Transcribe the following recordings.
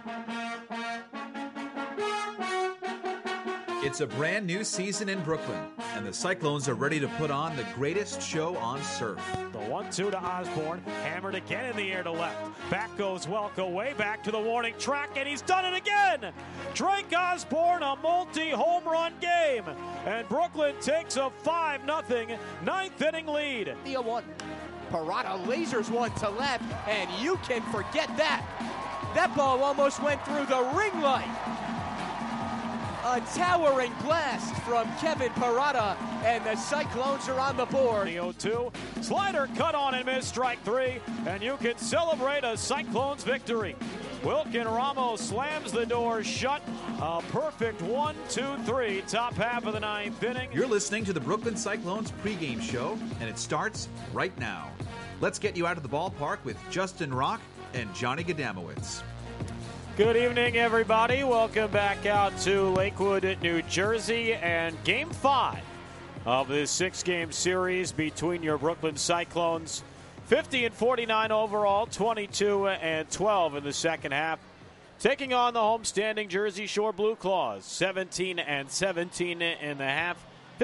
It's a brand new season in Brooklyn, and the Cyclones are ready to put on the greatest show on surf. The 1-2 to Osborne, hammered again in the air to left. Back goes Welko, way back to the warning track, and he's done it again! Drake Osborne, a multi-home run game, and Brooklyn takes a 5-0 ninth inning lead. The 1. Parada lasers one to left, and you can forget that. That ball almost went through the ring light. A towering blast from Kevin Parada, and the Cyclones are on the board. The 0-2, slider cut on and missed, strike 3, and you can celebrate a Cyclones victory. Wilkin Ramos slams the door shut. A perfect 1-2-3, top half of the ninth inning. You're listening to the Brooklyn Cyclones pregame show, and it starts right now. Let's get you out of the ballpark with Justin Rock and Johnny Gadamowitz. Good evening, everybody. Welcome back out to Lakewood, New Jersey, and Game 5 of this 6-game series between your Brooklyn Cyclones. 50-49 overall, 22-12 in the second half. Taking on the homestanding Jersey Shore Blue Claws, 17-17 in the half,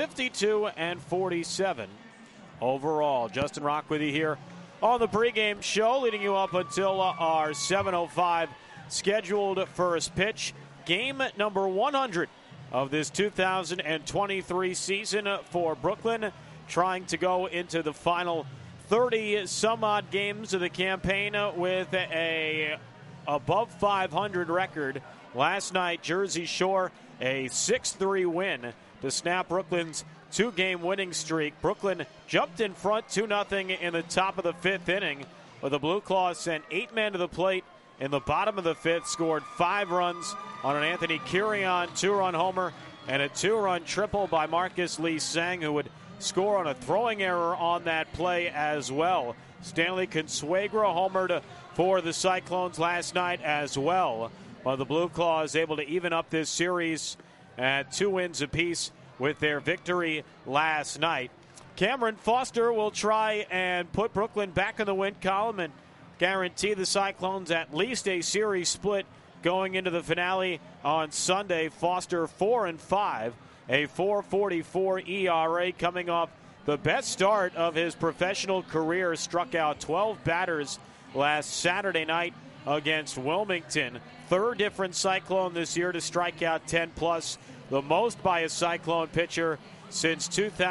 52-47 overall. Justin Rock with you here on the pregame show, leading you up until our 7:05 scheduled first pitch. Game number 100 of this 2023 season for Brooklyn, trying to go into the final 30-some-odd games of the campaign with a above 500 record. Last night, Jersey Shore, a 6-3 win to snap Brooklyn's 2-game winning streak. Brooklyn jumped in front 2-0 in the top of the 5th inning, but the Blue Claws sent 8 men to the plate in the bottom of the 5th, scored 5 runs on an Anthony Kirion 2-run homer and a 2-run triple by Marcus Lee Sang, who would score on a throwing error on that play as well. Stanley Consuegra homered for the Cyclones last night as well. But the Blue Claws able to even up this series at 2 wins apiece with their victory last night. Cameron Foster will try and put Brooklyn back in the win column and guarantee the Cyclones at least a series split going into the finale on Sunday. Foster 4-5, a 4.44 ERA, coming off the best start of his professional career. Struck out 12 batters last Saturday night against Wilmington. Third different Cyclone this year to strike out 10+, the most by a Cyclone pitcher since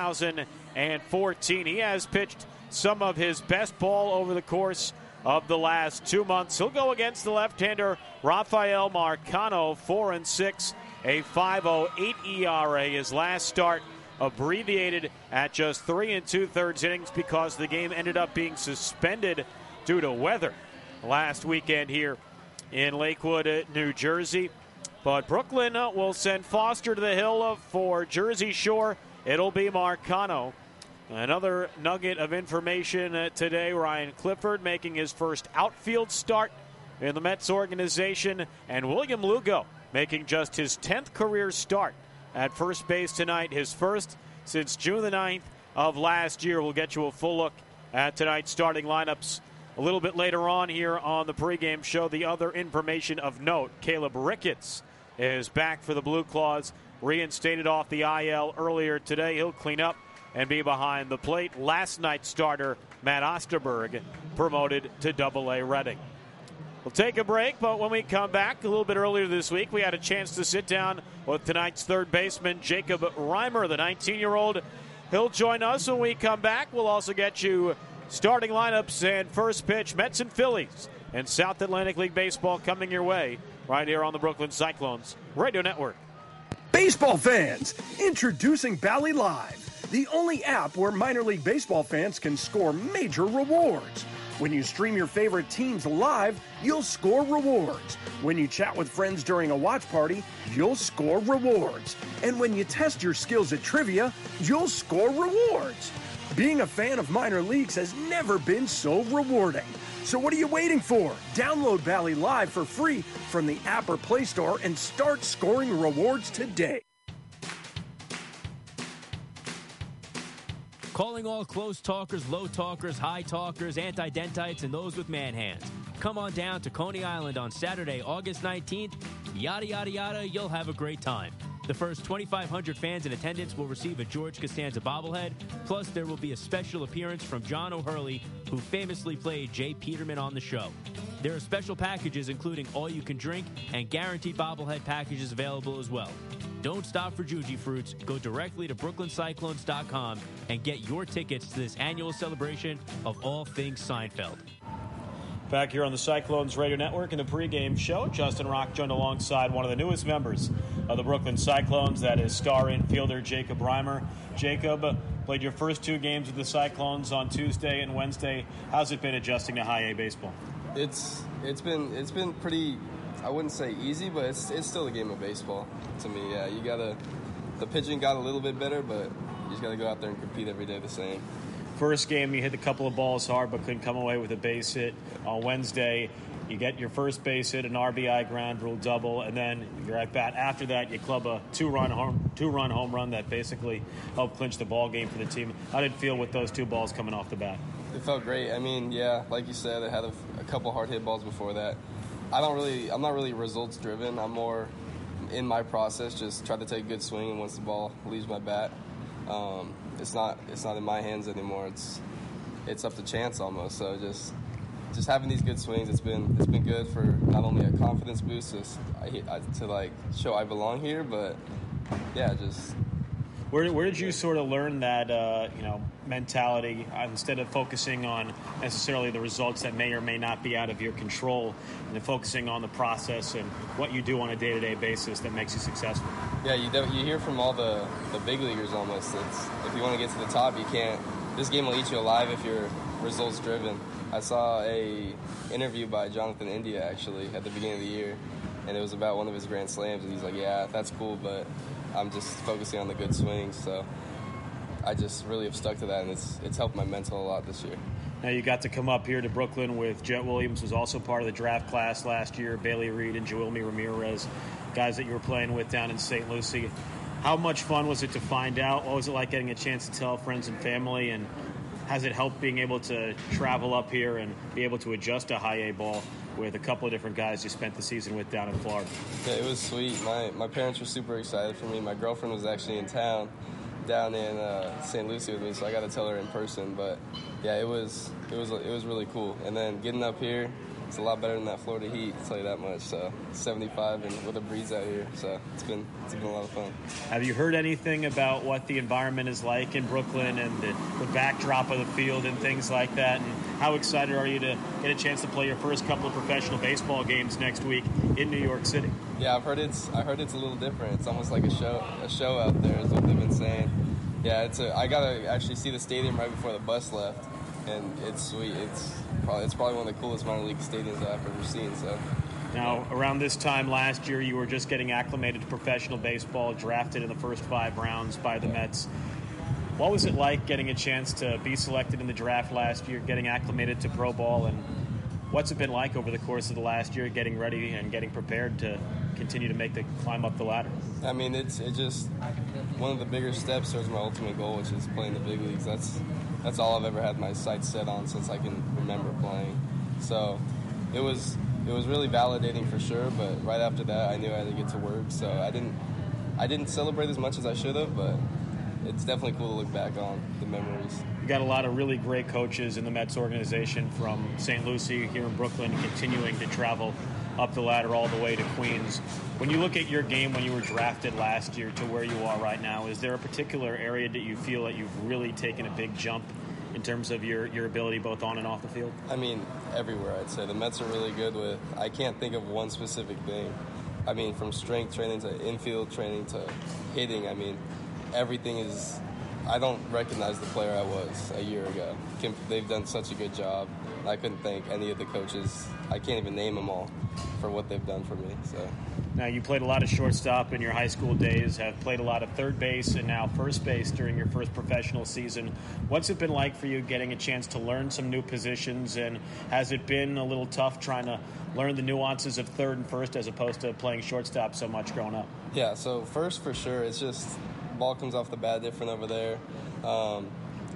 2014. He has pitched some of his best ball over the course of the last 2 months. He'll go against the left-hander Rafael Marcano, 4-6, a 5.08 ERA. His last start abbreviated at just 3 2/3 innings because the game ended up being suspended due to weather last weekend here in Lakewood, New Jersey. But Brooklyn will send Foster to the hill for Jersey Shore. It'll be Marcano. Another nugget of information today, Ryan Clifford making his first outfield start in the Mets organization, and William Lugo making just his 10th career start at first base tonight, his first since June the 9th of last year. We'll get you a full look at tonight's starting lineups a little bit later on here on the pregame show. The other information of note, Caleb Ricketts is back for the Blue Claws, reinstated off the IL earlier today. He'll clean up and be behind the plate. Last night's starter, Matt Osterberg, promoted to Double-A Reading. We'll take a break, but when we come back a little bit earlier this week, we had a chance to sit down with tonight's third baseman, Jacob Reimer, the 19-year-old. He'll join us when we come back. We'll also get you starting lineups and first pitch, Mets and Phillies, and South Atlantic League Baseball coming your way right here on the Brooklyn Cyclones Radio Network. Baseball fans, introducing Bally Live, the only app where minor league baseball fans can score major rewards. When you stream your favorite teams live, you'll score rewards. When you chat with friends during a watch party, you'll score rewards. And when you test your skills at trivia, you'll score rewards. Being a fan of minor leagues has never been so rewarding. So what are you waiting for? Download Bally Live for free from the app or Play Store and start scoring rewards today. Calling all close talkers, low talkers, high talkers, anti-dentites, and those with man hands. Come on down to Coney Island on Saturday, August 19th. Yada, yada, yada, you'll have a great time. The first 2,500 fans in attendance will receive a George Costanza bobblehead, plus there will be a special appearance from John O'Hurley, who famously played Jay Peterman on the show. There are special packages including all-you-can-drink and guaranteed bobblehead packages available as well. Don't stop for Juji Fruits. Go directly to BrooklynCyclones.com and get your tickets to this annual celebration of all things Seinfeld. Back here on the Cyclones Radio Network in the pregame show, Justin Rock joined alongside one of the newest members of the Brooklyn Cyclones, that is star infielder Jacob Reimer. Jacob, played your first 2 games with the Cyclones on Tuesday and Wednesday. How's it been adjusting to high A baseball? It's been pretty, I wouldn't say easy, but it's still a game of baseball to me. Yeah, the pitching got a little bit better, but you just gotta go out there and compete every day the same. First game, you hit a couple of balls hard, but couldn't come away with a base hit. On Wednesday, you get your first base hit, an RBI ground rule double, and then you're at bat. After that, you club a two-run home run that basically helped clinch the ball game for the team. How did it feel with those 2 balls coming off the bat? It felt great. I mean, yeah, like you said, I had a couple hard hit balls before that. I'm not really results driven. I'm more in my process, just try to take a good swing, and once the ball leaves my bat, it's not in my hands anymore. It's up to chance almost. So just having these good swings, it's been good for not only a confidence boost to like show I belong here, but yeah, just. Where did you sort of learn that mentality instead of focusing on necessarily the results that may or may not be out of your control, and then focusing on the process and what you do on a day-to-day basis that makes you successful? Yeah, you hear from all the big leaguers almost. If you want to get to the top, you can't. This game will eat you alive if you're results driven. I saw a interview by Jonathan India actually at the beginning of the year, and it was about one of his grand slams, and he's like, yeah, that's cool, but I'm just focusing on the good swings. So I just really have stuck to that, and it's helped my mental a lot this year. Now you got to come up here to Brooklyn with Jet Williams, who's also part of the draft class last year, Bailey Reed and Joelmy Ramirez, guys that you were playing with down in St. Lucie. How much fun was it to find out? What was it like getting a chance to tell friends and family? And has it helped being able to travel up here and be able to adjust to high A ball with a couple of different guys you spent the season with down in Florida? Yeah, it was sweet. My parents were super excited for me. My girlfriend was actually in town down in St. Lucie with me, so I got to tell her in person. But yeah, it was really cool. And then getting up here, it's a lot better than that Florida heat, I'll tell you that much. So 75 and with a breeze out here, so it's been a lot of fun. Have you heard anything about what the environment is like in Brooklyn and the backdrop of the field and things like that? And how excited are you to get a chance to play your first couple of professional baseball games next week in New York City? Yeah, I heard it's a little different. It's almost like a show out there, is what they've been saying. Yeah, I gotta actually see the stadium right before the bus left, and it's sweet. It's probably one of the coolest minor league stadiums I've ever seen. So. Now, around this time last year, you were just getting acclimated to professional baseball, drafted in the first 5 rounds by the Mets. What was it like getting a chance to be selected in the draft last year, getting acclimated to pro ball, and what's it been like over the course of the last year, getting ready and getting prepared to continue to make the climb up the ladder? I mean, it's just one of the bigger steps towards my ultimate goal, which is playing the big leagues. That's all I've ever had my sights set on since I can remember playing. So it was really validating for sure, but right after that I knew I had to get to work. So I didn't celebrate as much as I should have, but it's definitely cool to look back on the memories. You got a lot of really great coaches in the Mets organization, from St. Lucie here in Brooklyn, continuing to travel up the ladder all the way to Queens. When you look at your game when you were drafted last year to where you are right now, is there a particular area that you feel that you've really taken a big jump in terms of your ability both on and off the field? I mean, everywhere, I'd say. The Mets are really good with, I can't think of one specific thing. I mean, from strength training to infield training to hitting, I mean, everything is, I don't recognize the player I was a year ago. They've done such a good job. I couldn't thank any of the coaches. I can't even name them all for what they've done for me. So. Now, you played a lot of shortstop in your high school days, have played a lot of third base and now first base during your first professional season. What's it been like for you getting a chance to learn some new positions, and has it been a little tough trying to learn the nuances of third and first as opposed to playing shortstop so much growing up? Yeah, so first for sure, it's just ball comes off the bat different over there.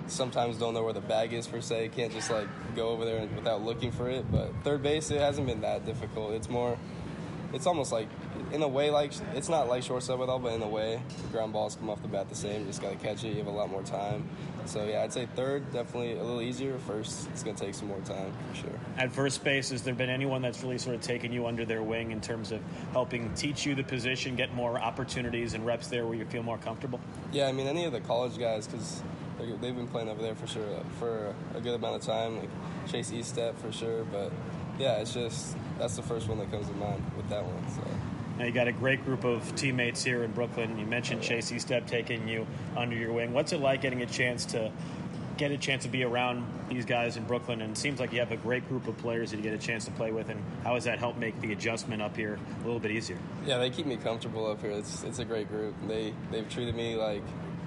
sometimes don't know where the bag is per se. Can't just like go over there without looking for it. But third base, it hasn't been that difficult. It's almost like, in a way, like it's not like shortstop at all, but in a way, the ground balls come off the bat the same. You just got to catch it. You have a lot more time. So, yeah, I'd say third, definitely a little easier. First, it's going to take some more time, for sure. At first base, has there been anyone that's really sort of taken you under their wing in terms of helping teach you the position, get more opportunities and reps there where you feel more comfortable? Yeah, I mean, any of the college guys, because they've been playing over there for sure for a good amount of time, like Chase Eastep for sure. But, yeah, it's just that's the first one that comes to mind with that one, so. Now, you got a great group of teammates here in Brooklyn. You mentioned Chase Eastep taking you under your wing. What's it like getting a chance to be around these guys in Brooklyn? And it seems like you have a great group of players that you get a chance to play with. And how has that helped make the adjustment up here a little bit easier? Yeah, they keep me comfortable up here. It's a great group. They've treated me like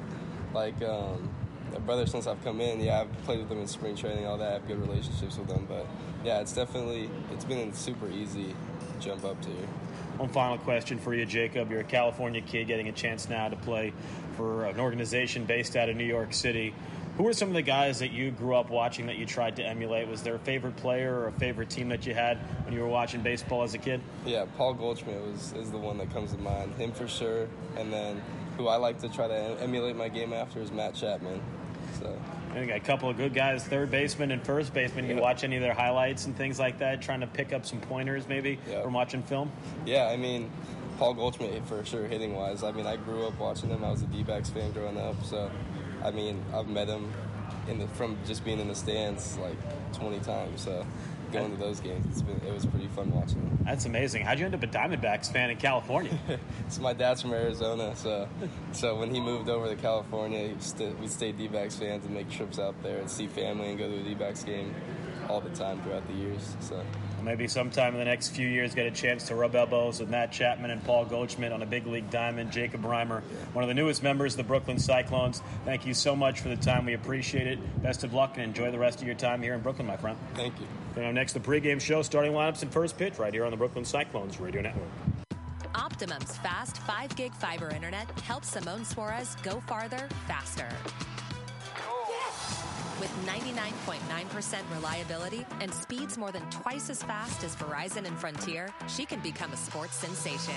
a brother since I've come in. Yeah, I've played with them in spring training, all that. I have good relationships with them. But, yeah, it's been super easy jump up to here. One final question for you, Jacob. You're a California kid getting a chance now to play for an organization based out of New York City. Who are some of the guys that you grew up watching that you tried to emulate? Was there a favorite player or a favorite team that you had when you were watching baseball as a kid? Yeah, Paul Goldschmidt is the one that comes to mind. Him for sure. And then who I like to try to emulate my game after is Matt Chapman. So. I think a couple of good guys, third baseman and first baseman. You watch any of their highlights and things like that, trying to pick up some pointers maybe from watching film? Yeah, I mean, Paul Goldschmidt for sure hitting-wise. I mean, I grew up watching him. I was a D-backs fan growing up. So, I mean, I've met him from just being in the stands like 20 times. So, going to those games, it was pretty fun watching them. That's amazing. How'd you end up a Diamondbacks fan in California? So my dad's from Arizona, so when he moved over to California, we stayed D-backs fans and make trips out there and see family and go to a D-backs game all the time throughout the years. So maybe sometime in the next few years get a chance to rub elbows with Matt Chapman and Paul Goldschmidt on a big league diamond. Jacob Reimer, one of the newest members of the Brooklyn Cyclones. Thank you so much for the time. We appreciate it. Best of luck and enjoy the rest of your time here in Brooklyn, my friend. Thank you. Coming up next, the pregame show, starting lineups and first pitch right here on the Brooklyn Cyclones Radio Network. Optimum's fast 5-gig fiber internet helps Simone Suarez go farther, faster. With 99.9% reliability and speeds more than twice as fast as Verizon and Frontier, she can become a sports sensation.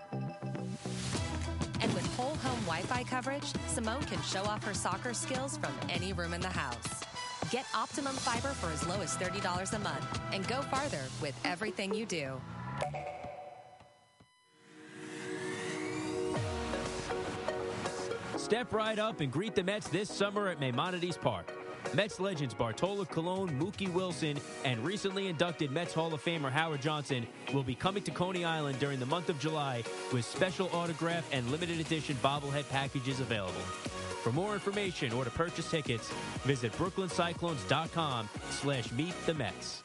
And with whole home Wi-Fi coverage, Simone can show off her soccer skills from any room in the house. Get Optimum Fiber for as low as $30 a month and go farther with everything you do. Step right up and greet the Mets this summer at Maimonides Park. Mets legends Bartolo Colon, Mookie Wilson, and recently inducted Mets Hall of Famer Howard Johnson will be coming to Coney Island during the month of July with special autograph and limited edition bobblehead packages available. For more information or to purchase tickets, visit brooklyncyclones.com/meetthemets.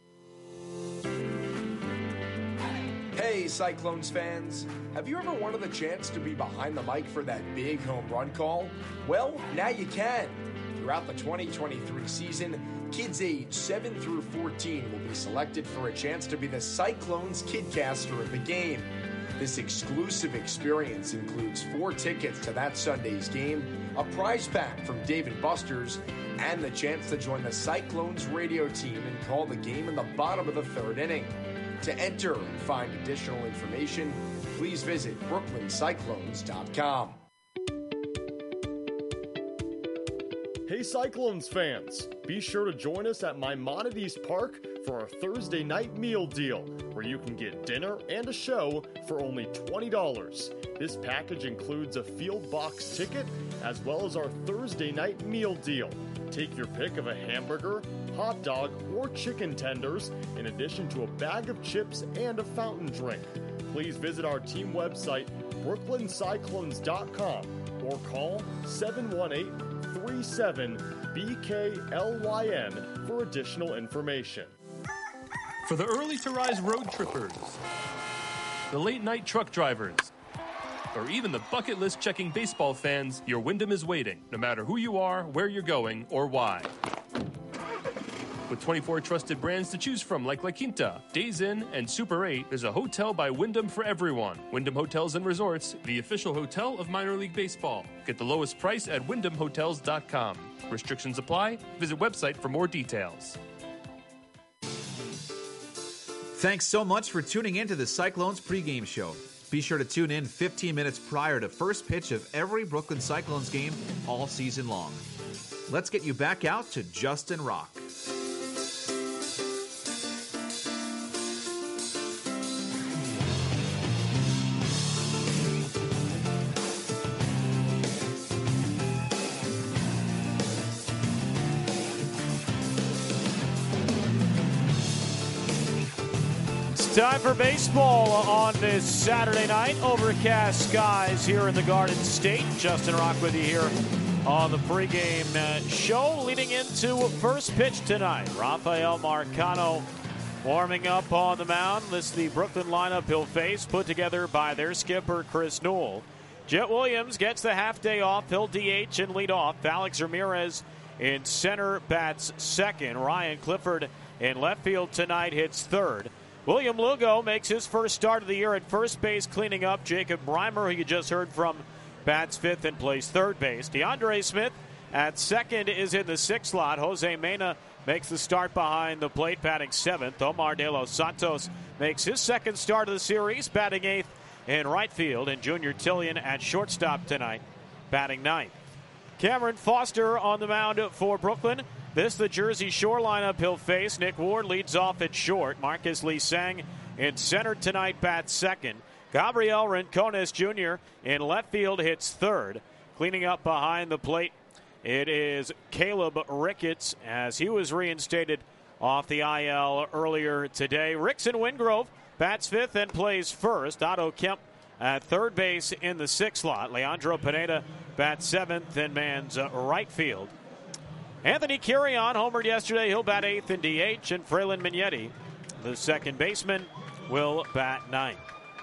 Hey, Cyclones fans. Have you ever wanted the chance to be behind the mic for that big home run call? Well, now you can. Throughout the 2023 season, kids aged 7 through 14 will be selected for a chance to be the Cyclones Kidcaster of the game. This exclusive experience includes 4 tickets to that Sunday's game, a prize pack from Dave & Buster's, and the chance to join the Cyclones radio team and call the game in the bottom of the 3rd inning. To enter and find additional information, please visit brooklyncyclones.com. Hey Cyclones fans, be sure to join us at Maimonides Park for our Thursday night meal deal, where you can get dinner and a show for only $20. This package includes a field box ticket, as well as our Thursday night meal deal. Take your pick of a hamburger, hot dog, or chicken tenders, in addition to a bag of chips and a fountain drink. Please visit our team website, brooklyncyclones.com, or call 718-37-BKLYN for additional information. For the early-to-rise road trippers, the late-night truck drivers, or even the bucket list checking baseball fans, your Wyndham is waiting, no matter who you are, where you're going, or why. With 24 trusted brands to choose from like La Quinta, Days Inn, and Super 8, there's a hotel by Wyndham for everyone. Wyndham Hotels and Resorts, the official hotel of minor league baseball. Get the lowest price at wyndhamhotels.com. Restrictions apply. Visit website for more details. Thanks so much for tuning in to the Cyclones pregame show. Be sure to tune in 15 minutes prior to first pitch of every Brooklyn Cyclones game all season long. Let's get you back out to Justin Rock. Time for baseball on this Saturday night. Overcast skies here in the Garden State. Justin Rock with you here on the pregame show. Leading into first pitch tonight, Rafael Marcano warming up on the mound. This is the Brooklyn lineup he'll face, put together by their skipper, Chris Newell. Jet Williams gets the half-day off. He'll DH and lead off. Alex Ramirez in center bats second. Ryan Clifford in left field tonight hits third. William Lugo makes his first start of the year at first base, cleaning up. Jacob Reimer, who you just heard from, bats fifth and plays third base. DeAndre Smith at second is in the sixth slot. Jose Mena makes the start behind the plate, batting seventh. Omar De Los Santos makes his second start of the series, batting eighth in right field. And Junior Tillian at shortstop tonight, batting ninth. Cameron Foster on the mound for Brooklyn. This the Jersey Shore lineup he'll face. Nick Ward leads off at short. Marcus Lee Sang in center tonight bats second. Gabriel Rincones Jr. in left field hits third. Cleaning up behind the plate, it is Caleb Ricketts as he was reinstated off the IL earlier today. Rickson Wingrove bats fifth and plays first. Otto Kemp at third base in the sixth slot. Leandro Pineda bats seventh and mans right field. Anthony Carrion homered yesterday. He'll bat eighth in DH, and Frelin Mignetti, the second baseman, will bat ninth.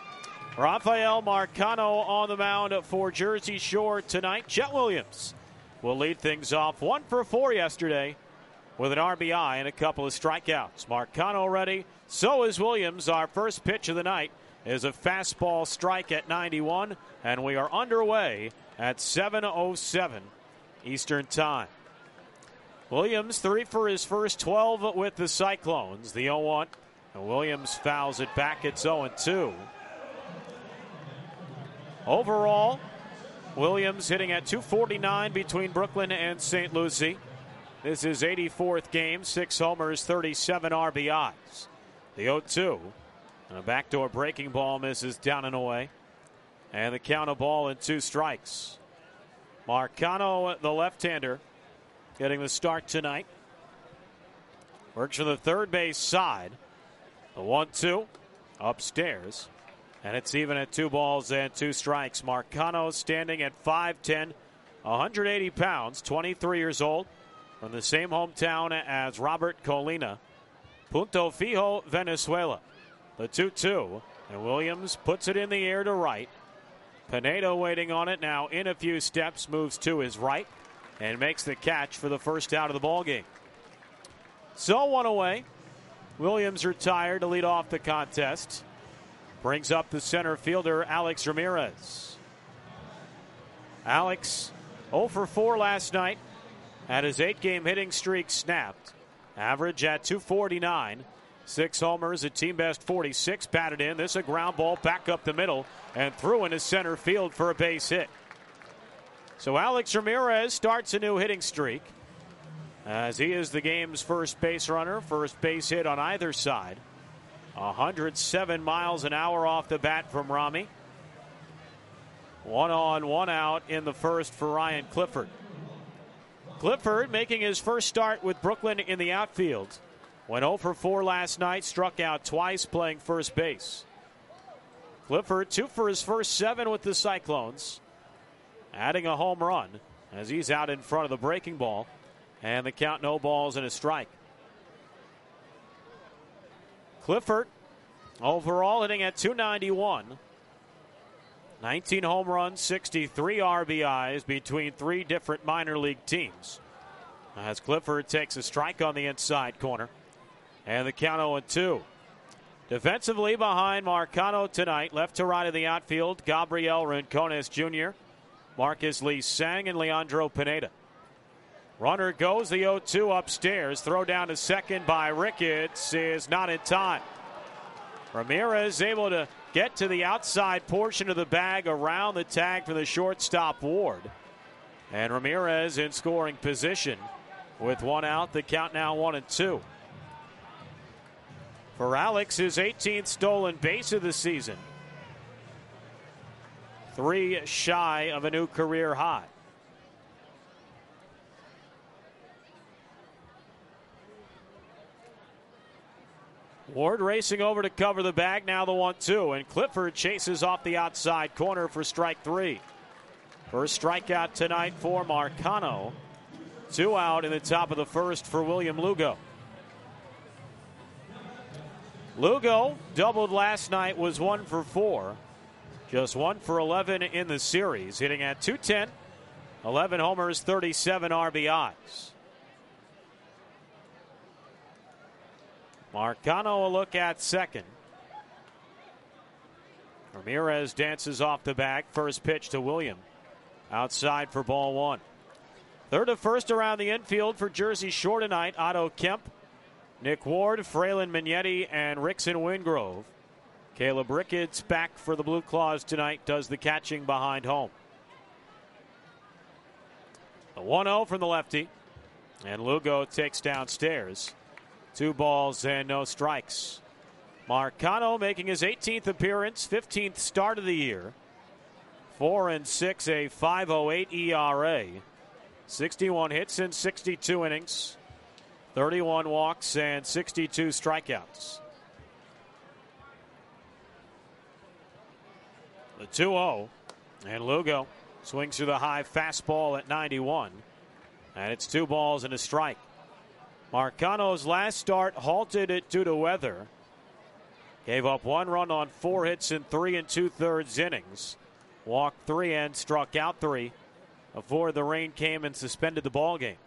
Rafael Marcano on the mound for Jersey Shore tonight. Jet Williams will lead things off. 1 for 4 yesterday with an RBI and a couple of strikeouts. Marcano ready. So is Williams. Our first pitch of the night is a fastball strike at 91, and we are underway at 7:07 Eastern Time. Williams 3 for his first 12 with the Cyclones. The 0-1. And Williams fouls it back. It's 0-2. Overall, Williams hitting at .249 between Brooklyn and St. Lucie. This is 84th game, 6 homers, 37 RBIs. The 0-2. And a backdoor breaking ball misses down and away. And the count of ball and 2 strikes. Marcano, the left-hander, getting the start tonight. Works from the third base side. The 1-2 upstairs. And it's even at 2 balls and 2 strikes. Marcano standing at 5'10", 180 pounds, 23 years old. From the same hometown as Robert Colina. Punto Fijo, Venezuela. The 2-2. And Williams puts it in the air to right. Pineda waiting on it now in a few steps. Moves to his right. And makes the catch for the first out of the ball game. So 1 away. Williams retired to lead off the contest. Brings up the center fielder, Alex Ramirez. Alex 0 for 4 last night. Had his 8-game hitting streak snapped. Average at .249. 6 homers, a team best 46. Batted in. This a ground ball back up the middle and threw into center field for a base hit. So Alex Ramirez starts a new hitting streak as he is the game's first base runner, first base hit on either side. 107 miles an hour off the bat from Rami. 1 on, 1 out in the first for Ryan Clifford. Clifford making his first start with Brooklyn in the outfield. Went 0 for 4 last night, struck out twice playing first base. Clifford 2 for his first 7 with the Cyclones. Adding a home run as he's out in front of the breaking ball. And the count, no balls and a strike. Clifford overall hitting at .291. 19 home runs, 63 RBIs between 3 different minor league teams. as Clifford takes a strike on the inside corner. And the count 0-2. Defensively behind Marcano tonight, left to right of the outfield, Gabriel Rincones Jr., Marcus Lee Sang, and Leandro Pineda. Runner goes, the 0-2 upstairs. Throw down to second by Ricketts is not in time. Ramirez able to get to the outside portion of the bag around the tag for the shortstop Ward. And Ramirez in scoring position with one out. The count now 1-2. For Alex, his 18th stolen base of the season. 3 shy of a new career high. Ward racing over to cover the bag, now the 1-2, and Clifford chases off the outside corner for strike 3. First strikeout tonight for Marcano. 2 out in the top of the first for William Lugo. Lugo doubled last night, was 1 for 4. Just 1 for 11 in the series, hitting at .210, 11 homers, 37 RBIs. Marcano a look at second. Ramirez dances off the bag. First pitch to William. Outside for ball 1. Third to first around the infield for Jersey Shore tonight. Otto Kemp, Nick Ward, Fralin Mignetti, and Rickson Wingrove. Caleb Ricketts back for the Blue Claws tonight, does the catching behind home. The 1-0 from the lefty. And Lugo takes downstairs. 2 balls and no strikes. Marcano making his 18th appearance, 15th start of the year. 4-6, a 5.08 ERA. 61 hits in 62 innings. 31 walks and 62 strikeouts. The 2-0. And Lugo swings through the high fastball at 91. And it's 2 balls and a strike. Marcano's last start halted it due to weather. Gave up 1 run on 4 hits in 3 2/3 innings. Walked 3 and struck out 3 before the rain came and suspended the ball game.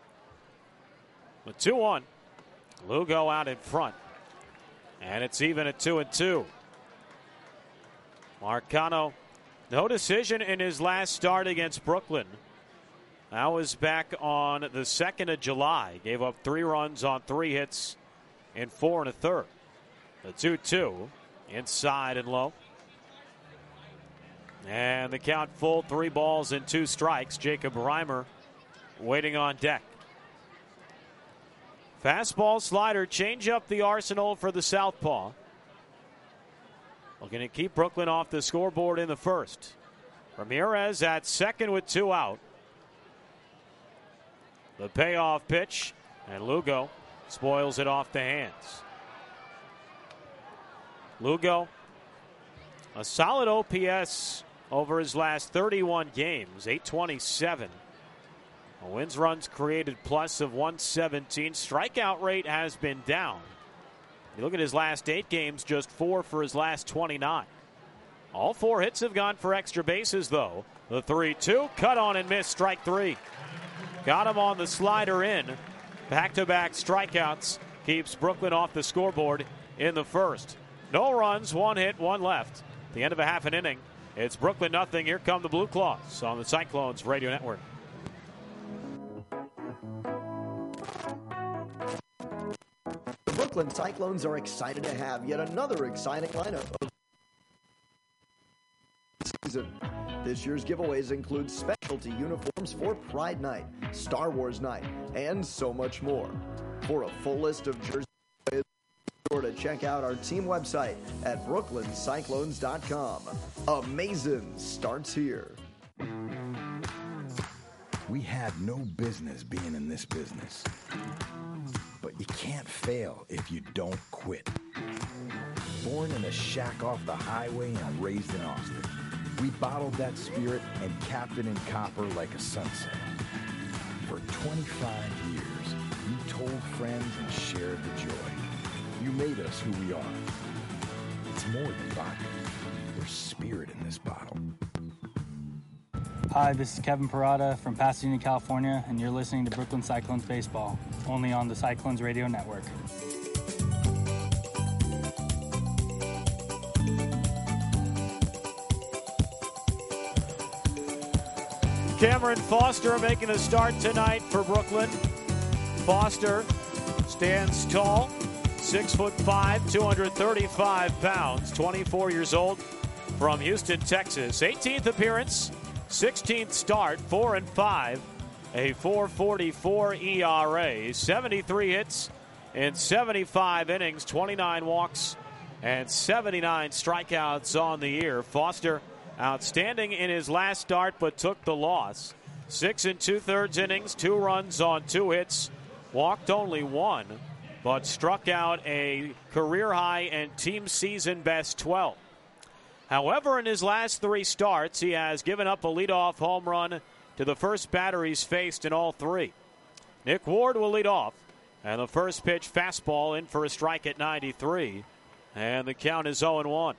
With 2-1, Lugo out in front. And it's even at 2-2. Marcano, no decision in his last start against Brooklyn. That was back on the 2nd of July. Gave up 3 runs on 3 hits in 4 1/3. The 2-2 inside and low. And the count full, 3 balls and 2 strikes. Jacob Reimer waiting on deck. Fastball, slider, change up the arsenal for the southpaw. Looking to keep Brooklyn off the scoreboard in the first. Ramirez at second with 2 out. The payoff pitch, and Lugo spoils it off the hands. Lugo, a solid OPS over his last 31 games, 827. A wins runs created plus of 117. Strikeout rate has been down. You look at his last 8 games, just 4 for his last 29. All 4 hits have gone for extra bases, though. The 3-2, cut on and miss, strike 3. Got him on the slider in. Back-to-back strikeouts keeps Brooklyn off the scoreboard in the first. No runs, 1 hit, 1 left. At the end of a half an inning, it's Brooklyn nothing. Here come the Blue Claws on the Cyclones Radio Network. The Brooklyn Cyclones are excited to have yet another exciting lineup of season. This year's giveaways include specialty uniforms for Pride Night, Star Wars Night, and so much more. For a full list of jerseys, be sure to check out our team website at brooklyncyclones.com. Amazing starts here. We have no business being in this business. But you can't fail if you don't quit. Born in a shack off the highway and raised in Austin, we bottled that spirit and capped it in copper like a sunset. For 25 years, you told friends and shared the joy. You made us who we are. It's more than vodka. There's spirit in this bottle. Hi, this is Kevin Parada from Pasadena, California, and you're listening to Brooklyn Cyclones Baseball, only on the Cyclones Radio Network. Cameron Foster making the start tonight for Brooklyn. Foster stands tall, 6'5", 235 pounds, 24 years old, from Houston, Texas. 18th appearance, 16th start, 4-5, a 4.44 ERA, 73 hits in 75 innings, 29 walks, and 79 strikeouts on the year. Foster outstanding in his last start, but took the loss. 6 2/3 innings, 2 runs on 2 hits, walked only 1, but struck out a career high and team season best 12. However, in his last 3 starts, he has given up a leadoff home run to the first batter he's faced in all 3. Nick Ward will lead off, and the first pitch fastball in for a strike at 93, and the count is 0-1.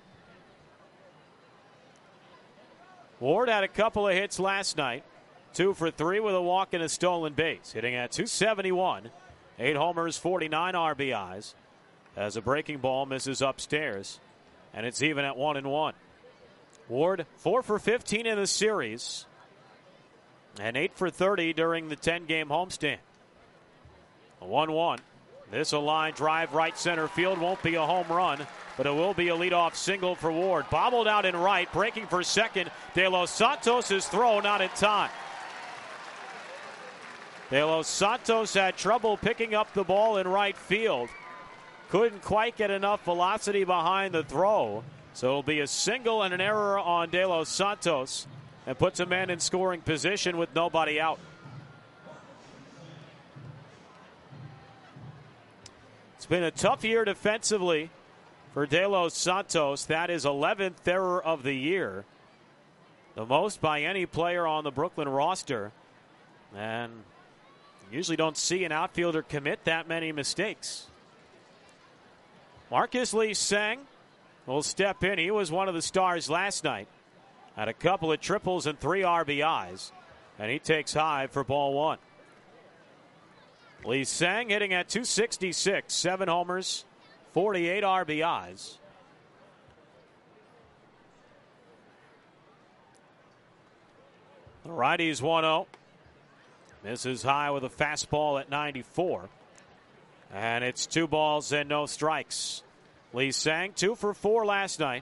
Ward had a couple of hits last night, 2 for 3 with a walk and a stolen base, hitting at .271, 8 homers, 49 RBIs, as a breaking ball misses upstairs, and it's even at 1-1. Ward 4 for 15 in the series, and 8 for 30 during the 10-game homestand. 1-1. This a line drive right center field, won't be a home run, but it will be a leadoff single for Ward. Bobbled out in right, breaking for second. De Los Santos' throw not in time. De Los Santos had trouble picking up the ball in right field. Couldn't quite get enough velocity behind the throw. So it'll be a single and an error on De Los Santos, and puts a man in scoring position with nobody out. It's been a tough year defensively for De Los Santos. That is 11th error of the year, the most by any player on the Brooklyn roster. And usually don't see an outfielder commit that many mistakes. Marcus Lee Sang will step in. He was one of the stars last night. Had a couple of triples and 3 RBIs. And he takes high for ball 1. Lee Sang hitting at .266, 7 homers, 48 RBIs. The righty's 1-0. Misses high with a fastball at 94. And it's 2 balls and no strikes. Lee Sang 2 for 4 last night.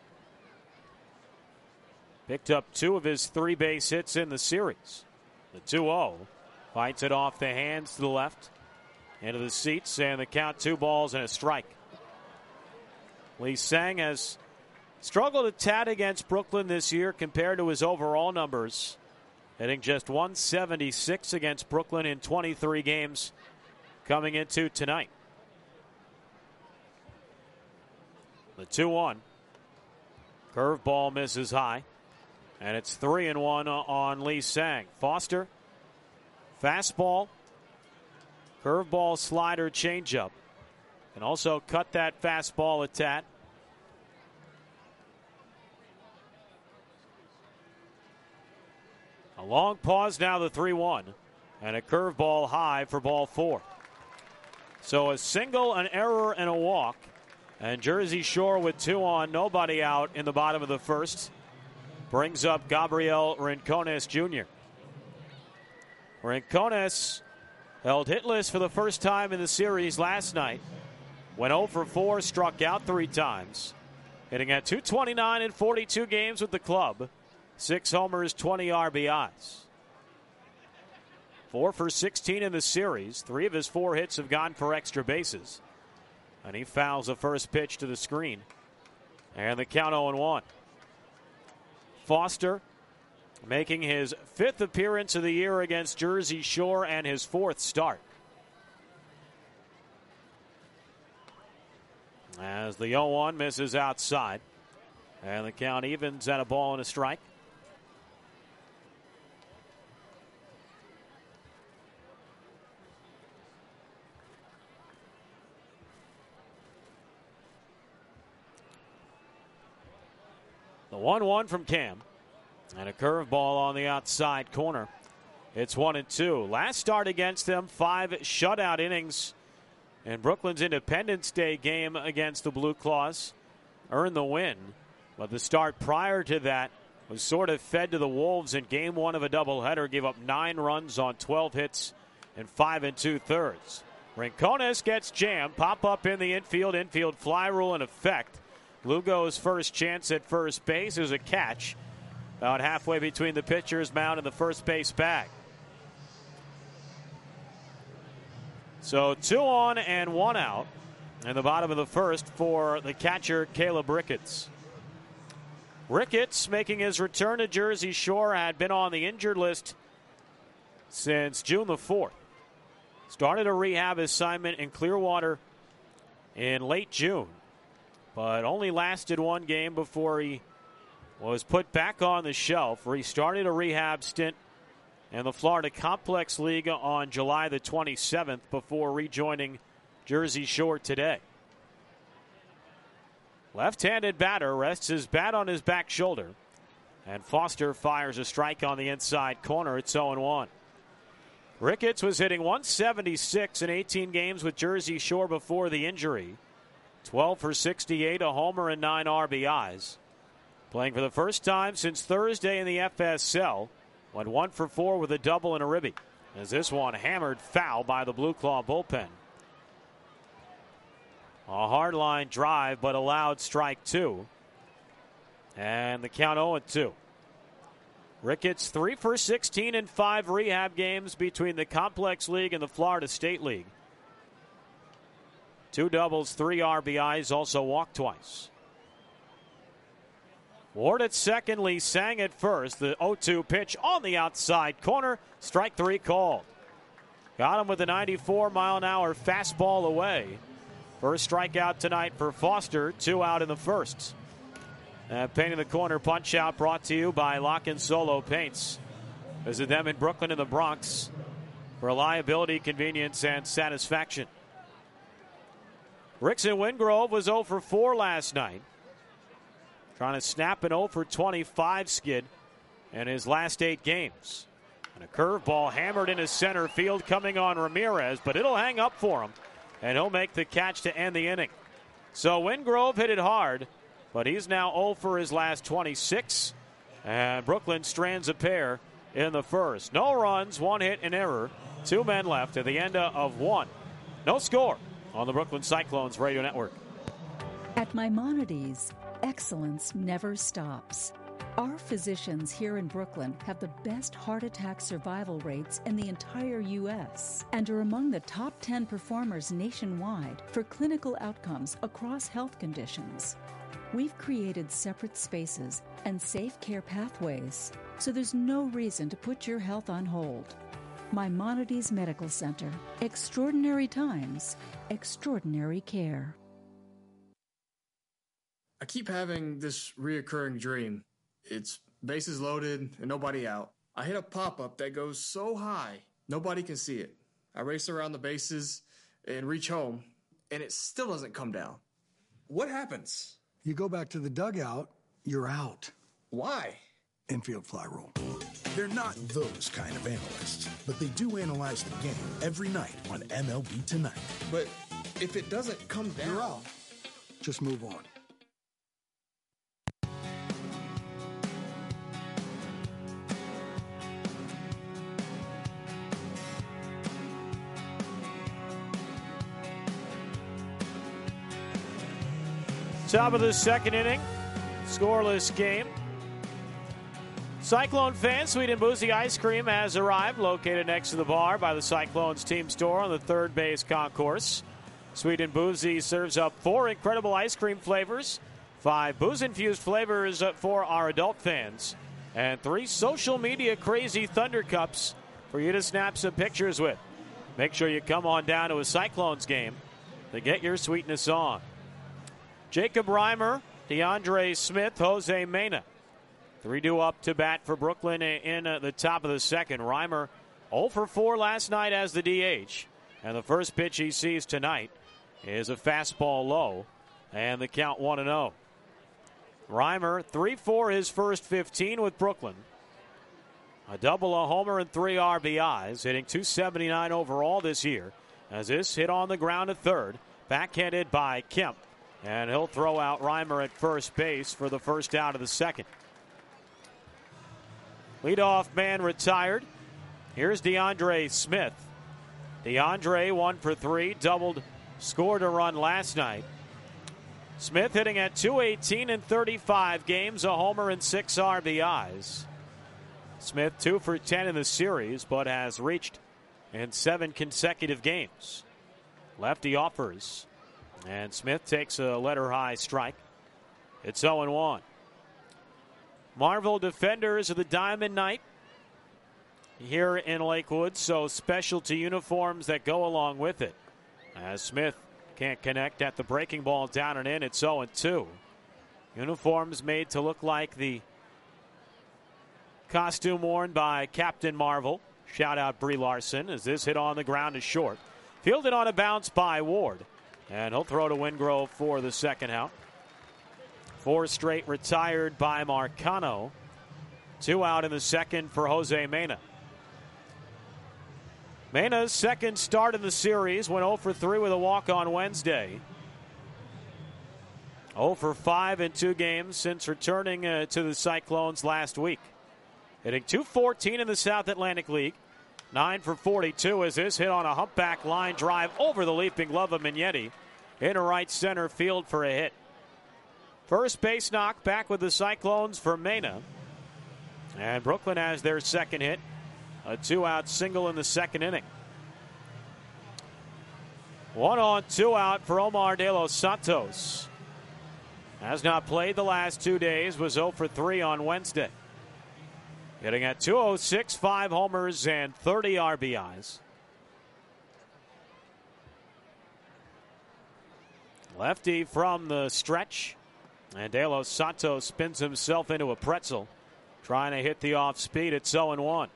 Picked up 2 of his 3 base hits in the series. The 2-0 fights it off the hands to the left, into the seats, and the count 2 balls and a strike. Lee Sang has struggled a tad against Brooklyn this year compared to his overall numbers, hitting just 176 against Brooklyn in 23 games coming into tonight. The 2-1. Curveball misses high, and it's 3-1 on Lee Sang. Foster, fastball, curveball, slider, changeup. Can also cut that fastball a tad. A long pause now, the 3-1, and a curveball high for ball 4. So a single, an error, and a walk. And Jersey Shore with 2 on, nobody out in the bottom of the first, brings up Gabriel Rincones Jr. Rincones held hitless for the first time in the series last night. Went 0 for 4, struck out 3 times. Hitting at .229 in 42 games with the club. 6 homers, 20 RBIs. 4 for 16 in the series. 3 of his 4 hits have gone for extra bases. And he fouls the first pitch to the screen. And the count 0-1. Foster making his 5th appearance of the year against Jersey Shore and his 4th start. As the 0-1 misses outside. And the count evens at a ball and a strike. The 1-1 from Cam. And a curveball on the outside corner. It's 1-2. Last start against them, 5 shutout innings. And Brooklyn's Independence Day game against the Blue Claws earned the win. But the start prior to that was sort of fed to the Wolves in game 1 of a doubleheader. Gave up 9 runs on 12 hits and 5 2/3. Rincones gets jammed. Pop up in the infield. Infield fly rule in effect. Lugo's first chance at first base is a catch. About halfway between the pitcher's mound and the first base bag. So 2 on and 1 out in the bottom of the first for the catcher, Caleb Ricketts. Ricketts, making his return to Jersey Shore, had been on the injured list since June the 4th. Started a rehab assignment in Clearwater in late June, but only lasted 1 game before he was put back on the shelf. Restarted a rehab stint in the Florida Complex League on July the 27th before rejoining Jersey Shore today. Left-handed batter rests his bat on his back shoulder, and Foster fires a strike on the inside corner. It's 0-1. Ricketts was hitting .176 in 18 games with Jersey Shore before the injury. 12 for 68, a homer and 9 RBIs. Playing for the first time since Thursday in the FSL. Went 1 for 4 with a double and a ribby. As this one hammered foul by the Blue Claw bullpen. A hard line drive, but allowed strike 2. And the count 0-2. Ricketts 3 for 16 in 5 rehab games between the Complex League and the Florida State League. 2 doubles, 3 RBIs, also walked twice. Ward at second, Lee Sang at first. The 0-2 pitch on the outside corner. Strike 3 called. Got him with a 94-mile-an-hour fastball away. First strikeout tonight for Foster. 2 out in the first. Painting the Corner punch out brought to you by Lock and Solo Paints. Visit them in Brooklyn and the Bronx for reliability, convenience, and satisfaction. Rickson Wingrove was 0 for 4 last night. Trying to snap an 0 for 25 skid in his last 8 games. And a curveball hammered into center field coming on Ramirez, but it'll hang up for him, and he'll make the catch to end the inning. So Wingrove hit it hard, but he's now 0 for his last 26. And Brooklyn strands a pair in the first. No runs, 1 hit, an error. 2 men left at the end of 1. No score on the Brooklyn Cyclones Radio Network. At Maimonides, excellence never stops. Our physicians here in Brooklyn have the best heart attack survival rates in the entire U.S. and are among the top 10 performers nationwide for clinical outcomes across health conditions. We've created separate spaces and safe care pathways, so there's no reason to put your health on hold. Maimonides Medical Center. Extraordinary times, extraordinary care. I keep having this reoccurring dream. It's bases loaded and nobody out. I hit a pop-up that goes so high, nobody can see it. I race around the bases and reach home, and it still doesn't come down. What happens? You go back to the dugout, you're out. Why? Infield fly rule. They're not those kind of analysts, but they do analyze the game every night on MLB Tonight. But if it doesn't come down, you're out. Just move on. Top of the second inning, scoreless game. Cyclone fans, Sweet and Boozy Ice Cream has arrived, located next to the bar by the Cyclones team store on the third base concourse. Sweet and Boozy serves up 4 incredible ice cream flavors, 5 booze-infused flavors for our adult fans, and 3 social media crazy Thunder Cups for you to snap some pictures with. Make sure you come on down to a Cyclones game to get your sweetness on. Jacob Reimer, DeAndre Smith, Jose Mena. 3-2 up to bat for Brooklyn in the top of the second. Reimer 0 for 4 last night as the DH. And the first pitch he sees tonight is a fastball low. And the count 1-0. Reimer, 3-4 his first 15 with Brooklyn. A double, a homer, and 3 RBIs, hitting .279 overall this year. As this hit on the ground at third, backhanded by Kemp. And he'll throw out Reimer at first base for the first out of the second. Leadoff man retired. Here's DeAndre Smith. DeAndre 1 for 3, doubled, scored a run last night. Smith hitting at .218 in 35 games, a homer and 6 RBIs. Smith 2 for 10 in the series, but has reached in 7 consecutive games. Lefty offers, and Smith takes a letter-high strike. It's 0-1. Marvel defenders of the Diamond Knight here in Lakewood, so specialty uniforms that go along with it. As Smith can't connect at the breaking ball down and in, it's 0-2. Uniforms made to look like the costume worn by Captain Marvel. Shout out Brie Larson as this hit on the ground is short. Fielded on a bounce by Ward. And he'll throw to Wingrove for the second out. 4 straight retired by Marcano. 2 out in the second for Jose Mena. Mena's second start in the series, went 0 for 3 with a walk on Wednesday. 0 for 5 in 2 games since returning to the Cyclones last week. Hitting .214 in the South Atlantic League. 9 for 42 as this hit on a humpback line drive over the leaping glove of Mignetti. Into right center field for a hit. First base knock back with the Cyclones for Mena. And Brooklyn has their second hit. A 2-out single in the second inning. 1 on, 2 out for Omar De Los Santos. Has not played the last 2 days, was 0 for 3 on Wednesday. Hitting at .206, 5 homers and 30 RBIs. Lefty from the stretch. And De Los Santos spins himself into a pretzel, trying to hit the off speed at 0-1.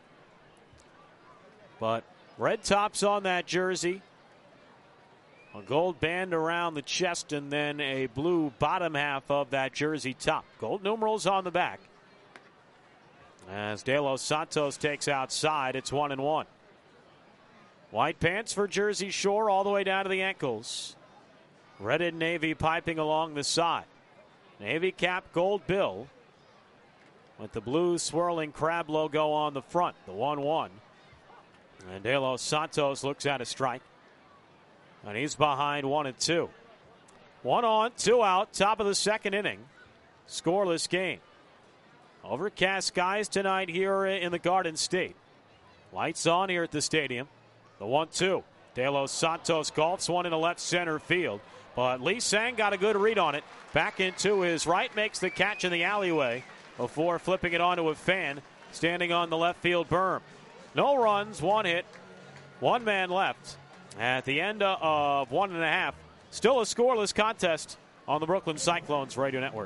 But red tops on that jersey. A gold band around the chest and then a blue bottom half of that jersey top. Gold numerals on the back. As De Los Santos takes outside, it's 1-1. White pants for Jersey Shore all the way down to the ankles. Red and navy piping along the side. Navy cap, gold bill. With the blue swirling crab logo on the front. The 1-1. And De Los Santos looks at a strike. And he's behind 1-2. 1 on, 2 out, top of the second inning. Scoreless game. Overcast skies tonight here in the Garden State. Lights on here at the stadium. The 1-2. De Los Santos golfs one into left center field. But Lee Sang got a good read on it. Back into his right, makes the catch in the alleyway before flipping it onto a fan standing on the left field berm. No runs, 1 hit, 1 man left. At the end of 1.5, still a scoreless contest on the Brooklyn Cyclones Radio Network.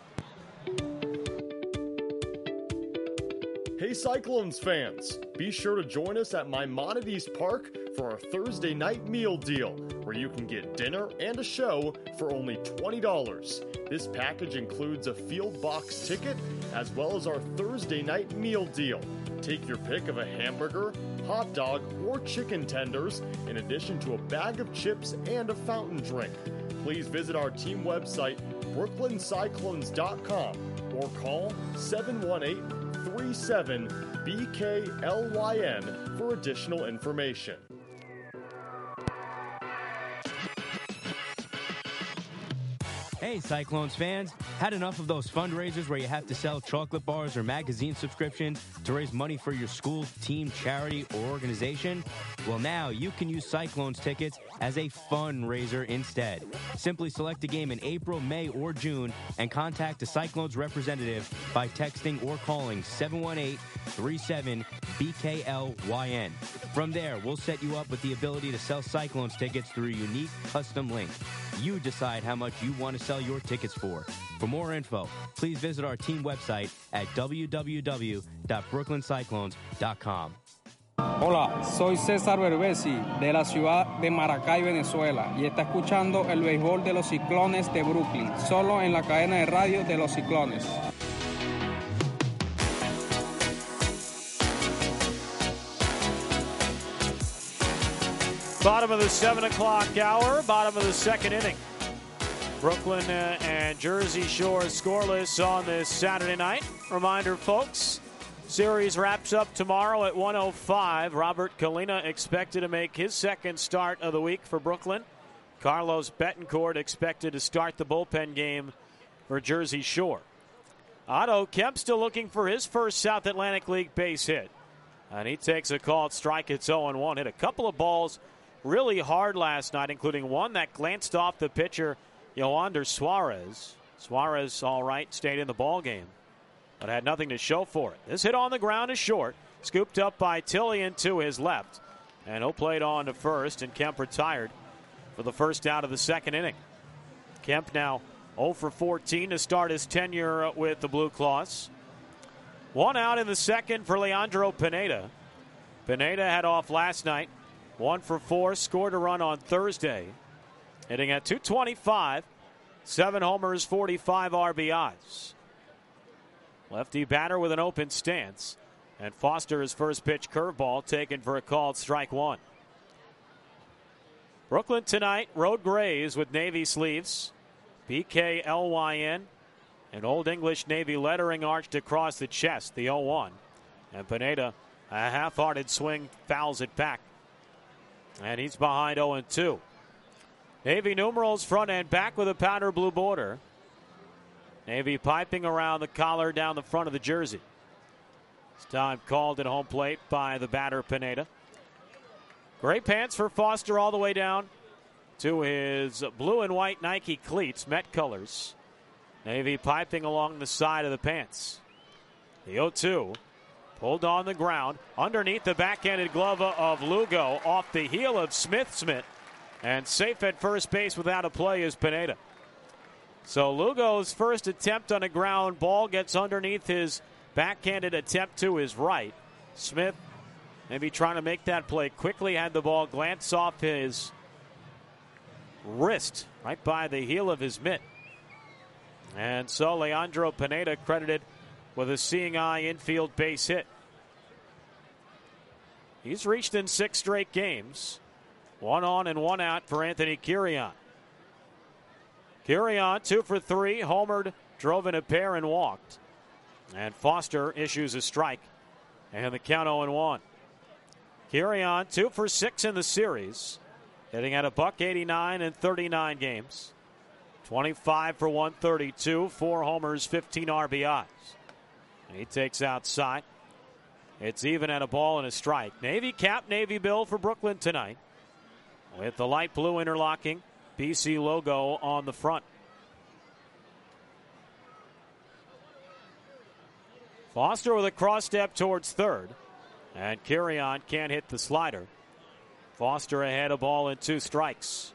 Hey Cyclones fans, be sure to join us at Maimonides Park for our Thursday night meal deal, where you can get dinner and a show for only $20. This package includes a field box ticket as well as our Thursday night meal deal. Take your pick of a hamburger, hot dog, or chicken tenders, in addition to a bag of chips and a fountain drink. Please visit our team website, brooklyncyclones.com, or call 718-37-BKLYN for additional information. Hey, Cyclones fans. Had enough of those fundraisers where you have to sell chocolate bars or magazine subscriptions to raise money for your school, team, charity, or organization? Well, now you can use Cyclones tickets as a fundraiser instead. Simply select a game in April, May, or June and contact a Cyclones representative by texting or calling 718-37-BKLYN. From there, we'll set you up with the ability to sell Cyclones tickets through a unique custom link. You decide how much you want to sell your tickets for. For more info, please visit our team website at www.brooklyncyclones.com. Hola, soy César Berbesi de la ciudad de Maracay, Venezuela, y está escuchando el béisbol de los Ciclones de Brooklyn, solo en la cadena de radio de los Ciclones. Bottom of the 7 o'clock hour, bottom of the second inning. Brooklyn and Jersey Shore scoreless on this Saturday night. Reminder, folks, series wraps up tomorrow at 1:05. Robert Kalina expected to make his second start of the week for Brooklyn. Carlos Betancourt expected to start the bullpen game for Jersey Shore. Otto Kemp still looking for his first South Atlantic League base hit. And he takes a called strike. It's 0-1. Hit a couple of balls really hard last night, including one that glanced off the pitcher, Yoander Suarez. Suarez, all right, stayed in the ball game, but had nothing to show for it. This hit on the ground is short, scooped up by Tillian to his left, and he'll play it on to first, and Kemp retired for the first out of the second inning. Kemp now 0 for 14 to start his tenure with the Blue Claws. One out in the second for Leandro Pineda. Pineda had off last night, 1 for 4, scored a run on Thursday, hitting at .225, 7 homers, 45 RBIs. Lefty batter with an open stance, and Foster his first pitch curveball taken for a called strike one. Brooklyn tonight, road grays with navy sleeves, BKLYN, and Old English Navy lettering arched across the chest, the 0-1. And Pineda, a half-hearted swing, fouls it back. And he's behind 0-2. Navy numerals front and back with a powder blue border. Navy piping around the collar down the front of the jersey. This time called at home plate by the batter Pineda. Gray pants for Foster all the way down to his blue and white Nike cleats, Met colors. Navy piping along the side of the pants. The 0-2 pulled on the ground underneath the backhanded glove of Lugo off the heel of Smith. And safe at first base without a play is Pineda. So Lugo's first attempt on a ground ball gets underneath his backhanded attempt to his right. Smith maybe trying to make that play quickly, had the ball glance off his wrist right by the heel of his mitt. And so Leandro Pineda credited with a seeing eye infield base hit. He's reached in 6 straight games. 1 on and 1 out for Anthony Kirian. Kirian 2 for 3, homered, drove in a pair and walked. And Foster issues a strike. And the count 0-1. Kirian 2 for 6 in the series, hitting at $189 in 39 games. 25 for 132, 4 homers, 15 RBIs. And he takes outside. It's even at a ball and a strike. Navy cap, Navy bill for Brooklyn tonight, with the light blue interlocking BC logo on the front. Foster with a cross step towards third, and Kirian can't hit the slider. Foster ahead, a ball and 2 strikes.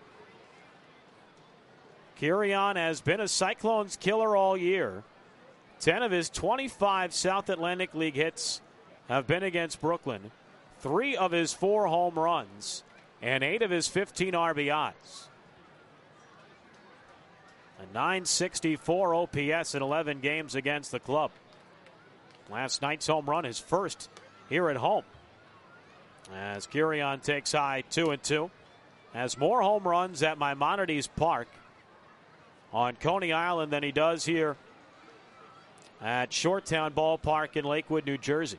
Kirian has been a Cyclones killer all year. 10 of his 25 South Atlantic League hits have been against Brooklyn. 3 of his 4 home runs and 8 of his 15 RBIs. A .964 OPS in 11 games against the club. Last night's home run, his first here at home. As Kirian takes high 2-2. Has more home runs at Maimonides Park on Coney Island than he does here at Shoretown Ballpark in Lakewood, New Jersey.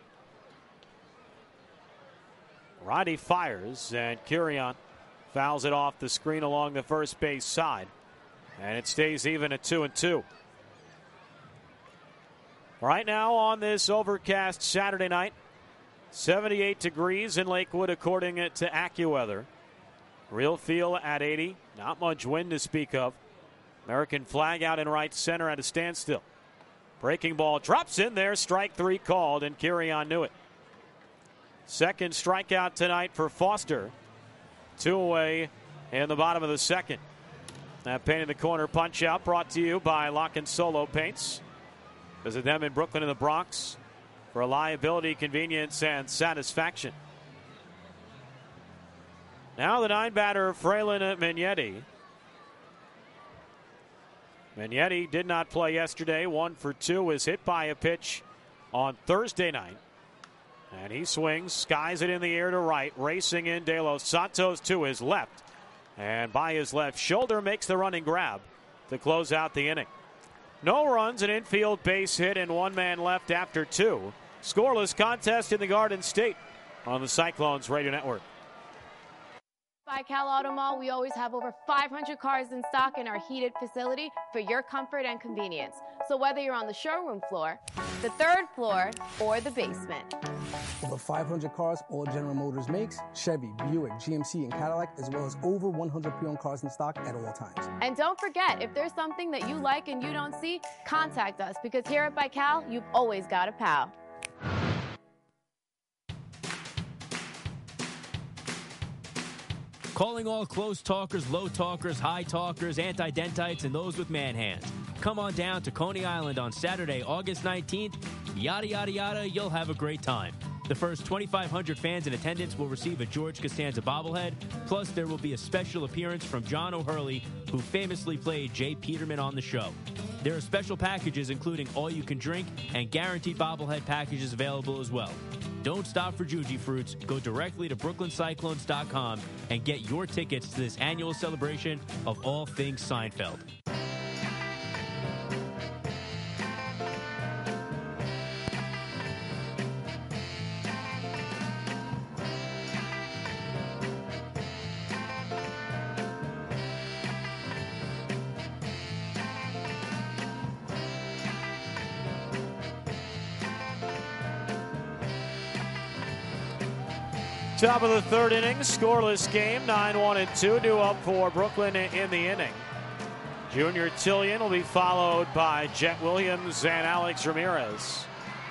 Roddy fires, and Kirian fouls it off the screen along the first base side. And it stays even at 2-2. Right now on this overcast Saturday night, 78 degrees in Lakewood according to AccuWeather. Real feel at 80. Not much wind to speak of. American flag out in right center at a standstill. Breaking ball drops in there. Strike 3 called, and Kirian knew it. Second strikeout tonight for Foster. 2 away in the bottom of the second. That paint in the corner punch out brought to you by Lock and Solo Paints. Visit them in Brooklyn and the Bronx reliability, convenience, and satisfaction. Now the 9-batter, Frelon Magnetti. Magnetti did not play yesterday. 1 for 2, was hit by a pitch on Thursday night. And he swings, skies it in the air to right, racing in De Los Santos to his left. And by his left shoulder makes the running grab to close out the inning. No runs, an infield base hit, and 1 man left after 2. Scoreless contest in the Garden State on the Cyclones Radio Network. By Cal Auto Mall, we always have over 500 cars in stock in our heated facility for your comfort and convenience. So whether you're on the showroom floor, the 3rd floor, or the basement. Over 500 cars all General Motors makes, Chevy, Buick, GMC, and Cadillac, as well as over 100 pre-owned cars in stock at all times. And don't forget, if there's something that you like and you don't see, contact us, because here at By Cal, you've always got a pal. Calling all close talkers, low talkers, high talkers, anti-dentites, and those with man hands. Come on down to Coney Island on Saturday, August 19th. Yada, yada, yada, you'll have a great time. The first 2,500 fans in attendance will receive a George Costanza bobblehead. Plus, there will be a special appearance from John O'Hurley, who famously played Jay Peterman on the show. There are special packages including all-you-can-drink and guaranteed bobblehead packages available as well. Don't stop for Juji Fruits. Go directly to BrooklynCyclones.com and get your tickets to this annual celebration of all things Seinfeld. Top of the 3rd inning, scoreless game, 9-1-2, due up for Brooklyn in the inning. Junior Tillian will be followed by Jet Williams and Alex Ramirez.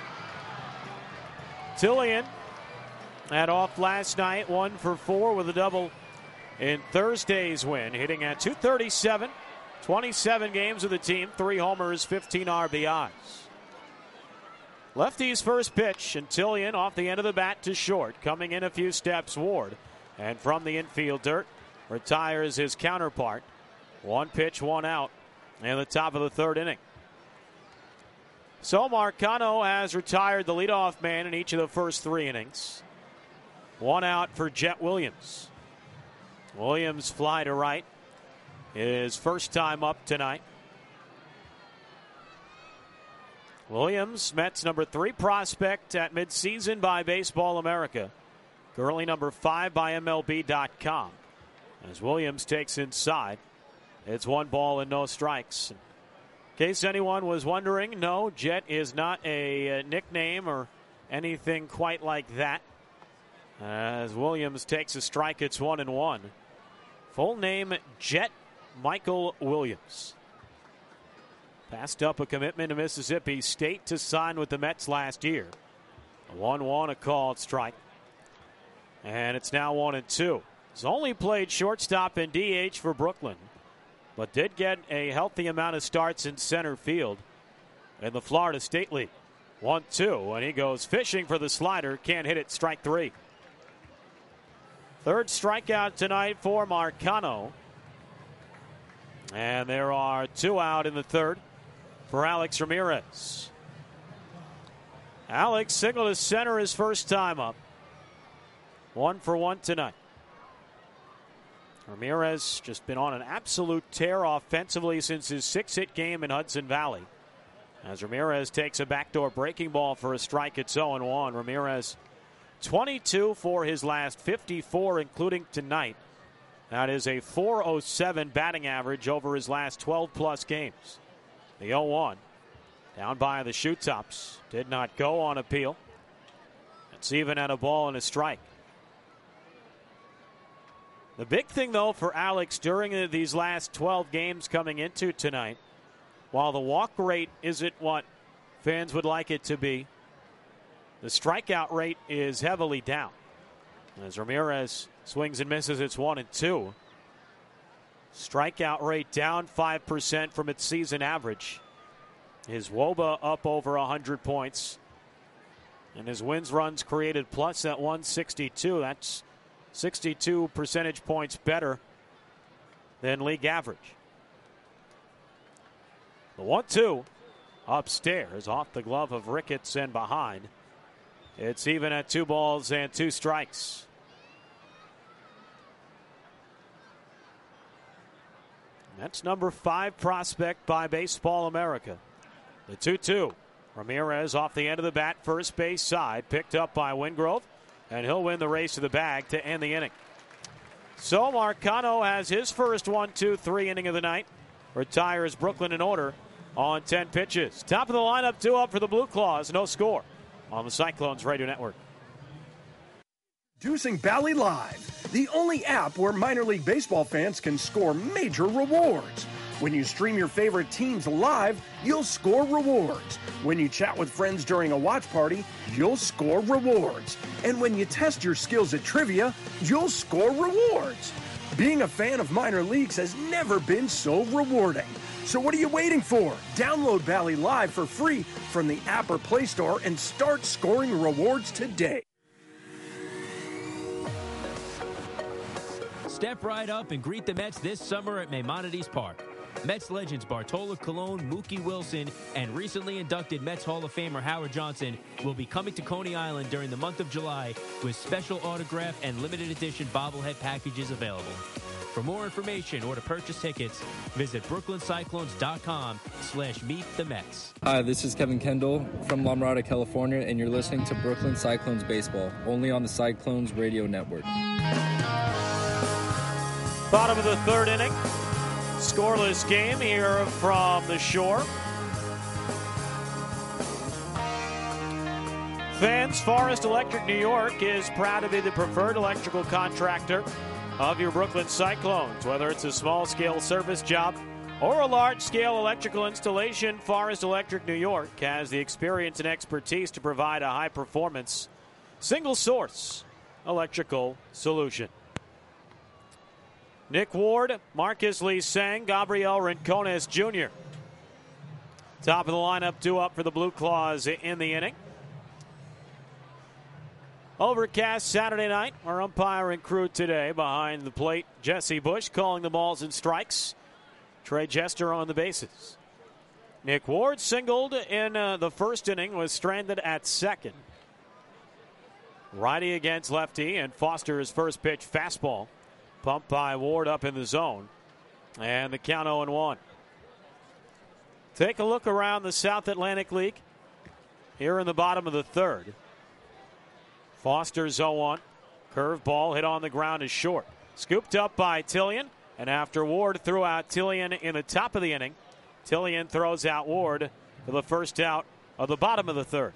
Tillian had off last night, 1 for 4 with a double in Thursday's win, hitting at .237, 27 games with the team, 3 homers, 15 RBIs. Lefty's first pitch, and Tillian off the end of the bat to short. Coming in a few steps, Ward. And from the infield dirt, retires his counterpart. 1 pitch, 1 out in the top of the 3rd inning. So Marcano has retired the leadoff man in each of the first 3 innings. 1 out for Jet Williams. Williams fly to right. His first time up tonight. Williams, Mets number 3 prospect at midseason by Baseball America. Currently number 5 by MLB.com. As Williams takes inside, it's 1 ball and no strikes. In case anyone was wondering, no, Jet is not a nickname or anything quite like that. As Williams takes a strike, it's 1-1. Full name, Jet Michael Williams. Passed up a commitment to Mississippi State to sign with the Mets last year. A 1-1, a called strike. And it's now 1-2. He's only played shortstop and DH for Brooklyn, but did get a healthy amount of starts in center field in the Florida State League. 1-2, and he goes fishing for the slider. Can't hit it, strike 3. 3rd strikeout tonight for Marcano. And there are 2 out in the 3rd. For Alex Ramirez. Alex signaled to center his first time up. 1 for 1 tonight. Ramirez just been on an absolute tear offensively since his 6-hit game in Hudson Valley. As Ramirez takes a backdoor breaking ball for a strike, it's 0-1. Ramirez 22 for his last 54, including tonight. That is a .407 batting average over his last 12-plus games. The 0-1 down by the shoe tops. Did not go on appeal. It's even at a ball and a strike. The big thing, though, for Alex during these last 12 games coming into tonight, while the walk rate isn't what fans would like it to be, the strikeout rate is heavily down. As Ramirez swings and misses, it's 1-2. Strikeout rate down 5% from its season average. His WOBA up over 100 points. And his wins runs created plus at 162. That's 62 percentage points better than league average. The 1-2 upstairs off the glove of Ricketts and behind. It's even at 2 balls and 2 strikes. That's number 5 prospect by Baseball America. The 2-2. Ramirez off the end of the bat, first base side, picked up by Wingrove, and he'll win the race to the bag to end the inning. So Marcano has his first 1-2-3 inning of the night. Retires Brooklyn in order on 10 pitches. Top of the lineup, 2 up for the Blue Claws. No score on the Cyclones Radio Network. Introducing Bally Live, the only app where minor league baseball fans can score major rewards. When you stream your favorite teams live, you'll score rewards. When you chat with friends during a watch party, you'll score rewards. And when you test your skills at trivia, you'll score rewards. Being a fan of minor leagues has never been so rewarding. So what are you waiting for? Download Bally Live for free from the app or Play Store and start scoring rewards today. Step right up and greet the Mets this summer at Maimonides Park. Mets legends Bartolo Colon, Mookie Wilson, and recently inducted Mets Hall of Famer Howard Johnson will be coming to Coney Island during the month of July with special autograph and limited edition bobblehead packages available. For more information or to purchase tickets, visit brooklyncyclones.com/meetthemets. Hi, this is Kevin Kendall from La Mirada, California, and you're listening to Brooklyn Cyclones Baseball, only on the Cyclones Radio Network. Bottom of the 3rd inning. Scoreless game here from the Shore. Fans, Forest Electric New York is proud to be the preferred electrical contractor of your Brooklyn Cyclones. Whether it's a small-scale service job or a large-scale electrical installation, Forest Electric New York has the experience and expertise to provide a high-performance, single-source electrical solution. Nick Ward, Marcus Lee Sang, Gabriel Rincones Jr. Top of the lineup, 2 up for the Blue Claws in the inning. Overcast Saturday night. Our umpiring crew today behind the plate, Jesse Bush calling the balls and strikes. Trey Jester on the bases. Nick Ward singled in the first inning, was stranded at second. Righty against lefty, and Foster's first pitch fastball. Pumped by Ward up in the zone. And the count 0-1. Take a look around the South Atlantic League. Here in the bottom of the 3rd. Foster's 0-1. Curveball hit on the ground is short. Scooped up by Tillian. And after Ward threw out Tillian in the top of the inning, Tillian throws out Ward for the first out of the bottom of the 3rd.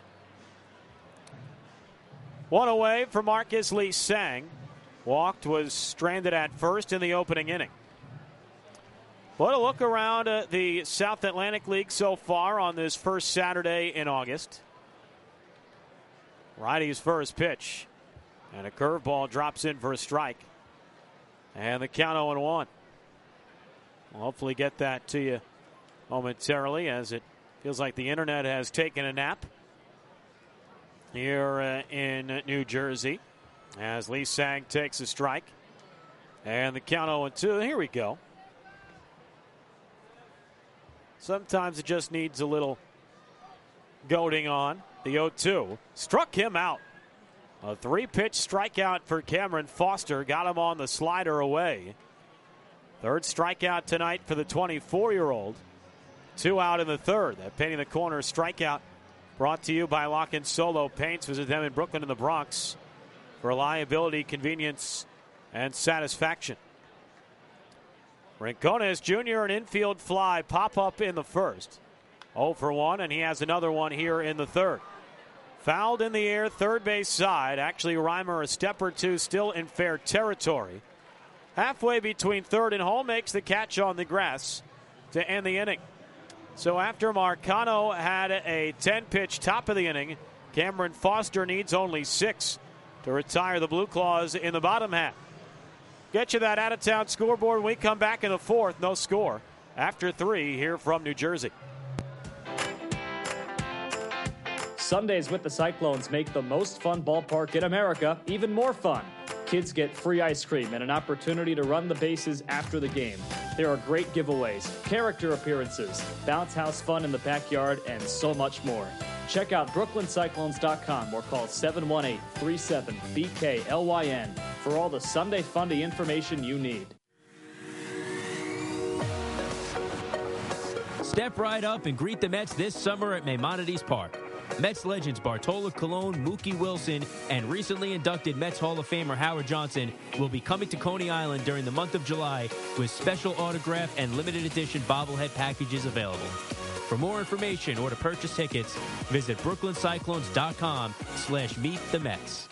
1 away for Marcus Lee Sang. Walked, was stranded at first in the opening inning. But a look around the South Atlantic League so far on this first Saturday in August. Righty's first pitch. And a curveball drops in for a strike. And the count 0-1. We'll hopefully get that to you momentarily, as it feels like the internet has taken a nap here in New Jersey. As Lee Sang takes a strike. And the count 0-2. Here we go. Sometimes it just needs a little goading on. The 0-2 struck him out. A 3-pitch strikeout for Cameron Foster. Got him on the slider away. 3rd strikeout tonight for the 24-year-old. 2 out in the 3rd. That painting the corner strikeout brought to you by Lock & Solo Paints. Visit them in Brooklyn and the Bronx for reliability, convenience, and satisfaction. Rincones Jr. an infield fly pop up in the 1st. 0 for 1, and he has another one here in the 3rd. Fouled in the air, third base side. Actually, Reimer a step or two still in fair territory. Halfway between 3rd and home, makes the catch on the grass to end the inning. So after Marcano had a 10-pitch top of the inning, Cameron Foster needs only 6 to retire the Blue Claws in the bottom half. Get you that out-of-town scoreboard when we come back in the 4th. No score after 3 here from New Jersey. Sundays with the Cyclones make the most fun ballpark in America even more fun. Kids get free ice cream and an opportunity to run the bases after the game. There are great giveaways, character appearances, bounce house fun in the backyard, and so much more. Check out BrooklynCyclones.com or call 718-37-BKLYN for all the Sunday Fundy information you need. Step right up and greet the Mets this summer at Maimonides Park. Mets legends Bartolo Colon, Mookie Wilson, and recently inducted Mets Hall of Famer Howard Johnson will be coming to Coney Island during the month of July with special autograph and limited edition bobblehead packages available. For more information or to purchase tickets, visit brooklyncyclones.com/meetthemets.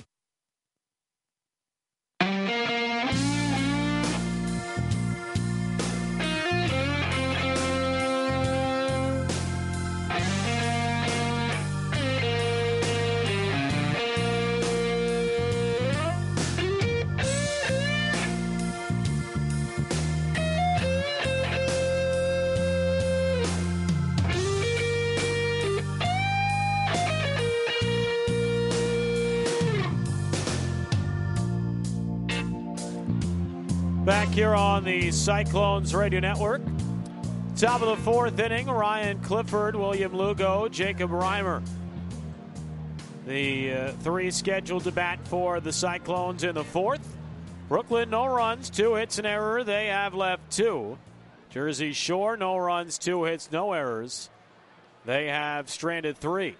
Back here on the Cyclones Radio Network. Top of the fourth inning, Ryan Clifford, William Lugo, Jacob Reimer. The three scheduled to bat for the Cyclones in the fourth. Brooklyn, no runs, 2 hits, an error. They have left 2. Jersey Shore, no runs, 2 hits, no errors. They have stranded 3.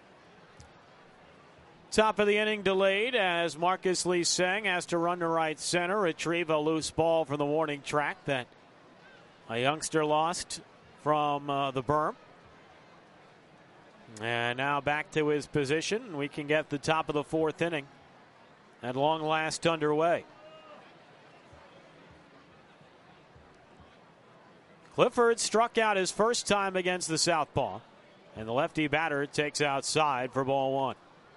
Top of the inning delayed as Marcus Lee Seng has to run to right center, retrieve a loose ball from the warning track that a youngster lost from the berm. And now back to his position. We can get the top of the fourth inning at long last underway. Clifford struck out his first time against the southpaw, and the lefty batter takes outside for ball 1.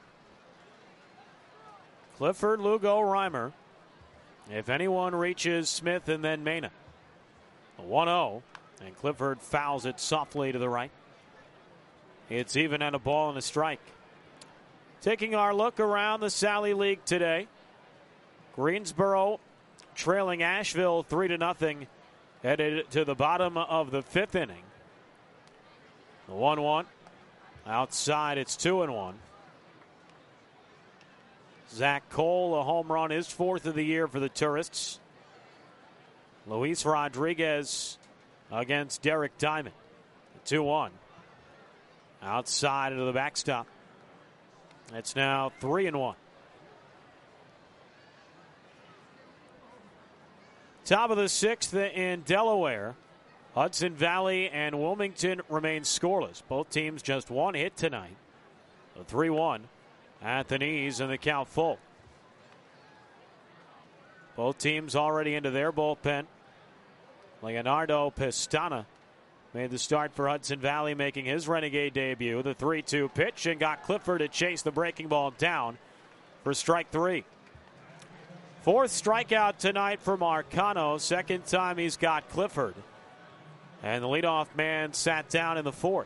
Clifford, Lugo, Reimer. If anyone reaches Smith and then Mena. 1-0, and Clifford fouls it softly to the right. It's even at a ball and a strike. Taking our look around the Sally League today. Greensboro trailing Asheville 3-0, headed to the bottom of the 5th inning. The 1-1. Outside, it's 2-1. Zach Cole, a home run, his 4th of the year for the Tourists. Luis Rodriguez against Derek Diamond. 2-1. Outside into the backstop. It's now 3-1. Top of the 6th in Delaware. Hudson Valley and Wilmington remain scoreless. Both teams just 1 hit tonight. The 3-1 at the knees and the count full. Both teams already into their bullpen. Leonardo Pestana made the start for Hudson Valley, making his Renegade debut. The 3-2 pitch, and got Clifford to chase the breaking ball down for strike 3. 4th strikeout tonight for Marcano. 2nd time he's got Clifford. And the leadoff man sat down in the 4th.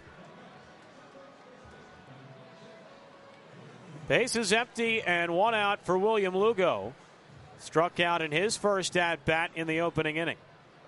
Bases empty and 1 out for William Lugo. Struck out in his first at-bat in the opening inning.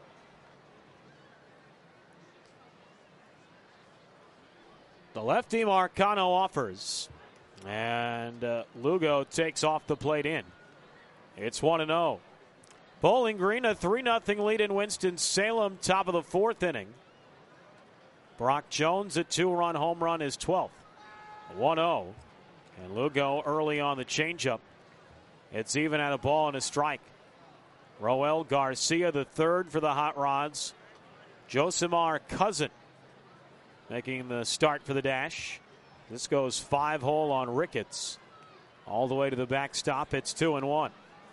The lefty Marcano offers. And Lugo takes off the plate in. It's 1-0. Bowling Green, a 3-0 lead in Winston-Salem, top of the 4th inning. Brock Jones, a 2-run home run, is 12th. 1-0. And Lugo early on the changeup. It's even at a ball and a strike. Roel Garcia, the 3rd for the Hot Rods. Josimar Cousin making the start for the Dash. This goes 5-hole on Ricketts. All the way to the backstop. It's 2-1.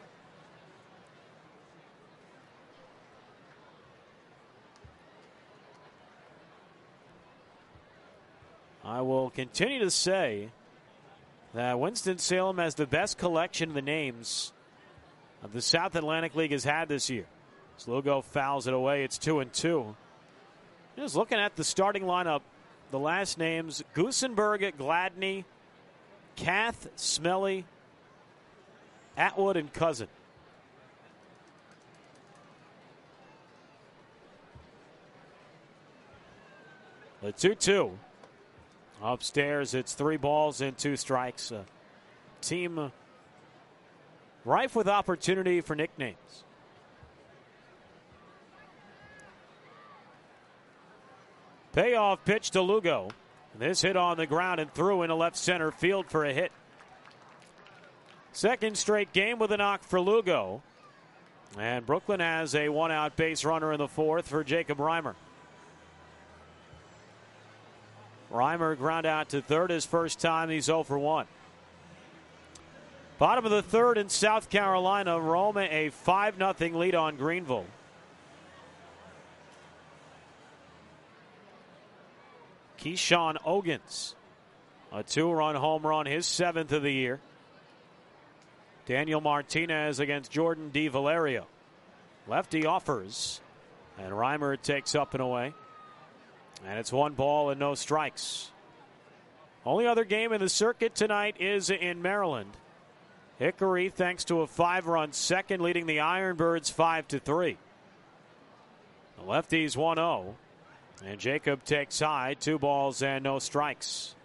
I will continue to say that Winston-Salem has the best collection of the names of the South Atlantic League has had this year. As Lugo fouls it away, it's 2-2. Just looking at the starting lineup, the last names: Gusenberg, Gladney, Kath, Smelly, Atwood, and Cousin. The 2-2. Upstairs, it's 3 balls and 2 strikes. Team rife with opportunity for nicknames. Payoff pitch to Lugo. This hit on the ground and through into left center field for a hit. Second straight game with a knock for Lugo. And Brooklyn has a 1-out base runner in the 4th for Jacob Reimer. Reimer ground out to third his first time. He's 0 for 1. Bottom of the 3rd in South Carolina. Rome a 5-0 lead on Greenville. Keyshawn Ogans, a 2-run home run, his 7th of the year. Daniel Martinez against Jordan D. Valerio. Lefty offers, and Reimer takes up and away. And it's 1 ball and no strikes. Only other game in the circuit tonight is in Maryland. Hickory, thanks to a 5-run second, leading the Ironbirds 5-3. The lefties 1-0. And Jacob takes high, 2 balls and no strikes.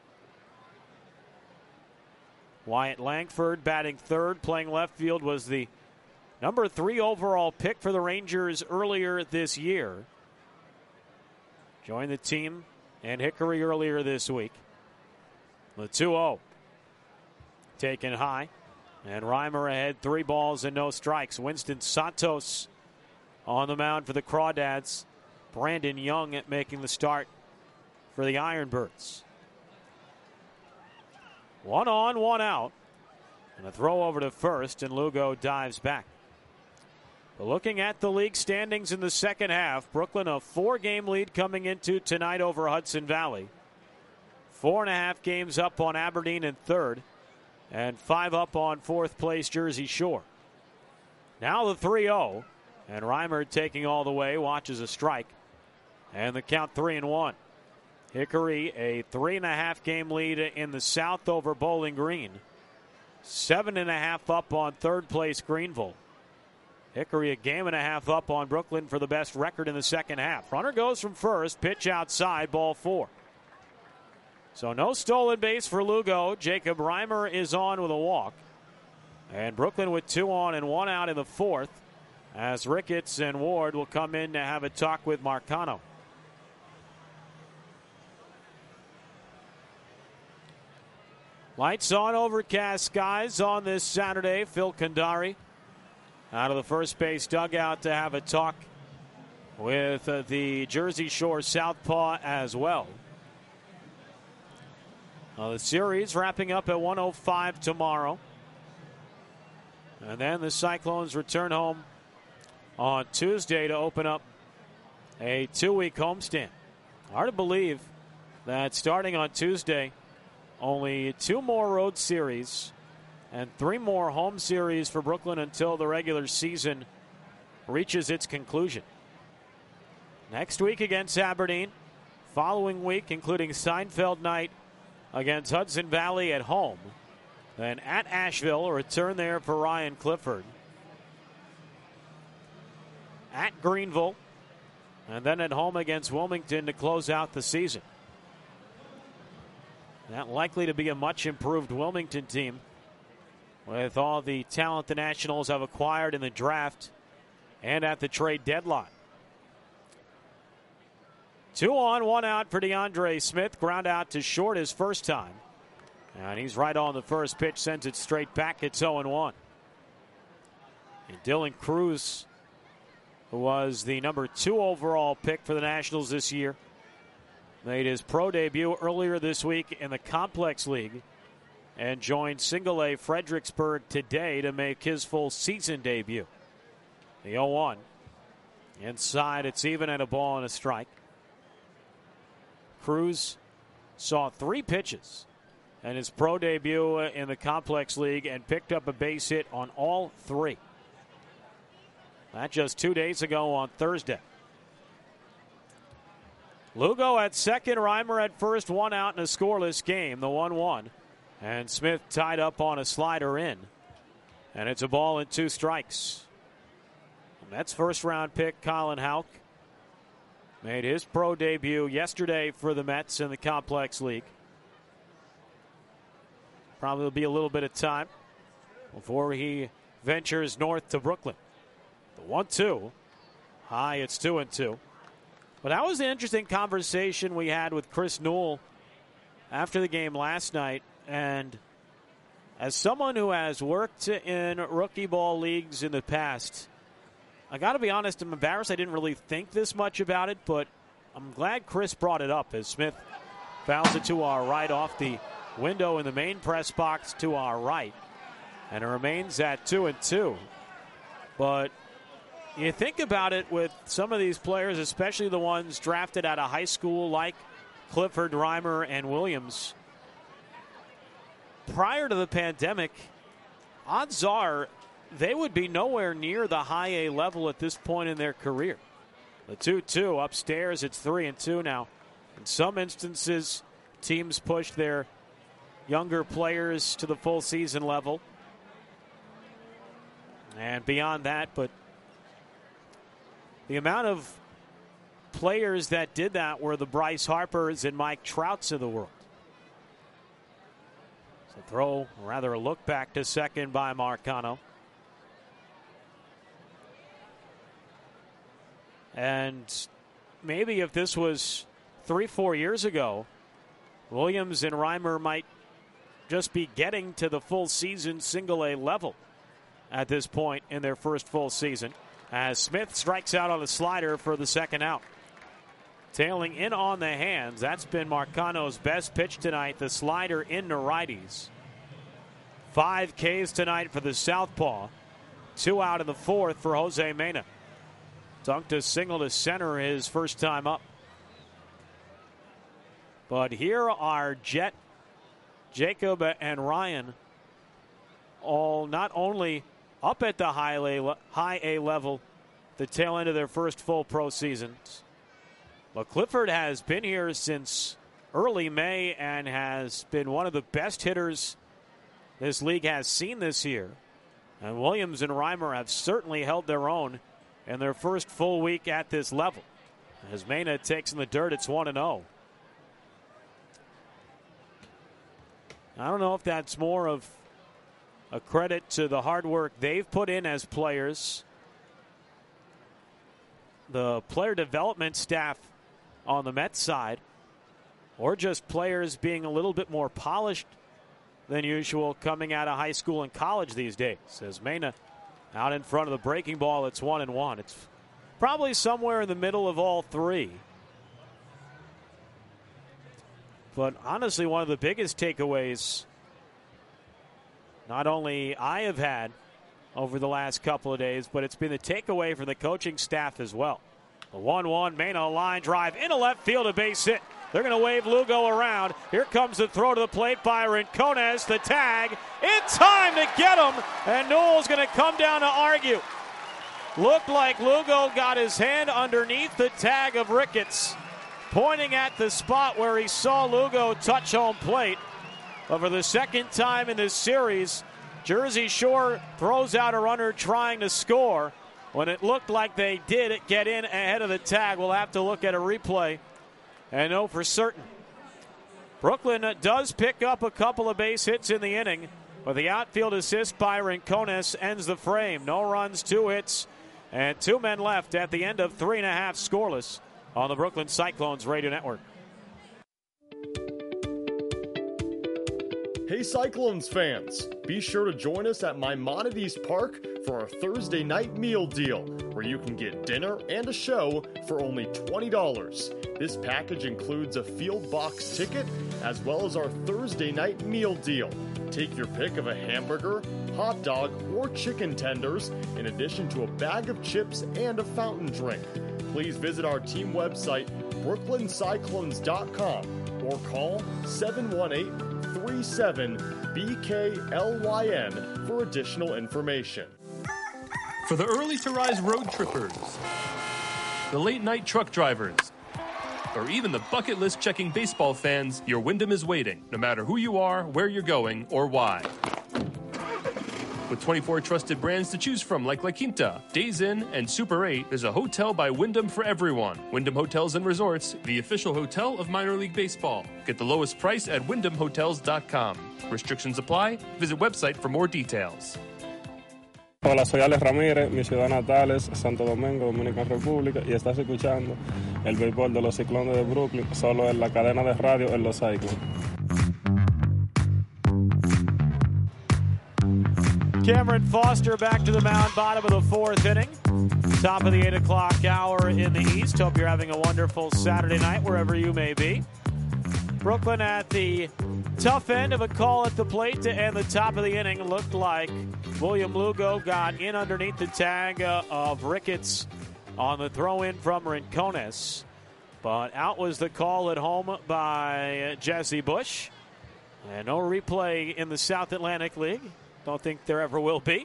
Wyatt Langford batting third, playing left field, was the number 3 overall pick for the Rangers earlier this year. Joined the team and Hickory earlier this week. The 2-0 taken high. And Reimer ahead, 3 balls and no strikes. Winston Santos on the mound for the Crawdads. Brandon Young making the start for the Ironbirds. 1 on, 1 out. And a throw over to first, and Lugo dives back. But looking at the league standings in the second half, Brooklyn a 4-game lead coming into tonight over Hudson Valley. 4.5 games up on Aberdeen in third, and 5 up on 4th place Jersey Shore. Now the 3-0, and Reimer taking all the way, watches a strike, and the count 3-1. Hickory a 3.5 game lead in the South over Bowling Green. 7.5 up on 3rd place Greenville. Hickory a 1.5 games up on Brooklyn for the best record in the second half. Runner goes from first, pitch outside, ball 4. So no stolen base for Lugo. Jacob Reimer is on with a walk. And Brooklyn with 2 on and 1 out in the 4th, as Ricketts and Ward will come in to have a talk with Marcano. Lights on, overcast skies on this Saturday. Phil Kandari out of the first base dugout to have a talk with the Jersey Shore southpaw as well. The series wrapping up at 1:05 tomorrow. And then the Cyclones return home on Tuesday to open up a 2-week homestand. Hard to believe that starting on Tuesday, only 2 more road series and 3 more home series for Brooklyn until the regular season reaches its conclusion. Next week against Aberdeen. Following week, including Seinfeld night against Hudson Valley at home. Then at Asheville, a return there for Ryan Clifford. At Greenville. And then at home against Wilmington to close out the season. That likely to be a much improved Wilmington team with all the talent the Nationals have acquired in the draft and at the trade deadline. 2 on, 1 out for DeAndre Smith. Ground out to short his first time. And he's right on the first pitch, sends it straight back. It's 0-1. And Dylan Cruz, who was the number 2 overall pick for the Nationals this year, made his pro debut earlier this week in the Complex League and joined Single A Fredericksburg today to make his full season debut. The 0-1. Inside, it's even at a ball and a strike. Cruz saw 3 pitches in his pro debut in the Complex League and picked up a base hit on all 3. That just 2 days ago on Thursday. Lugo at second, Reimer at first, 1 out in a scoreless game, the 1-1. And Smith tied up on a slider in. And it's a ball and 2 strikes. Mets first-round pick Colin Houck made his pro debut yesterday for the Mets in the Complex League. Probably will be a little bit of time before he ventures north to Brooklyn. The 1-2. High, it's 2-2. But that was an interesting conversation we had with Chris Newell after the game last night. And as someone who has worked in rookie ball leagues in the past, I got to be honest, I'm embarrassed I didn't really think this much about it, but I'm glad Chris brought it up as Smith fouls it to our right off the window in the main press box to our right. And it remains at 2-2. But you think about it with some of these players, especially the ones drafted out of high school like Clifford, Reimer, and Williams. Prior to the pandemic, odds are they would be nowhere near the high A level at this point in their career. The 2-2 upstairs, it's 3-2 now. In some instances, teams push their younger players to the full season level. And beyond that, but the amount of players that did that were the Bryce Harpers and Mike Trouts of the world. So throw, rather a look back to second by Marcano. And maybe if this was 3-4 years ago, Williams and Reimer might just be getting to the full season single A level at this point in their first full season, as Smith strikes out on a slider for the second out. Tailing in on the hands, that's been Marcano's best pitch tonight, the slider into righties. 5 Ks tonight for the southpaw. 2 out in the fourth for Jose Mena. Dunked a single to center his first time up. But here are Jet, Jacob, and Ryan all not only up at the high A level, the tail end of their first full pro seasons, but Clifford has been here since early May and has been one of the best hitters this league has seen this year. And Williams and Reimer have certainly held their own in their first full week at this level. As Mena takes in the dirt, it's 1-0. I don't know if that's more of a credit to the hard work they've put in as players, the player development staff on the Mets side, or just players being a little bit more polished than usual coming out of high school and college these days. As Mena out in front of the breaking ball, it's 1-1. It's probably somewhere in the middle of all three. But honestly, one of the biggest takeaways not only I have had over the last couple of days, but it's been the takeaway from the coaching staff as well. The 1-1, Mena line drive into left field, a base hit. They're going to wave Lugo around. Here comes the throw to the plate by Rincones. The tag in time to get him, and Newell's going to come down to argue. Looked like Lugo got his hand underneath the tag of Ricketts, pointing at the spot where he saw Lugo touch home plate. But for the second time in this series, Jersey Shore throws out a runner trying to score when it looked like they did get in ahead of the tag. We'll have to look at a replay and know for certain. Brooklyn does pick up a couple of base hits in the inning, but the outfield assist by Rincones ends the frame. No runs, 2 hits, and 2 men left at the end of 3.5 scoreless on the Brooklyn Cyclones Radio Network. Hey Cyclones fans, be sure to join us at Maimonides Park for our Thursday night meal deal, where you can get dinner and a show for only $20. This package includes a field box ticket as well as our Thursday night meal deal. Take your pick of a hamburger, hot dog, or chicken tenders, in addition to a bag of chips and a fountain drink. Please visit our team website, brooklyncyclones.com, or call 718-37-BKLYN for additional information. For the early to rise road trippers, the late night truck drivers, or even the bucket list checking baseball fans, your Wyndham is waiting, no matter who you are, where you're going, or why. With 24 trusted brands to choose from like La Quinta, Days Inn, and Super 8, there's a hotel by Wyndham for everyone. Wyndham Hotels and Resorts, the official hotel of minor league baseball. Get the lowest price at wyndhamhotels.com. Restrictions apply. Visit website for more details. Hola, soy Alex Ramírez, mi ciudad natal es Santo Domingo, Dominicana República, y estás escuchando el béisbol de los Ciclones de Brooklyn solo en la cadena de radio en Los Cyclones. Cameron Foster back to the mound, bottom of the fourth inning. Top of the 8 o'clock hour in the East. Hope you're having a wonderful Saturday night wherever you may be. Brooklyn at the tough end of a call at the plate to end the top of the inning. Looked like William Lugo got in underneath the tag of Ricketts on the throw-in from Rincones. But out was the call at home by Jesse Bush. And no replay in the South Atlantic League. Don't think there ever will be.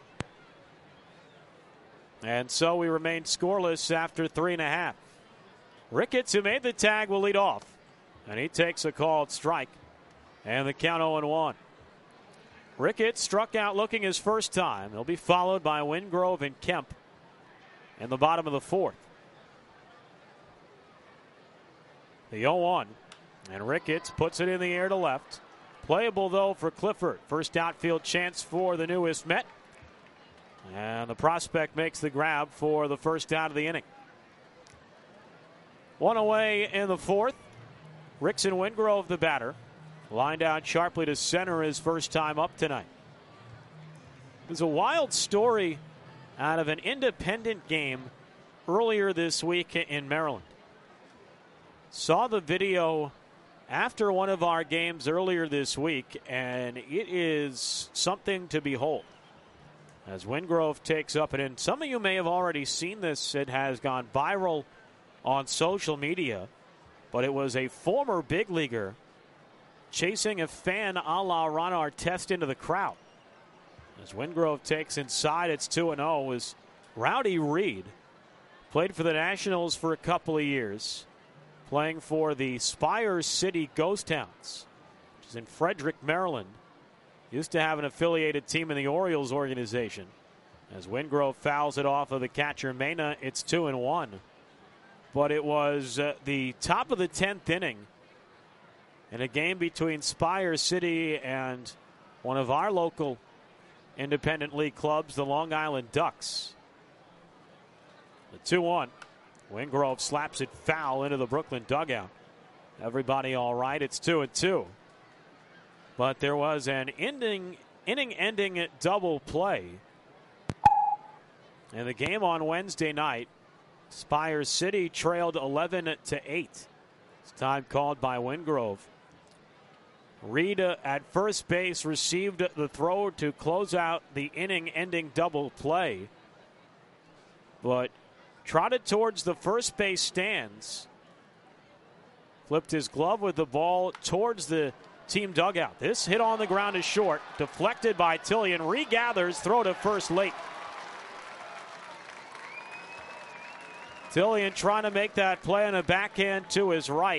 And so we remain scoreless after 3.5. Ricketts, who made the tag, will lead off. And he takes a called strike. And the count 0-1. Ricketts struck out looking his first time. He'll be followed by Wingrove and Kemp in the bottom of the fourth. The 0-1. And Ricketts puts it in the air to left. Playable, though, for Clifford. First outfield chance for the newest Met. And the prospect makes the grab for the first out of the inning. One away in the fourth. Rickson Wingrove, the batter, lined out sharply to center his first time up tonight. There's a wild story out of an independent game earlier this week in Maryland. Saw the video after one of our games earlier this week, and it is something to behold. As Wingrove takes up, and some of you may have already seen this, it has gone viral on social media, but it was a former big leaguer chasing a fan a la Ron Artest into the crowd. As Wingrove takes inside, it's 2-0. Was Rowdy Reed, played for the Nationals for a couple of years, playing for the Spire City Ghost Hounds, which is in Frederick, Maryland. Used to have an affiliated team in the Orioles organization. As Wingrove fouls it off of the catcher Mena, it's 2-1. But it was the top of the 10th inning in a game between Spire City and one of our local independent league clubs, the Long Island Ducks. The 2-1. Wingrove slaps it foul into the Brooklyn dugout. Everybody all right. It's 2-2. But there was an inning-ending double play in the game on Wednesday night. Spire City trailed 11-8. It's time called by Wingrove. Reed at first base received the throw to close out the inning-ending double play, but trotted towards the first base stands, flipped his glove with the ball towards the team dugout. This hit on the ground is short, deflected by Tillian, regathers, throw to first late. Tillian trying to make that play on a backhand to his right.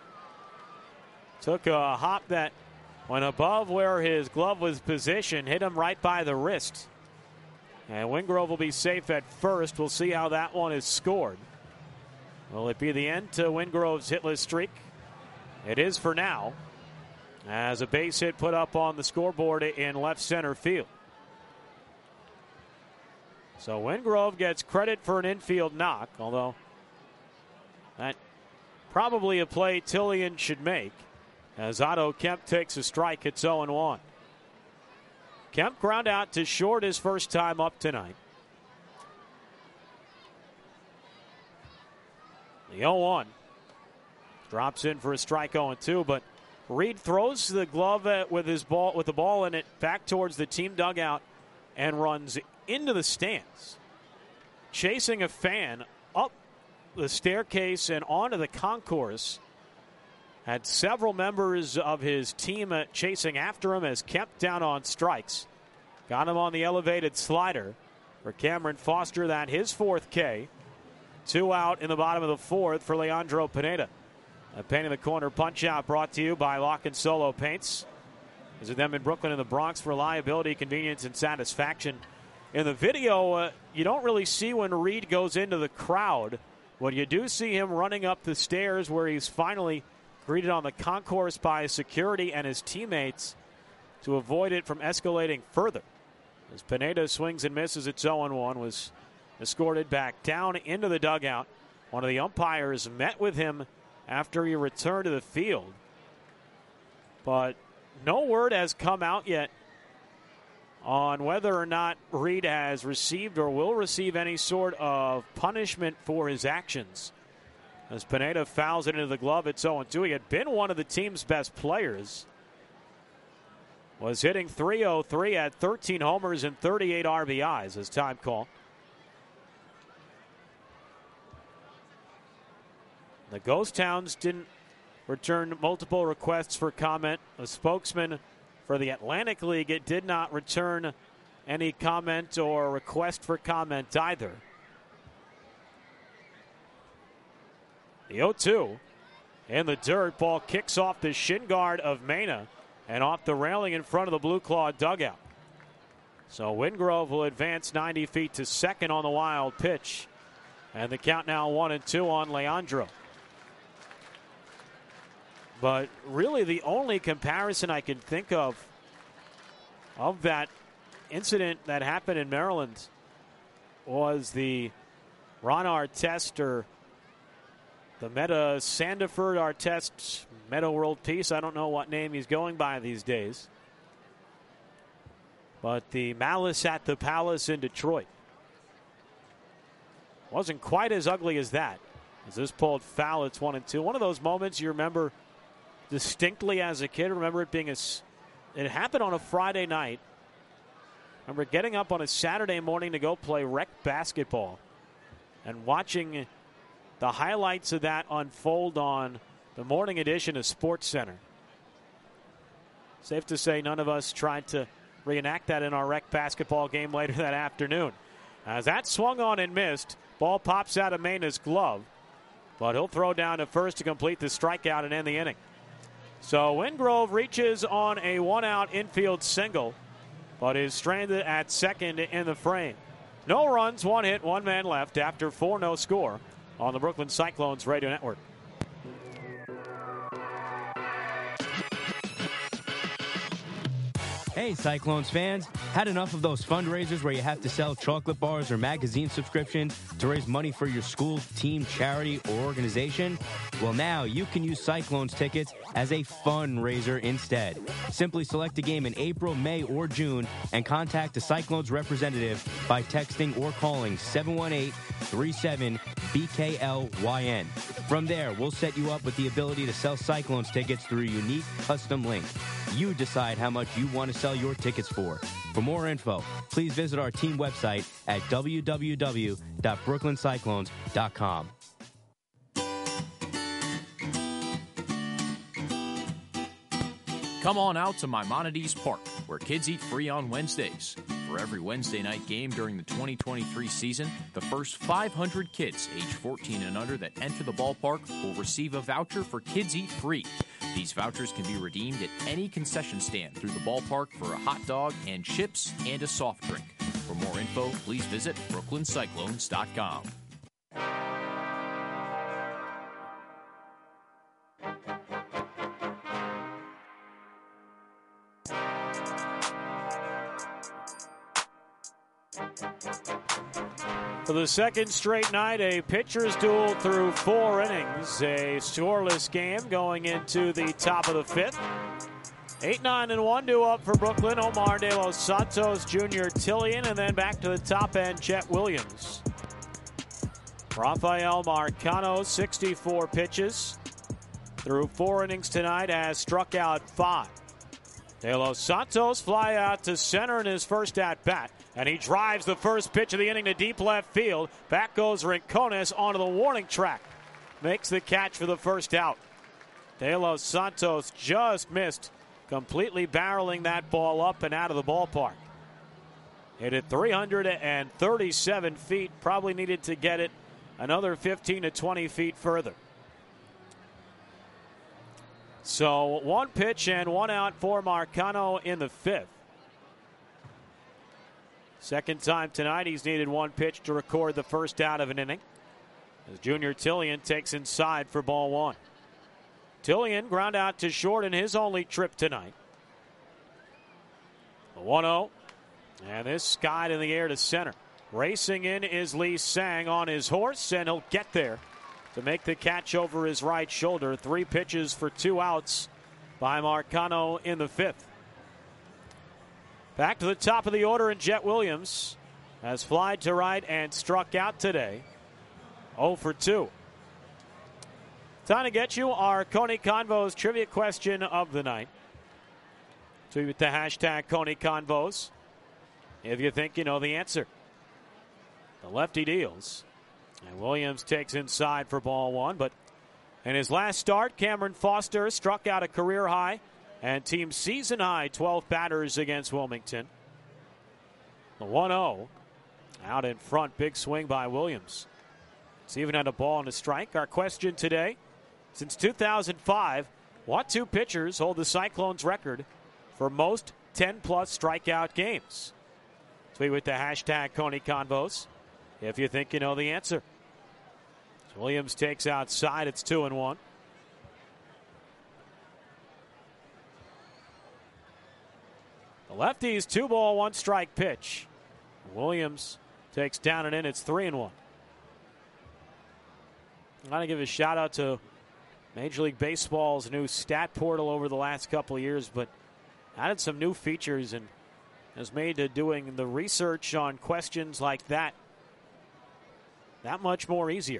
Took a hop that went above where his glove was positioned, hit him right by the wrist. And Wingrove will be safe at first. We'll see how that one is scored. Will it be the end to Wingrove's hitless streak? It is for now, as a base hit put up on the scoreboard in left center field. So Wingrove gets credit for an infield knock, although that probably a play Tillian should make, as Otto Kemp takes a strike. It's 0-1. Kemp ground out to short his first time up tonight. The 0-1 drops in for a strike, 0-2, but Reed throws the glove with the ball in it back towards the team dugout and runs into the stands, chasing a fan up the staircase and onto the concourse. Had several members of his team chasing after him as Kemp down on strikes. Got him on the elevated slider for Cameron Foster. That his fourth K. 2 out in the bottom of the fourth for Leandro Pineda. A Paint in the Corner Punch-Out brought to you by Lock and Solo Paints. Visit them in Brooklyn and the Bronx for reliability, convenience, and satisfaction. In the video, you don't really see when Reed goes into the crowd. When you do see him running up the stairs where he's finally greeted on the concourse by security and his teammates to avoid it from escalating further. As Pineda swings and misses at 0-1, was escorted back down into the dugout. One of the umpires met with him after he returned to the field. But no word has come out yet on whether or not Reed has received or will receive any sort of punishment for his actions. As Pineda fouls it into the glove at 0-2, he had been one of the team's best players. Was hitting .303, had 13 homers and 38 RBIs as time call. The Ghost Towns didn't return multiple requests for comment. A spokesman for the Atlantic League did not return any comment or request for comment either. The 0-2 in the dirt. Ball kicks off the shin guard of Mena and off the railing in front of the Blue Claw dugout. So Wingrove will advance 90 feet to second on the wild pitch. And the count now 1-2 on Leandro. But really the only comparison I can think of that incident that happened in Maryland was the Ron Artest or the Meta Sandiford Artest Meta World Peace. I don't know what name he's going by these days. But the Malice at the Palace in Detroit wasn't quite as ugly as that. As this pulled foul, it's 1-2. One of those moments you remember distinctly as a kid. Remember it being it happened on a Friday night. Remember getting up on a Saturday morning to go play rec basketball and watching the highlights of that unfold on the morning edition of SportsCenter. Safe to say none of us tried to reenact that in our rec basketball game later that afternoon. As that swung on and missed, ball pops out of Mena's glove, but he'll throw down to first to complete the strikeout and end the inning. So Wingrove reaches on a one-out infield single, but is stranded at second in the frame. No runs, one hit, one man left after 4 no score on the Brooklyn Cyclones Radio Network. Hey, Cyclones fans. Had enough of those fundraisers where you have to sell chocolate bars or magazine subscriptions to raise money for your school, team, charity, or organization? Well, now you can use Cyclones tickets as a fundraiser instead. Simply select a game in April, May, or June and contact a Cyclones representative by texting or calling 718-37-BKLYN. From there, we'll set you up with the ability to sell Cyclones tickets through a unique custom link. You decide how much you want to sell your tickets for. For more info, please visit our team website at www.brooklyncyclones.com. Come on out to Maimonides Park, where kids eat free on Wednesdays. For every Wednesday night game during the 2023 season, the first 500 kids age 14 and under that enter the ballpark will receive a voucher for Kids Eat Free. These vouchers can be redeemed at any concession stand through the ballpark for a hot dog and chips and a soft drink. For more info, please visit brooklyncyclones.com. For the second straight night, a pitcher's duel through 4 innings. A scoreless game going into the top of the 5th. 8-9-1 due up for Brooklyn. Omar De Los Santos, Junior Tillian, and then back to the top end, Chet Williams. Rafael Marcano, 64 pitches. Through 4 innings tonight, has struck out 5. De Los Santos fly out to center in his first at-bat. And he drives the first pitch of the inning to deep left field. Back goes Rincones onto the warning track. Makes the catch for the first out. De Los Santos just missed, completely barreling that ball up and out of the ballpark. Hit it 337 feet. Probably needed to get it another 15 to 20 feet further. So 1 pitch and 1 out for Marcano in the 5th. Second time tonight he's needed 1 pitch to record the first out of an inning, as Junior Tillian takes inside for ball 1. Tillian ground out to short in his only trip tonight. The 1-0, and this skied in the air to center. Racing in is Lee Sang on his horse, and he'll get there to make the catch over his right shoulder. 3 pitches for 2 outs by Marcano in the 5th. Back to the top of the order, and Jet Williams has flied to right and struck out today. 0 for 2. Time to get you our Coney Convos trivia question of the night. Tweet with the hashtag Coney Convos if you think you know the answer. The lefty deals, and Williams takes inside for ball 1. But in his last start, Cameron Foster struck out a career high and team season high 12 batters against Wilmington. The 1-0 out in front, big swing by Williams. It's even had a ball and a strike. Our question today: since 2005, what 2 pitchers hold the Cyclones record for most 10-plus strikeout games? Tweet with the hashtag Coney Convos if you think you know the answer. As Williams takes outside, it's 2-1. The lefty's 2-ball, 1-strike pitch. Williams takes down and in, it's 3-1. I want to give a shout out to Major League Baseball's new stat portal over the last couple of years, but added some new features and has made doing the research on questions like that much more easier.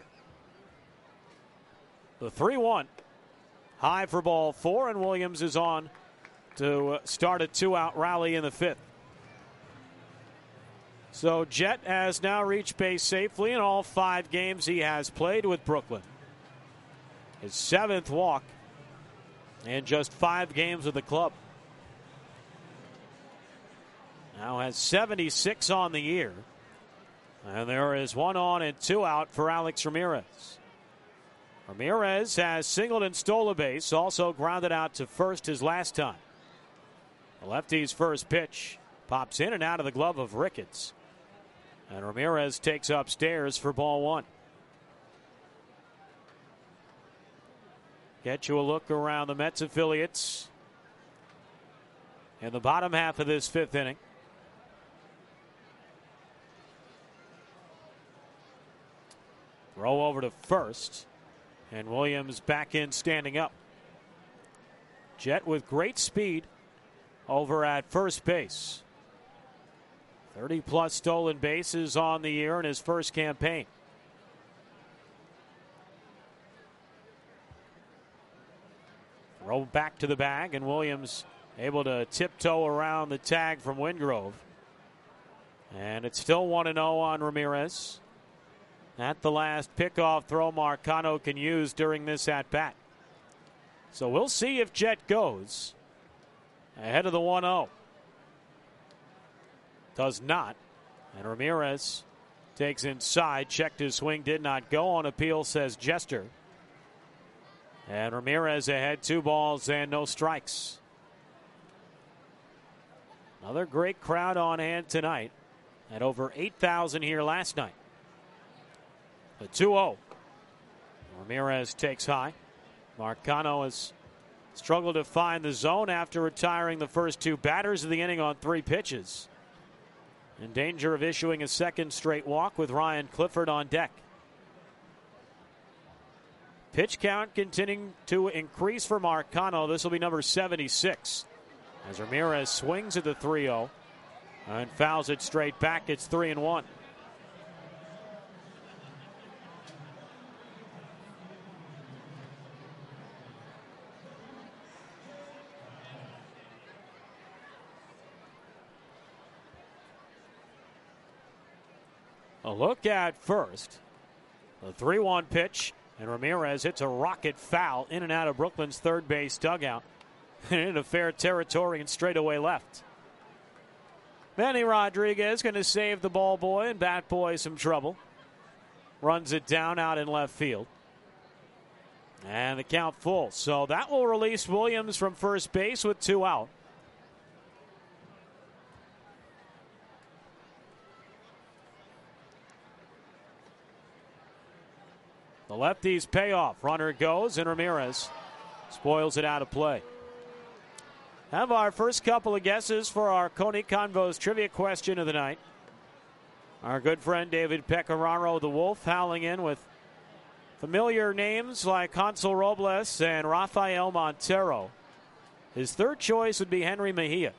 The 3-1 high for ball 4, and Williams is on to start a 2-out rally in the 5th. So Jet has now reached base safely in all 5 games he has played with Brooklyn. His 7th walk in just 5 games with the club. Now has 76 on the year. And there is 1 on and 2 out for Alex Ramirez. Ramirez has singled and stole a base, also grounded out to first his last time. The lefty's first pitch pops in and out of the glove of Ricketts. And Ramirez takes upstairs for ball 1. Get you a look around the Mets affiliates in the bottom half of this 5th inning. Throw over to first, and Williams back in standing up. Jet with great speed over at first base. 30-plus stolen bases on the year in his first campaign. Throw back to the bag, and Williams able to tiptoe around the tag from Wingrove. And it's still 1-0 on Ramirez. At the last pickoff throw Marcano can use during this at-bat. So we'll see if Jet goes ahead of the 1-0. Does not. And Ramirez takes inside. Checked his swing. Did not go. On appeal, says Jester. And Ramirez ahead, 2 balls and no strikes. Another great crowd on hand tonight. At over 8,000 here last night. The 2-0. Ramirez takes high. Marcano has struggled to find the zone after retiring the first 2 batters of the inning on 3 pitches. In danger of issuing a second straight walk with Ryan Clifford on deck. Pitch count continuing to increase for Marcano. This will be number 76. As Ramirez swings at the 3-0 and fouls it straight back. It's 3-1. A look at first. The 3-1 pitch, and Ramirez hits a rocket foul in and out of Brooklyn's third base dugout and into fair territory and straightaway left. Manny Rodriguez going to save the ball boy and bat boy some trouble. Runs it down out in left field. And the count full. So that will release Williams from first base with 2 out. The lefty's payoff. Runner goes, and Ramirez spoils it out of play. Have our first couple of guesses for our Coney Convos trivia question of the night. Our good friend David Pecoraro, the Wolf, howling in with familiar names like Hansel Robles and Rafael Montero. His third choice would be Henry Mejia.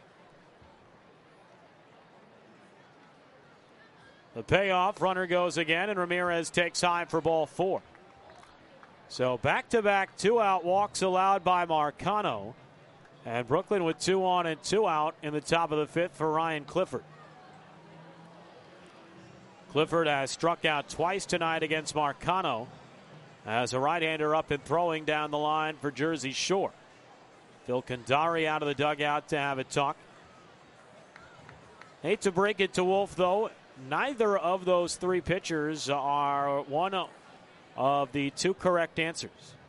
The payoff, runner goes again, and Ramirez takes high for ball 4. So back-to-back 2-out walks allowed by Marcano. And Brooklyn with 2 on and 2 out in the top of the 5th for Ryan Clifford. Clifford has struck out twice tonight against Marcano as a right-hander up and throwing down the line for Jersey Shore. Phil Kandari out of the dugout to have a talk. Hate to break it to Wolf, though. Neither of those 3 pitchers are one of the 2 correct answers.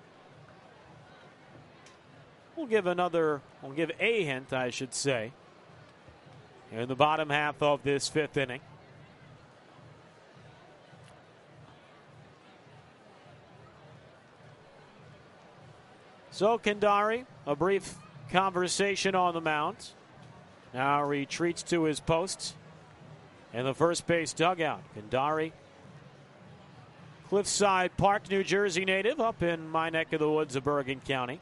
We'll give a hint, I should say, in the bottom half of this 5th inning. So Kandari, a brief conversation on the mound. Now retreats to his post in the first base dugout. Kandari, Cliffside Park, New Jersey native, up in my neck of the woods of Bergen County.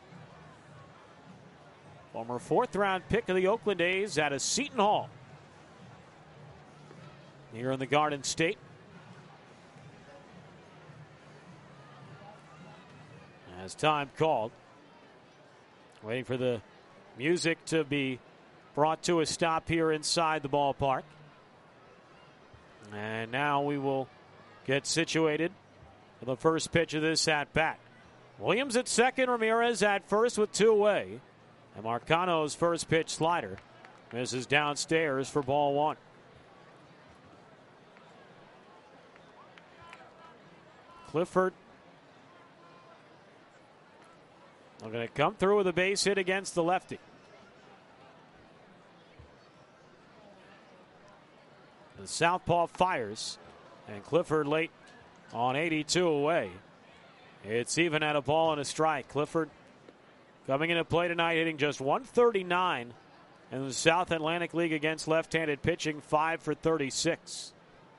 Former 4th-round pick of the Oakland A's out of Seton Hall here in the Garden State. As time called. Waiting for the music to be brought to a stop here inside the ballpark. And now we will get situated for the first pitch of this at-bat. Williams at second, Ramirez at first with 2 away. And Marcano's first pitch slider misses downstairs for ball 1. Clifford going to come through with a base hit against the lefty. The southpaw fires, and Clifford late on 82 away. It's even at a ball and a strike. Clifford coming into play tonight, hitting just .139 in the South Atlantic League against left-handed pitching, 5 for 36.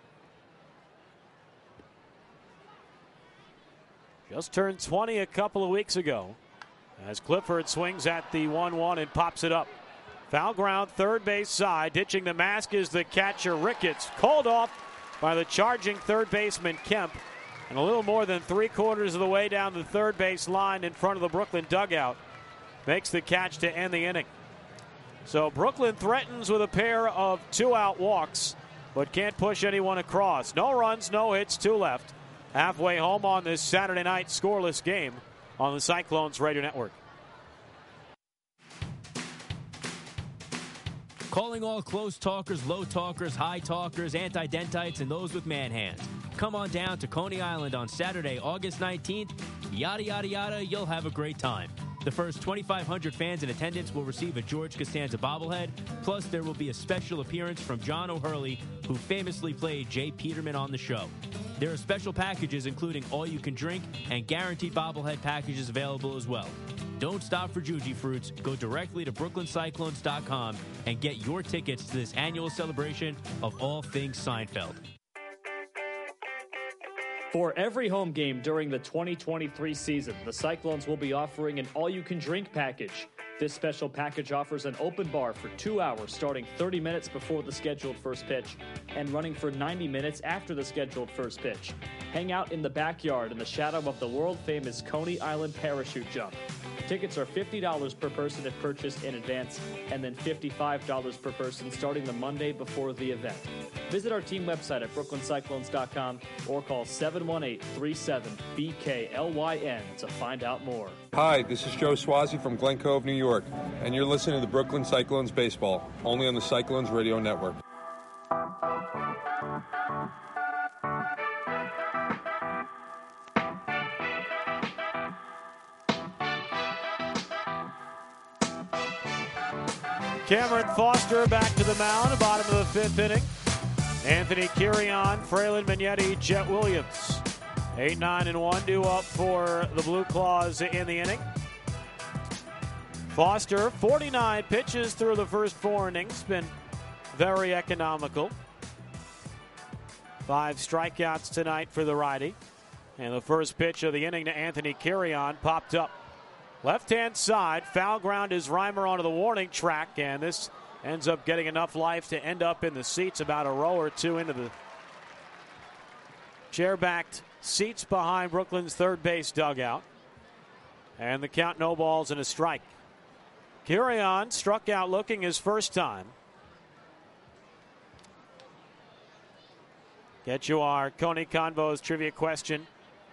Just turned 20 a couple of weeks ago as Clifford swings at the 1-1 and pops it up. Foul ground, third base side. Ditching the mask is the catcher, Ricketts. Called off by the charging third baseman, Kemp. And a little more than 3/4 of the way down the third base line in front of the Brooklyn dugout makes the catch to end the inning. So Brooklyn threatens with a pair of 2-out walks, but can't push anyone across. No runs, no hits, 2 left. Halfway home on this Saturday night scoreless game on the Cyclones Radio Network. Calling all close talkers, low talkers, high talkers, anti-dentites, and those with man hands. Come on down to Coney Island on Saturday, August 19th. Yada, yada, yada, you'll have a great time. The first 2,500 fans in attendance will receive a George Costanza bobblehead. Plus, there will be a special appearance from John O'Hurley, who famously played Jay Peterman on the show. There are special packages including all-you-can-drink and guaranteed bobblehead packages available as well. Don't stop for Juji Fruits. Go directly to BrooklynCyclones.com and get your tickets to this annual celebration of all things Seinfeld. For every home game during the 2023 season, the Cyclones will be offering an all-you-can-drink package. This special package offers an open bar for 2 hours starting 30 minutes before the scheduled first pitch and running for 90 minutes after the scheduled first pitch. Hang out in the backyard in the shadow of the world-famous Coney Island parachute jump. Tickets are $50 per person if purchased in advance, and then $55 per person starting the Monday before the event. Visit our team website at BrooklynCyclones.com or call 718-37-BKLYN to find out more. Hi, this is Joe Swazi from Glen Cove, New York, and you're listening to the Brooklyn Cyclones Baseball, only on the Cyclones Radio Network. Cameron Foster back to the mound, bottom of the 5th inning. Anthony Kirion, Fralin Magnetti, Jet Williams. 8-9-1 due up for the Blue Claws in the inning. Foster, 49 pitches through the first 4 innings. Been very economical. 5 strikeouts tonight for the righty. And the first pitch of the inning to Anthony Kirion popped up. Left-hand side, foul ground is Reimer onto the warning track, and this ends up getting enough life to end up in the seats about a row or two into the chair-backed seats behind Brooklyn's third base dugout. And the count, no balls and a strike. Kirion struck out looking his first time. Get you our Coney Convos trivia question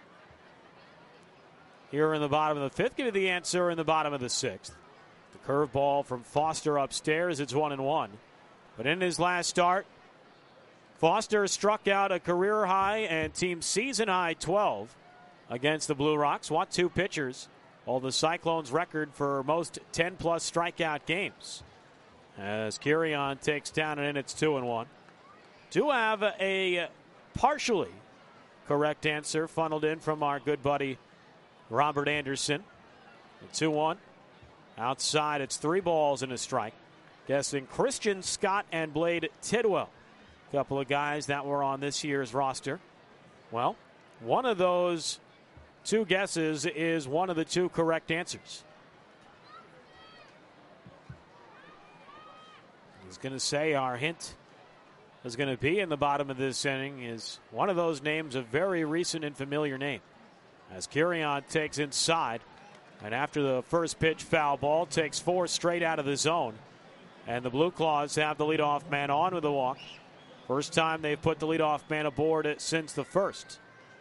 here in the bottom of the 5th. Give you the answer in the bottom of the 6th. The curveball from Foster upstairs. It's 1-1. But in his last start, Foster struck out a career high and team season high 12 against the Blue Rocks. 2 pitchers. All the Cyclones' record for most 10-plus strikeout games. As Kirion takes down and in, it's 2-1. Do have a partially correct answer funneled in from our good buddy Robert Anderson. 2-1. Outside, it's 3 balls and a strike. Guessing Christian Scott and Blade Tidwell. A couple of guys that were on this year's roster. Well, one of those 2 guesses is one of the 2 correct answers. I was going to say our hint is going to be in the bottom of this inning is one of those names, a very recent and familiar name. As Kirion takes inside, and after the first pitch foul ball, takes 4 straight out of the zone. And the Blue Claws have the leadoff man on with a walk. First time they've put the leadoff man aboard since the first.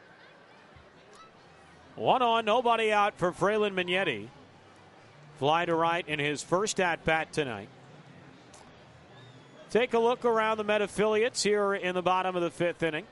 1 on, nobody out for Fralin Magnetti. Fly to right in his first at-bat tonight. Take a look around the Met affiliates here in the bottom of the 5th inning.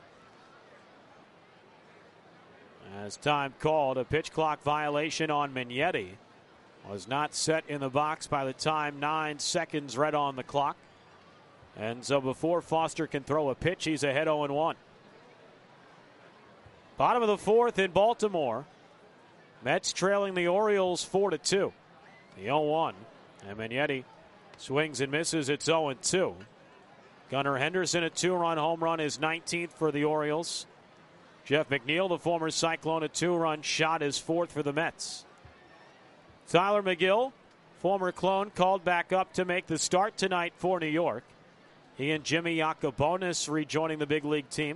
As time called, a pitch clock violation on Magnetti was not set in the box by the time 9 seconds read on the clock. And so before Foster can throw a pitch, he's ahead 0-1. Bottom of the 4th in Baltimore. Mets trailing the Orioles 4-2. The 0-1. And Magnetti swings and misses. It's 0-2. Gunnar Henderson, a 2-run home run, is 19th for the Orioles. Jeff McNeil, the former Cyclone, a 2-run shot, is 4th for the Mets. Tyler McGill, former clone, called back up to make the start tonight for New York. He and Jimmy Yacobonis rejoining the big league team.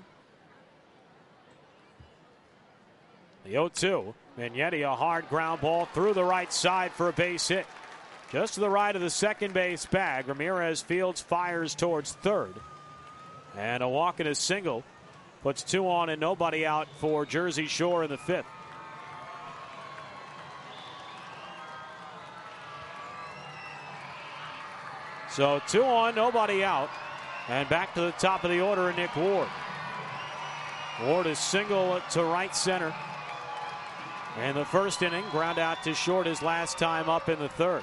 The 0-2. Magnetti, a hard ground ball through the right side for a base hit. Just to the right of the second base bag. Ramirez Fields fires towards third. And a walk and a single puts 2 on and nobody out for Jersey Shore in the 5th. So 2 on, nobody out. And back to the top of the order, Nick Ward. Ward is single to right center. And the first inning, ground out to short his last time up in the 3rd.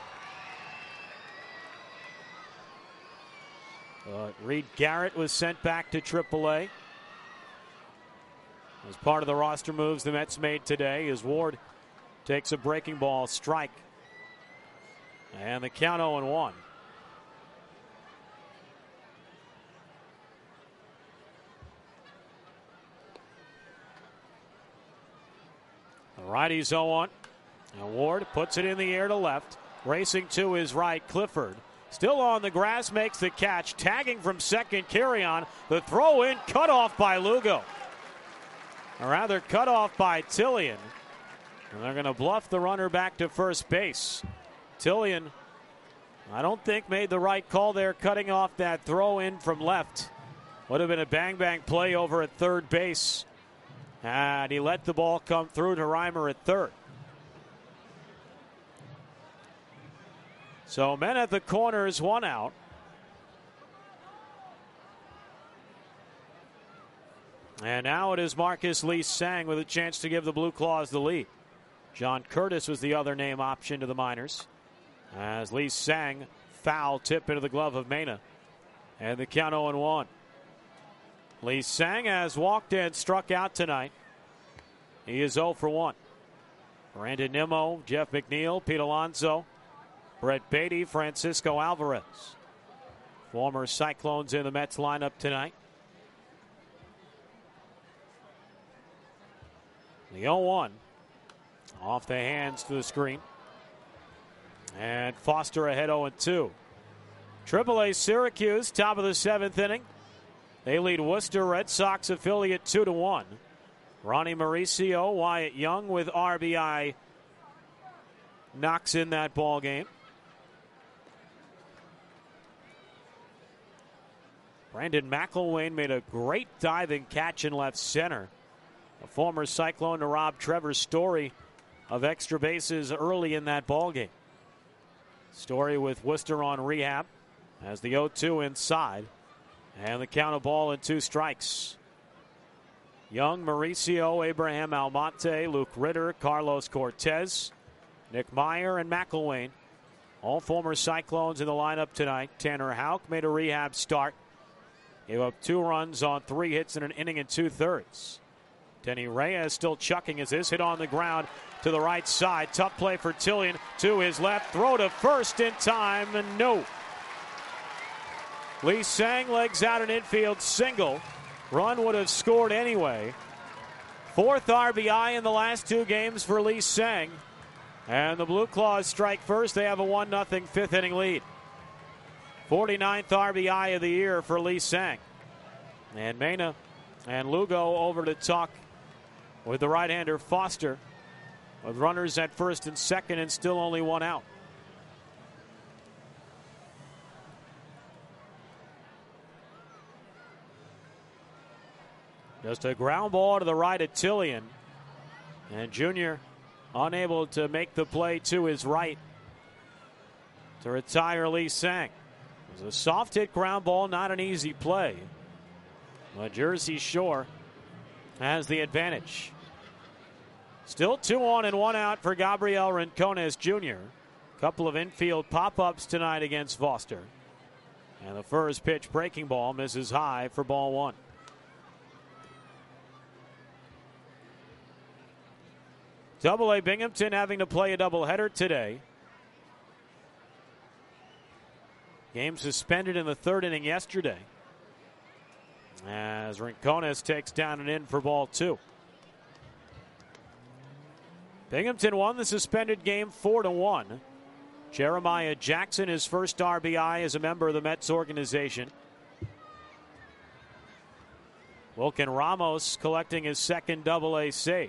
Reed Garrett was sent back to AAA. As part of the roster moves the Mets made today, as Ward takes a breaking ball strike. And the count 0-1. The righty's 0-1. And Ward puts it in the air to left. Racing to his right, Clifford. Still on the grass, makes the catch. Tagging from second, Kirion. The throw in, cut off by Lugo. Or rather, cut off by Tillian. And they're going to bluff the runner back to first base. Tillian, I don't think made the right call there, cutting off that throw in from left. Would have been a bang-bang play over at third base. And he let the ball come through to Reimer at third. So men at the corners, 1 out. And now it is Marcus Lee Sang with a chance to give the Blue Claws the lead. John Curtis was the other name option to the minors. As Lee Sang foul tip into the glove of Mena. And the count 0-1. Lee Sang has walked and struck out tonight. He is 0 for 1. Brandon Nimmo, Jeff McNeil, Pete Alonso, Brett Beatty, Francisco Alvarez. Former Cyclones in the Mets lineup tonight. The 0-1 off the hands to the screen. And Foster ahead 0-2. AAA Syracuse, top of the 7th inning. They lead Worcester Red Sox affiliate 2-1. Ronnie Mauricio, Wyatt Young with RBI knocks in that ball game. Brandon McIlwain made a great diving catch in left center. A former Cyclone to rob Trevor Story of extra bases early in that ball game. Story with Worcester on rehab as the 0-2 inside. And the count of ball and 2 strikes. Young, Mauricio, Abraham Almonte, Luke Ritter, Carlos Cortez, Nick Meyer, and McIlwain. All former Cyclones in the lineup tonight. Tanner Houck made a rehab start. Gave up 2 runs on 3 hits in an inning and 2/3. Denny Reyes still chucking as this hit on the ground to the right side. Tough play for Tillian to his left. Throw to first in time, and no. Lee Sang legs out an infield single. Run would have scored anyway. 4th RBI in the last 2 games for Lee Sang. And the Blue Claws strike first. They have a 1-0 5th inning lead. 49th RBI of the year for Lee Sang. And Mena and Lugo over to talk with the right-hander Foster, with runners at first and second and still only 1 out. Just a ground ball to the right of Tillian. And Junior unable to make the play to his right to retire Lee Sang. It was a soft hit ground ball, not an easy play. But Jersey Shore has the advantage. Still 2 on and 1 out for Gabriel Rincones Jr. Couple of infield pop-ups tonight against Foster. And the first pitch breaking ball misses high for ball 1. Double-A Binghamton having to play a doubleheader today. Game suspended in the 3rd inning yesterday, as Rincones takes down and in for ball 2. Binghamton won the suspended game 4-1. Jeremiah Jackson, his first RBI as a member of the Mets organization. Wilkin Ramos collecting his second Double-A save.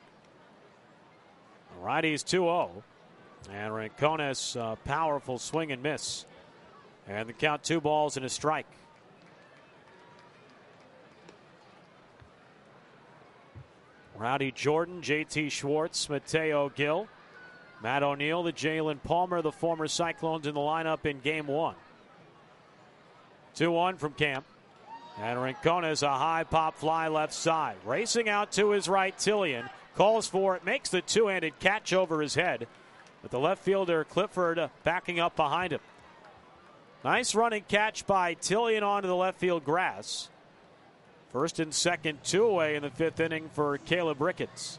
Righties 2-0. And Rincones, powerful swing and miss. And the count 2 balls and a strike. Rowdy Jordan, JT Schwartz, Mateo Gil, Matt O'Neill, the Jalen Palmer, the former Cyclones in the lineup in game 1. 2-1 from Camp. And Rincones, a high pop fly left side. Racing out to his right, Tillian. Calls for it, makes the 2-handed catch over his head. With the left fielder, Clifford, backing up behind him. Nice running catch by Tillian onto the left field grass. First and second, 2 away in the 5th inning for Caleb Ricketts.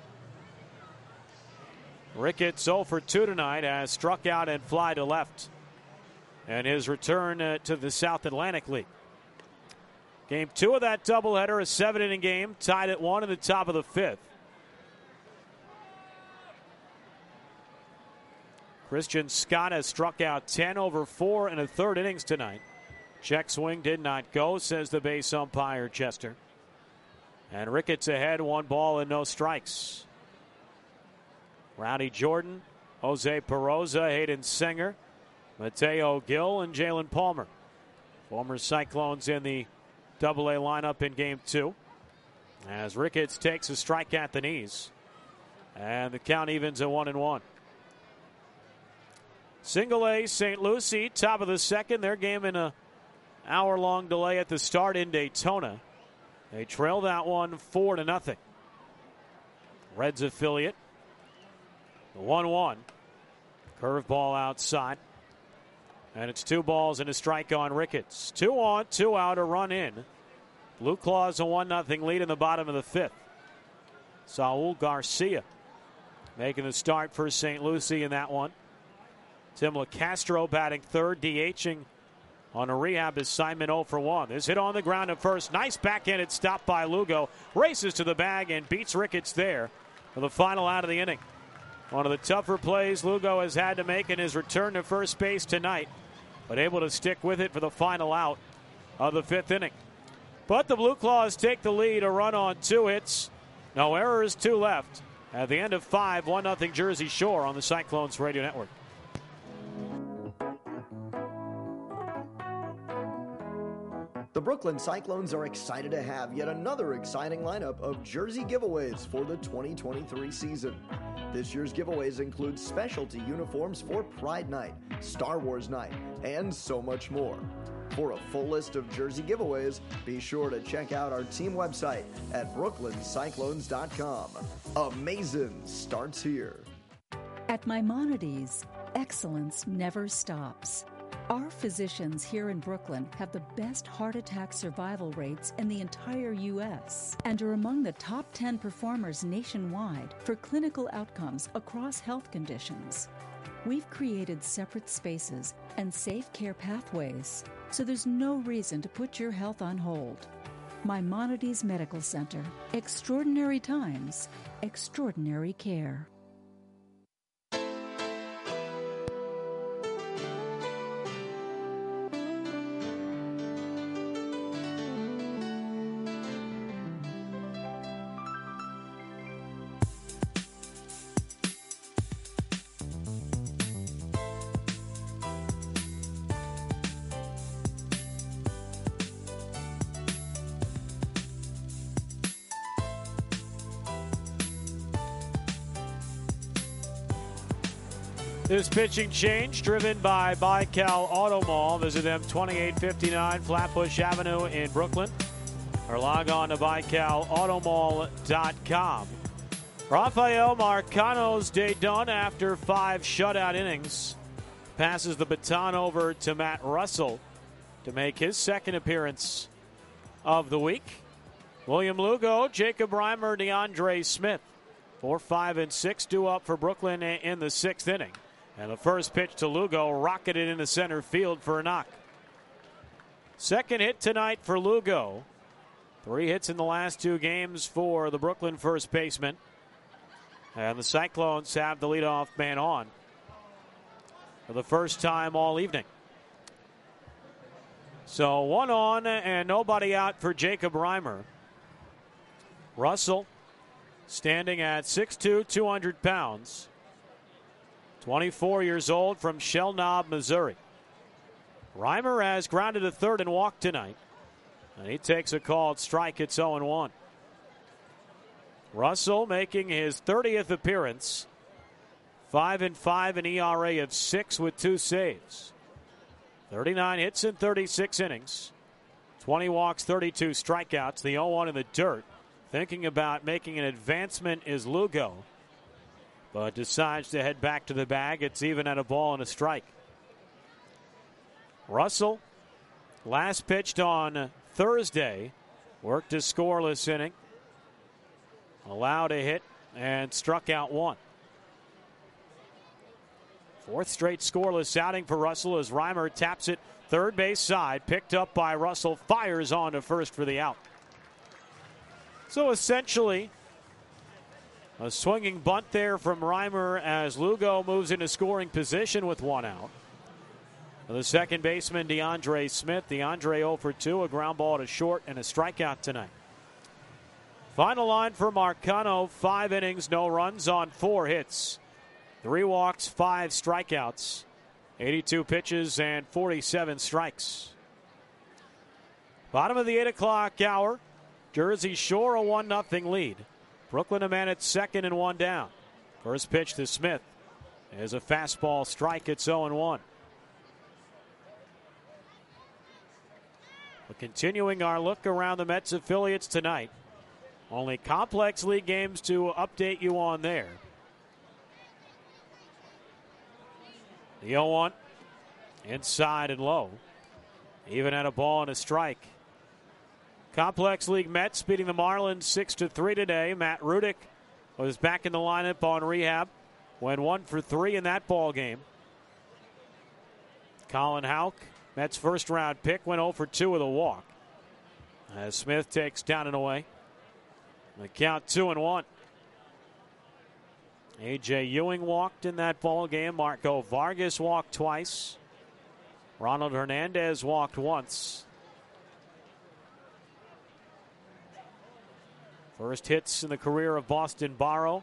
Ricketts 0 for 2 tonight, has struck out and fly to left. And his return to the South Atlantic League. Game 2 of that doubleheader, a 7-inning game, tied at 1 in the top of the 5th. Christian Scott has struck out 10 over 4 in the 3rd innings tonight. Check swing did not go, says the base umpire Chester. And Ricketts ahead, 1 ball and no strikes. Rowdy Jordan, Jose Peroza, Hayden Singer, Mateo Gil, and Jalen Palmer. Former Cyclones in the Double-A lineup in game 2. As Ricketts takes a strike at the knees. And the count evens at 1-1. Single A, St. Lucie, top of the 2nd. Their game in an hour-long delay at the start in Daytona. They trail that one 4-0. Reds affiliate. The 1-1. Curveball outside. And it's 2 balls and a strike on Ricketts. 2 on, 2 out, a run in. Blue Claws a 1-0 lead in the bottom of the 5th. Saul Garcia making the start for St. Lucie in that one. Tim LaCastro batting third, DHing on a rehab assignment 0 for 1. This hit on the ground at first. Nice backhanded stop by Lugo. Races to the bag and beats Ricketts there for the final out of the inning. One of the tougher plays Lugo has had to make in his return to first base tonight, but able to stick with it for the final out of the 5th inning. But the Blue Claws take the lead, a run on 2 hits. No errors, 2 left. At the end of 5, 1-0 Jersey Shore on the Cyclones Radio Network. The Brooklyn Cyclones are excited to have yet another exciting lineup of jersey giveaways for the 2023 season. This year's giveaways include specialty uniforms for Pride Night, Star Wars Night, and so much more. For a full list of jersey giveaways, be sure to check out our team website at brooklyncyclones.com. Amazing starts here. At Maimonides, excellence never stops. Our physicians here in Brooklyn have the best heart attack survival rates in the entire U.S. and are among the top 10 performers nationwide for clinical outcomes across health conditions. We've created separate spaces and safe care pathways, so there's no reason to put your health on hold. Maimonides Medical Center. Extraordinary times, extraordinary care. This pitching change driven by Baikal Auto Mall. Visit them 2859 Flatbush Avenue in Brooklyn or log on to BaikalAutomall.com. Rafael Marcano's day done after 5 shutout innings. Passes the baton over to Matt Russell to make his second appearance of the week. William Lugo, Jacob Reimer, DeAndre Smith. 4, 5, and 6 due up for Brooklyn in the 6th inning. And the first pitch to Lugo rocketed into center field for a knock. Second hit tonight for Lugo. 3 hits in the last 2 games for the Brooklyn first baseman. And the Cyclones have the leadoff man on for the first time all evening. So 1 on and nobody out for Jacob Reimer. Russell standing at 6'2", 200 pounds. 24 years old from Shell Knob, Missouri. Reimer has grounded to third and walked tonight. And he takes a called strike. It's 0-1. Russell making his 30th appearance. 5-5, an ERA of 6 with 2 saves. 39 hits in 36 innings. 20 walks, 32 strikeouts. The 0-1 in the dirt. Thinking about making an advancement is Lugo, but decides to head back to the bag. It's even at a ball and a strike. Russell, last pitched on Thursday, worked a scoreless inning, allowed a hit, and struck out 1. 4th straight scoreless outing for Russell as Reimer taps it third base side, picked up by Russell, fires on to first for the out. So essentially, a swinging bunt there from Reimer as Lugo moves into scoring position with 1 out. The second baseman, DeAndre Smith. DeAndre 0 for 2, a ground ball to short and a strikeout tonight. Final line for Marcano, 5 innings, no runs on 4 hits. 3 walks, 5 strikeouts, 82 pitches, and 47 strikes. Bottom of the 8 o'clock hour, Jersey Shore a 1-0 lead. Brooklyn a man at second and 1 down. First pitch to Smith is a fastball strike. It's 0-1. We're continuing our look around the Mets affiliates tonight. Only complex league games to update you on there. The 0-1 Inside and low. Even at a ball and a strike. Complex League Mets beating the Marlins 6-3 today. Matt Rudick was back in the lineup on rehab. Went 1 for 3 in that ball game. Colin Houck, Mets first round pick, went 0 for 2 with a walk. As Smith takes down and away. The count 2-1. A.J. Ewing walked in that ball game. Marco Vargas walked twice. Ronald Hernandez walked once. First hits in the career of Boston Barrow.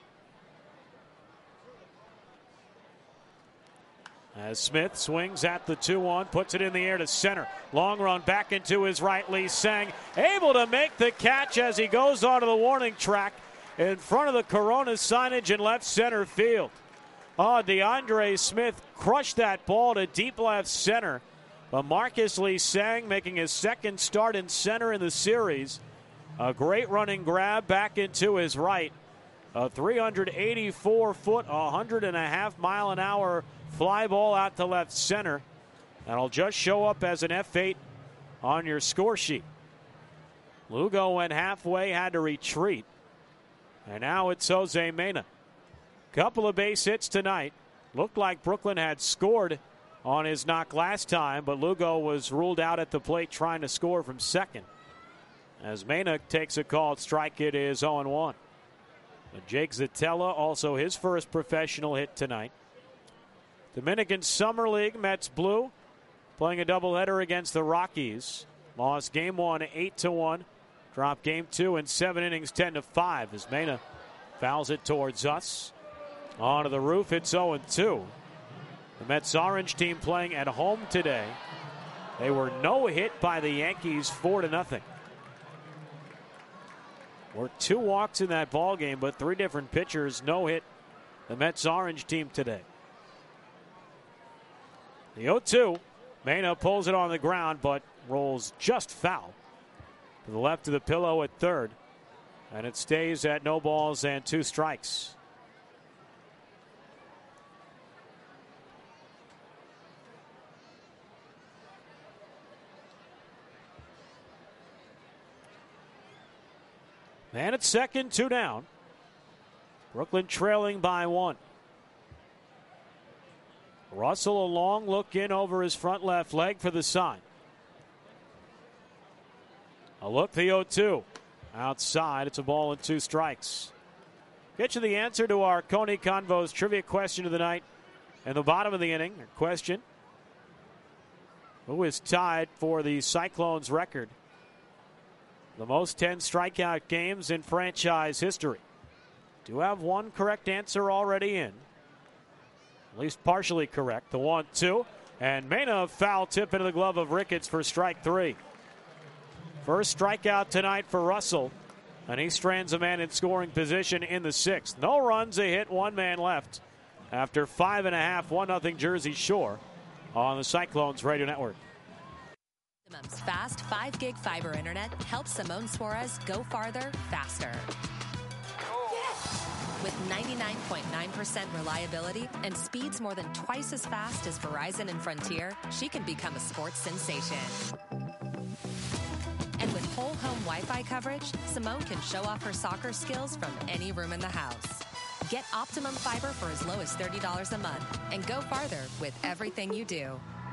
As Smith swings at the 2-1, puts it in the air to center. Long run back into his right. Lee Sang able to make the catch as he goes onto the warning track in front of the Corona signage in left center field. Oh, DeAndre Smith crushed that ball to deep left center. But Marcus Lee Sang making his second start in center in the series. A great running grab back into his right. A 384-foot, 100.5-mile-an-hour fly ball out to left center. That'll just show up as an F8 on your score sheet. Lugo went halfway, had to retreat. And now it's Jose Mena. Couple of base hits tonight. Looked like Brooklyn had scored on his knock last time, but Lugo was ruled out at the plate trying to score from second. As Mena takes a called strike, it is 0-1. Jake Zotella, also his first professional hit tonight. Dominican Summer League, Mets Blue, playing a doubleheader against the Rockies. Lost game 1, 8-1. Dropped game 2 in 7 innings, 10-5. As Mena fouls it towards us. Onto the roof, it's 0-2. The Mets Orange team playing at home today. They were no hit by the Yankees, 4-0. Were 2 walks in that ball game, but 3 different pitchers no hit the Mets Orange team today. The 0-2. Mena pulls it on the ground, but rolls just foul to the left of the pillow at third. And it stays at no balls and 2 strikes. And at second, 2 down. Brooklyn trailing by 1. Russell, a long look in over his front left leg for the sign. A look, the 0-2. Outside, it's a ball and 2 strikes. Get you the answer to our Coney Convos trivia question of the night in the bottom of the inning. Our question: who is tied for the Cyclones record? The most 10 strikeout games in franchise history. Do have one correct answer already in. At least partially correct. The 1-2. And Mena foul tip into the glove of Ricketts for strike 3. First strikeout tonight for Russell. And he strands a man in scoring position in the 6th. No runs, a hit, 1 man left. After 5.5, 1-0 Jersey Shore on the Cyclones Radio Network. Optimum's fast 5 gig fiber internet helps Simone Suarez go farther, faster. With 99.9% reliability and speeds more than twice as fast as Verizon and Frontier, she can become a sports sensation. And with whole home Wi-Fi coverage, Simone can show off her soccer skills from any room in the house. Get Optimum Fiber for as low as $30 a month and go farther with everything you do.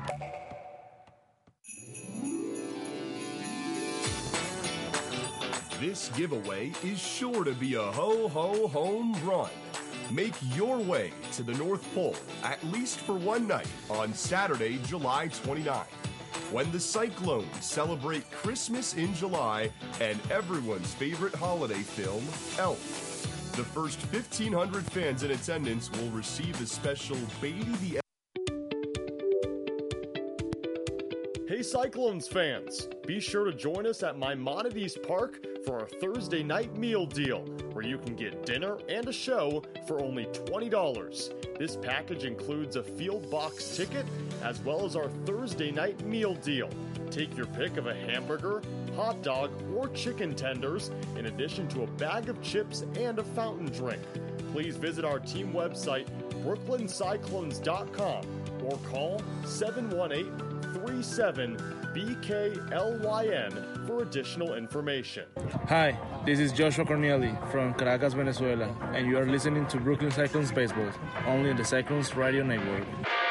This giveaway is sure to be a ho-ho home run. Make your way to the North Pole, at least for one night, on Saturday, July 29th, when the Cyclones celebrate Christmas in July and everyone's favorite holiday film, Elf. The first 1,500 fans in attendance will receive a special Beatty the Hey Cyclones fans, be sure to join us at Maimonides Park for our Thursday night meal deal, where you can get dinner and a show for only $20. This package includes a field box ticket, as well as our Thursday night meal deal. Take your pick of a hamburger, hot dog, or chicken tenders, in addition to a bag of chips and a fountain drink. Please visit our team website, brooklyncyclones.com, or call 718-37-BKLYN for additional information. Hi, this is Joshua Corneli from Caracas, Venezuela, and you are listening to Brooklyn Cyclones Baseball, only on the Cyclones Radio Network.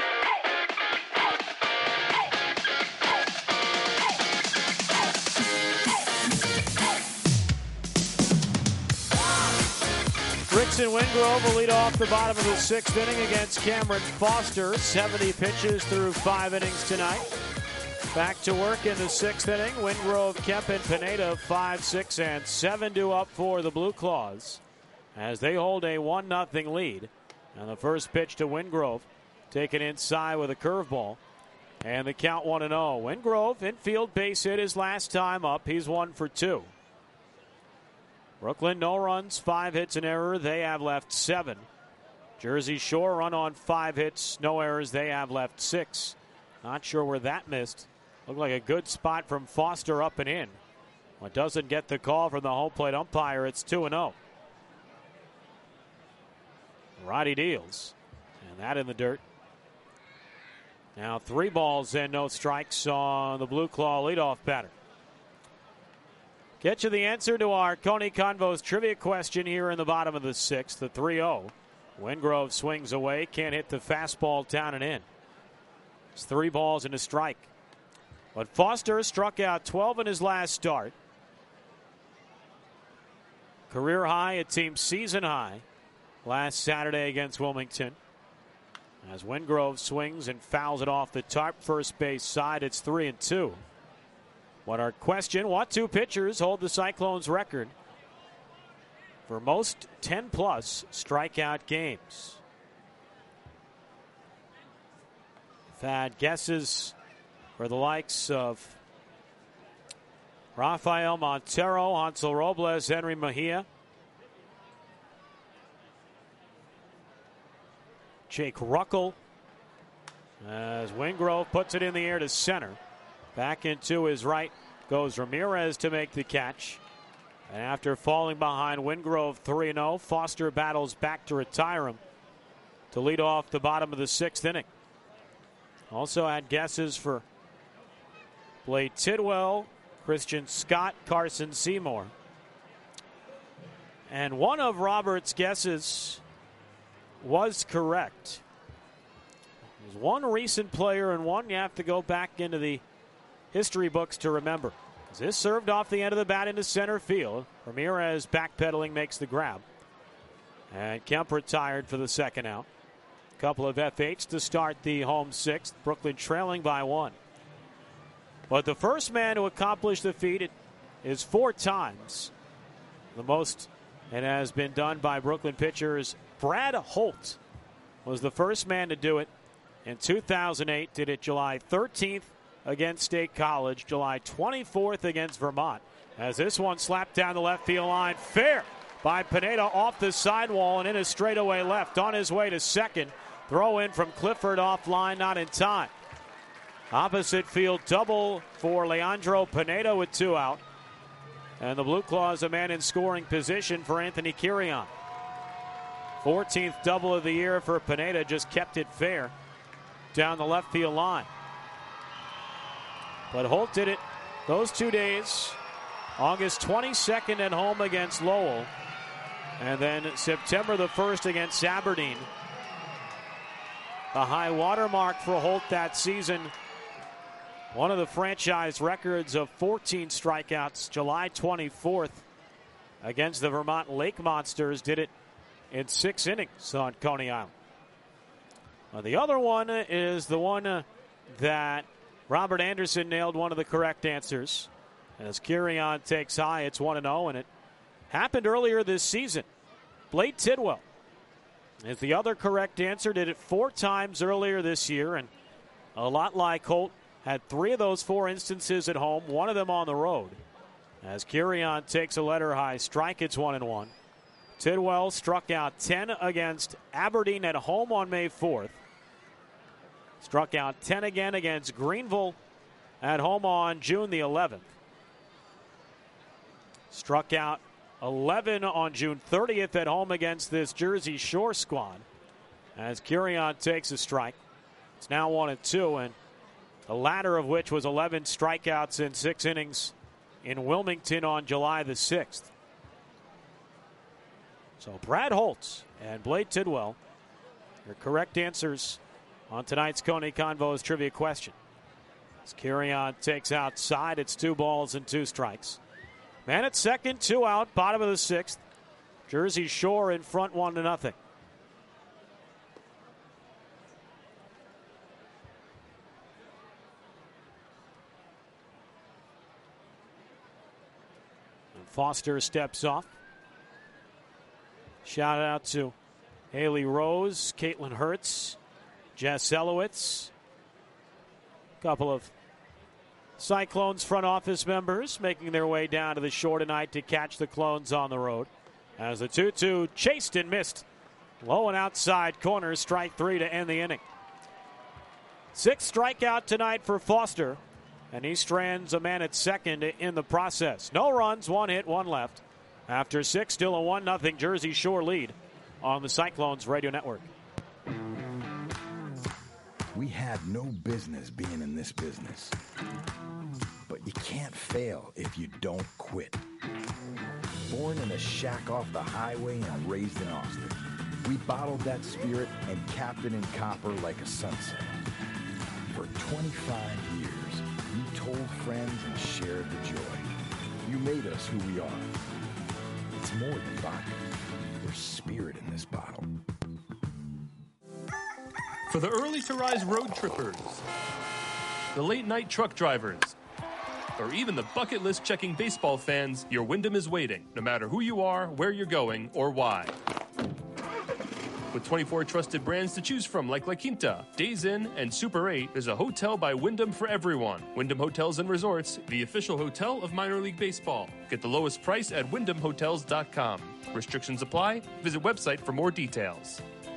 Rickson Wingrove will lead off the bottom of the 6th inning against Cameron Foster. 70 pitches through 5 innings tonight. Back to work in the 6th inning. Wingrove, Kemp, and Pineda 5, 6, and 7 up for the Blue Claws as they hold a 1-0 lead. And the first pitch to Wingrove taken inside with a curveball. And the count 1-0. Wingrove, infield base hit his last time up. He's 1 for 2. Brooklyn, no runs, 5 hits, an error. They have left 7. Jersey Shore, run on 5 hits, no errors. They have left 6. Not sure where that missed. Looked like a good spot from Foster up and in. Well, doesn't get the call from the home plate umpire. It's 2-0. Roddy deals. And that in the dirt. Now 3 balls and no strikes on the Blue Claw leadoff batter. Get you the answer to our Coney Convos trivia question here in the bottom of the 6th, the 3-0. Wingrove swings away, can't hit the fastball down and in. It's 3 balls and a strike. But Foster struck out 12 in his last start. Career high, a team season high, last Saturday against Wilmington. As Wingrove swings and fouls it off the top first base side, it's 3-2. What our question, what 2 pitchers hold the Cyclones record for most 10-plus strikeout games? We've had guesses for the likes of Rafael Montero, Hansel Robles, Henry Mejia, Jake Ruckel, as Wingrove puts it in the air to center. Back into his right goes Ramirez to make the catch. And after falling behind Wingrove 3-0, Foster battles back to retire him to lead off the bottom of the 6th inning. Also had guesses for Blade Tidwell, Christian Scott, Carson Seymour. And one of Robert's guesses was correct. There's one recent player and one you have to go back into the history books to remember. As this served off the end of the bat into center field. Ramirez backpedaling makes the grab. And Kemp retired for the second out. Couple of FHs to start the home 6th. Brooklyn trailing by 1. But the first man to accomplish the feat is 4 times. The most it has been done by Brooklyn pitchers. Brad Holt was the first man to do it in 2008. Did it July 13th. Against State College, July 24th against Vermont. As this one slapped down the left field line, fair by Pineda off the sidewall and in a straightaway left. On his way to second, throw in from Clifford offline, not in time. Opposite field double for Leandro Pineda with 2 out. And the Blue Claws a man in scoring position for Anthony Kirion. 14th double of the year for Pineda, just kept it fair down the left field line. But Holt did it those 2 days. August 22nd at home against Lowell. And then September the 1st against Aberdeen. The high watermark for Holt that season. One of the franchise records of 14 strikeouts. July 24th against the Vermont Lake Monsters. Did it in 6 innings on Coney Island. The other one is the one that Robert Anderson nailed one of the correct answers. As Kirion takes high, it's 1-0, and it happened earlier this season. Blade Tidwell is the other correct answer. Did it 4 times earlier this year, and a lot like Holt, had 3 of those 4 instances at home, 1 of them on the road. As Kirion takes a letter high strike, it's 1-1. Tidwell struck out 10 against Aberdeen at home on May 4th. Struck out 10 again against Greenville at home on June the 11th. Struck out 11 on June 30th at home against this Jersey Shore squad. As Kirion takes a strike. It's now 1-2, and the latter of which was 11 strikeouts in 6 innings in Wilmington on July the 6th. So Brad Holtz and Blade Tidwell, your correct answers on tonight's Coney Convo's trivia question. As Carrion takes outside, it's 2 balls and 2 strikes. Man at second, 2 out, bottom of the 6th. Jersey Shore in front 1-0. Foster steps off. Shout out to Haley Rose, Caitlin Hertz, Jess Elowitz. A couple of Cyclones front office members making their way down to the shore tonight to catch the Clones on the road. As the 2-2 chased and missed. Low and outside corner, strike 3 to end the inning. 6th strikeout tonight for Foster. And he strands a man at second in the process. No runs, 1 hit, 1 left. After 6, still a 1-0 Jersey Shore lead on the Cyclones Radio Network. We had no business being in this business. But you can't fail if you don't quit. Born in a shack off the highway and raised in Austin, we bottled that spirit and capped it in copper like a sunset. For 25 years, you told friends and shared the joy. You made us who we are. It's more than vodka. There's spirit in this bottle. For the early-to-rise road trippers, the late-night truck drivers, or even the bucket list checking baseball fans, your Wyndham is waiting, no matter who you are, where you're going, or why. With 24 trusted brands to choose from like La Quinta, Days Inn, and Super 8, there's a hotel by Wyndham for everyone. Wyndham Hotels and Resorts, the official hotel of minor league baseball. Get the lowest price at wyndhamhotels.com. Restrictions apply. Visit website for more details.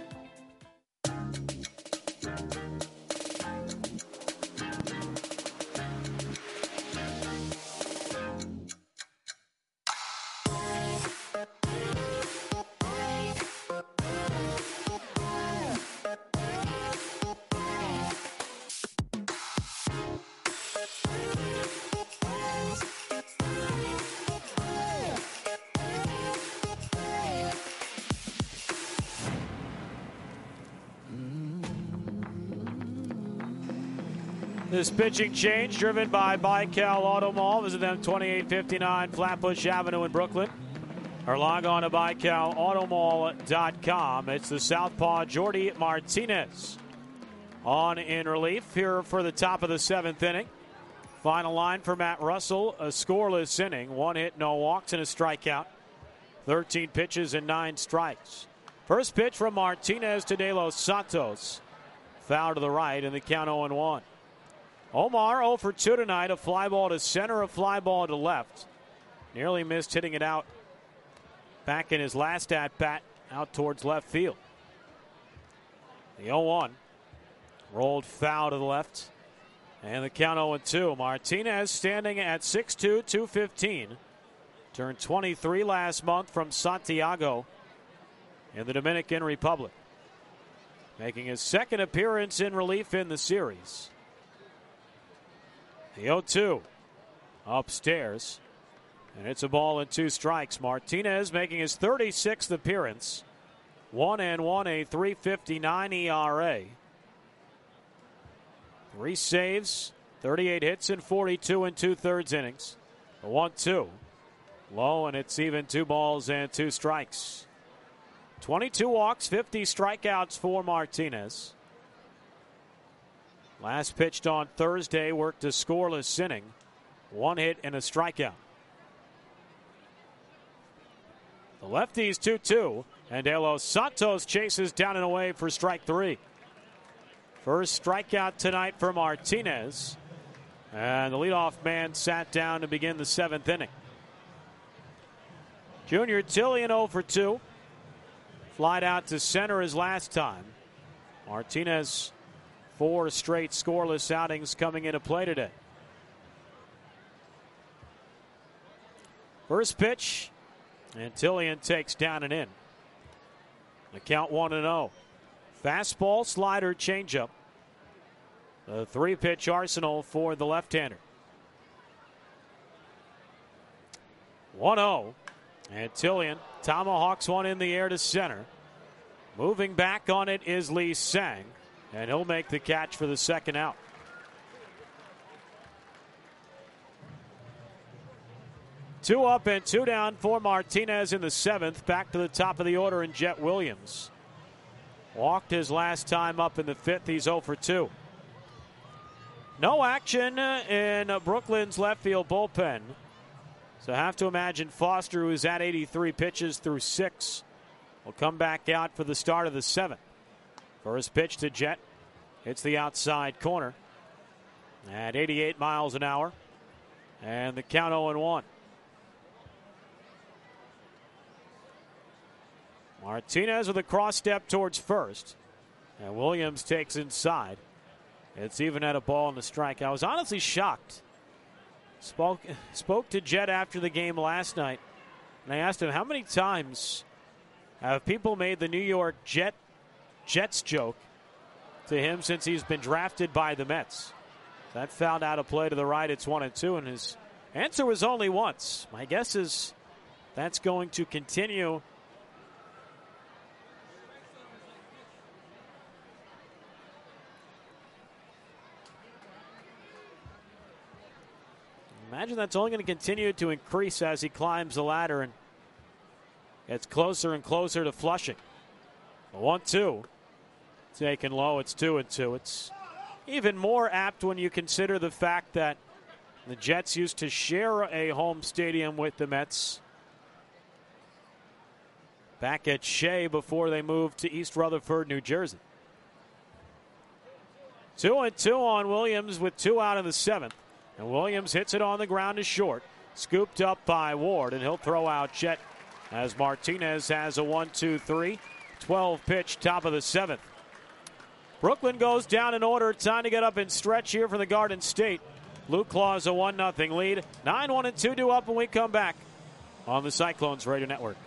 This pitching change driven by Baikal Auto Mall. Visit them 2859 Flatbush Avenue in Brooklyn. Or log on to BaikalAutomall.com. It's the southpaw Jordy Martinez on in relief here for the top of the 7th inning. Final line for Matt Russell, a scoreless inning. 1 hit, no walks, and a strikeout. 13 pitches and 9 strikes. First pitch from Martinez to De Los Santos. Foul to the right, and the count 0-1. Omar 0 for 2 tonight. A fly ball to center, a fly ball to left. Nearly missed hitting it out back in his last at-bat out towards left field. The 0-1 rolled foul to the left. And the count 0-2. Martinez standing at 6'2", 215. Turned 23 last month from Santiago in the Dominican Republic. Making his second appearance in relief in the series. The 0-2 upstairs. And it's a ball and 2 strikes. Martinez making his 36th appearance. 1-1, a 3.59 ERA. 3 saves, 38 hits in 42 2/3 innings. The 1-2 low, and it's even 2 balls and 2 strikes. 22 walks, 50 strikeouts for Martinez. Last pitched on Thursday, worked a scoreless inning. 1 hit and a strikeout. The lefty's 2-2, and De Los Santos chases down and away for strike 3. First strikeout tonight for Martinez. And the leadoff man sat down to begin the 7th inning. Junior Tillian 0 for 2. Flied out to center his last time. Martinez 4 straight scoreless outings coming into play today. First pitch, and Tillian takes down and in. The count 1-0. Fastball, slider, changeup. The 3-pitch arsenal for the left-hander. 1-0. And Tillian tomahawks one in the air to center. Moving back on it is Lee Sang, and he'll make the catch for the second out. Two up and two down for Martinez in the 7th. Back to the top of the order in Jet Williams. Walked his last time up in the 5th. He's 0 for 2. No action in Brooklyn's left field bullpen. So I have to imagine Foster, who's at 83 pitches through 6, will come back out for the start of the 7th. First pitch to Jet. Hits the outside corner at 88 miles an hour. And the count 0-1. Martinez with a cross step towards first. And Williams takes inside. It's even at a ball and a strike. I was honestly shocked. Spoke to Jet after the game last night, and I asked him how many times have people made the New York Jets joke to him since he's been drafted by the Mets. That fouled out a play to the right. It's 1-2, and his answer was only once. My guess is that's going to continue. Imagine that's only going to continue to increase as he climbs the ladder and gets closer and closer to Flushing. 1-2. Taken low. It's 2-2. It's even more apt when you consider the fact that the Jets used to share a home stadium with the Mets back at Shea before they moved to East Rutherford, New Jersey. 2-2 on Williams with 2 out in the 7th. And Williams hits it on the ground to short. Scooped up by Ward, and he'll throw out Jet as Martinez has a 1-2-3. 12-pitch, top of the 7th. Brooklyn goes down in order. Time to get up and stretch here for the Garden State. Luke Claw's a 1-0 lead. 9-1-2 due up when we come back on the Cyclones Radio Network.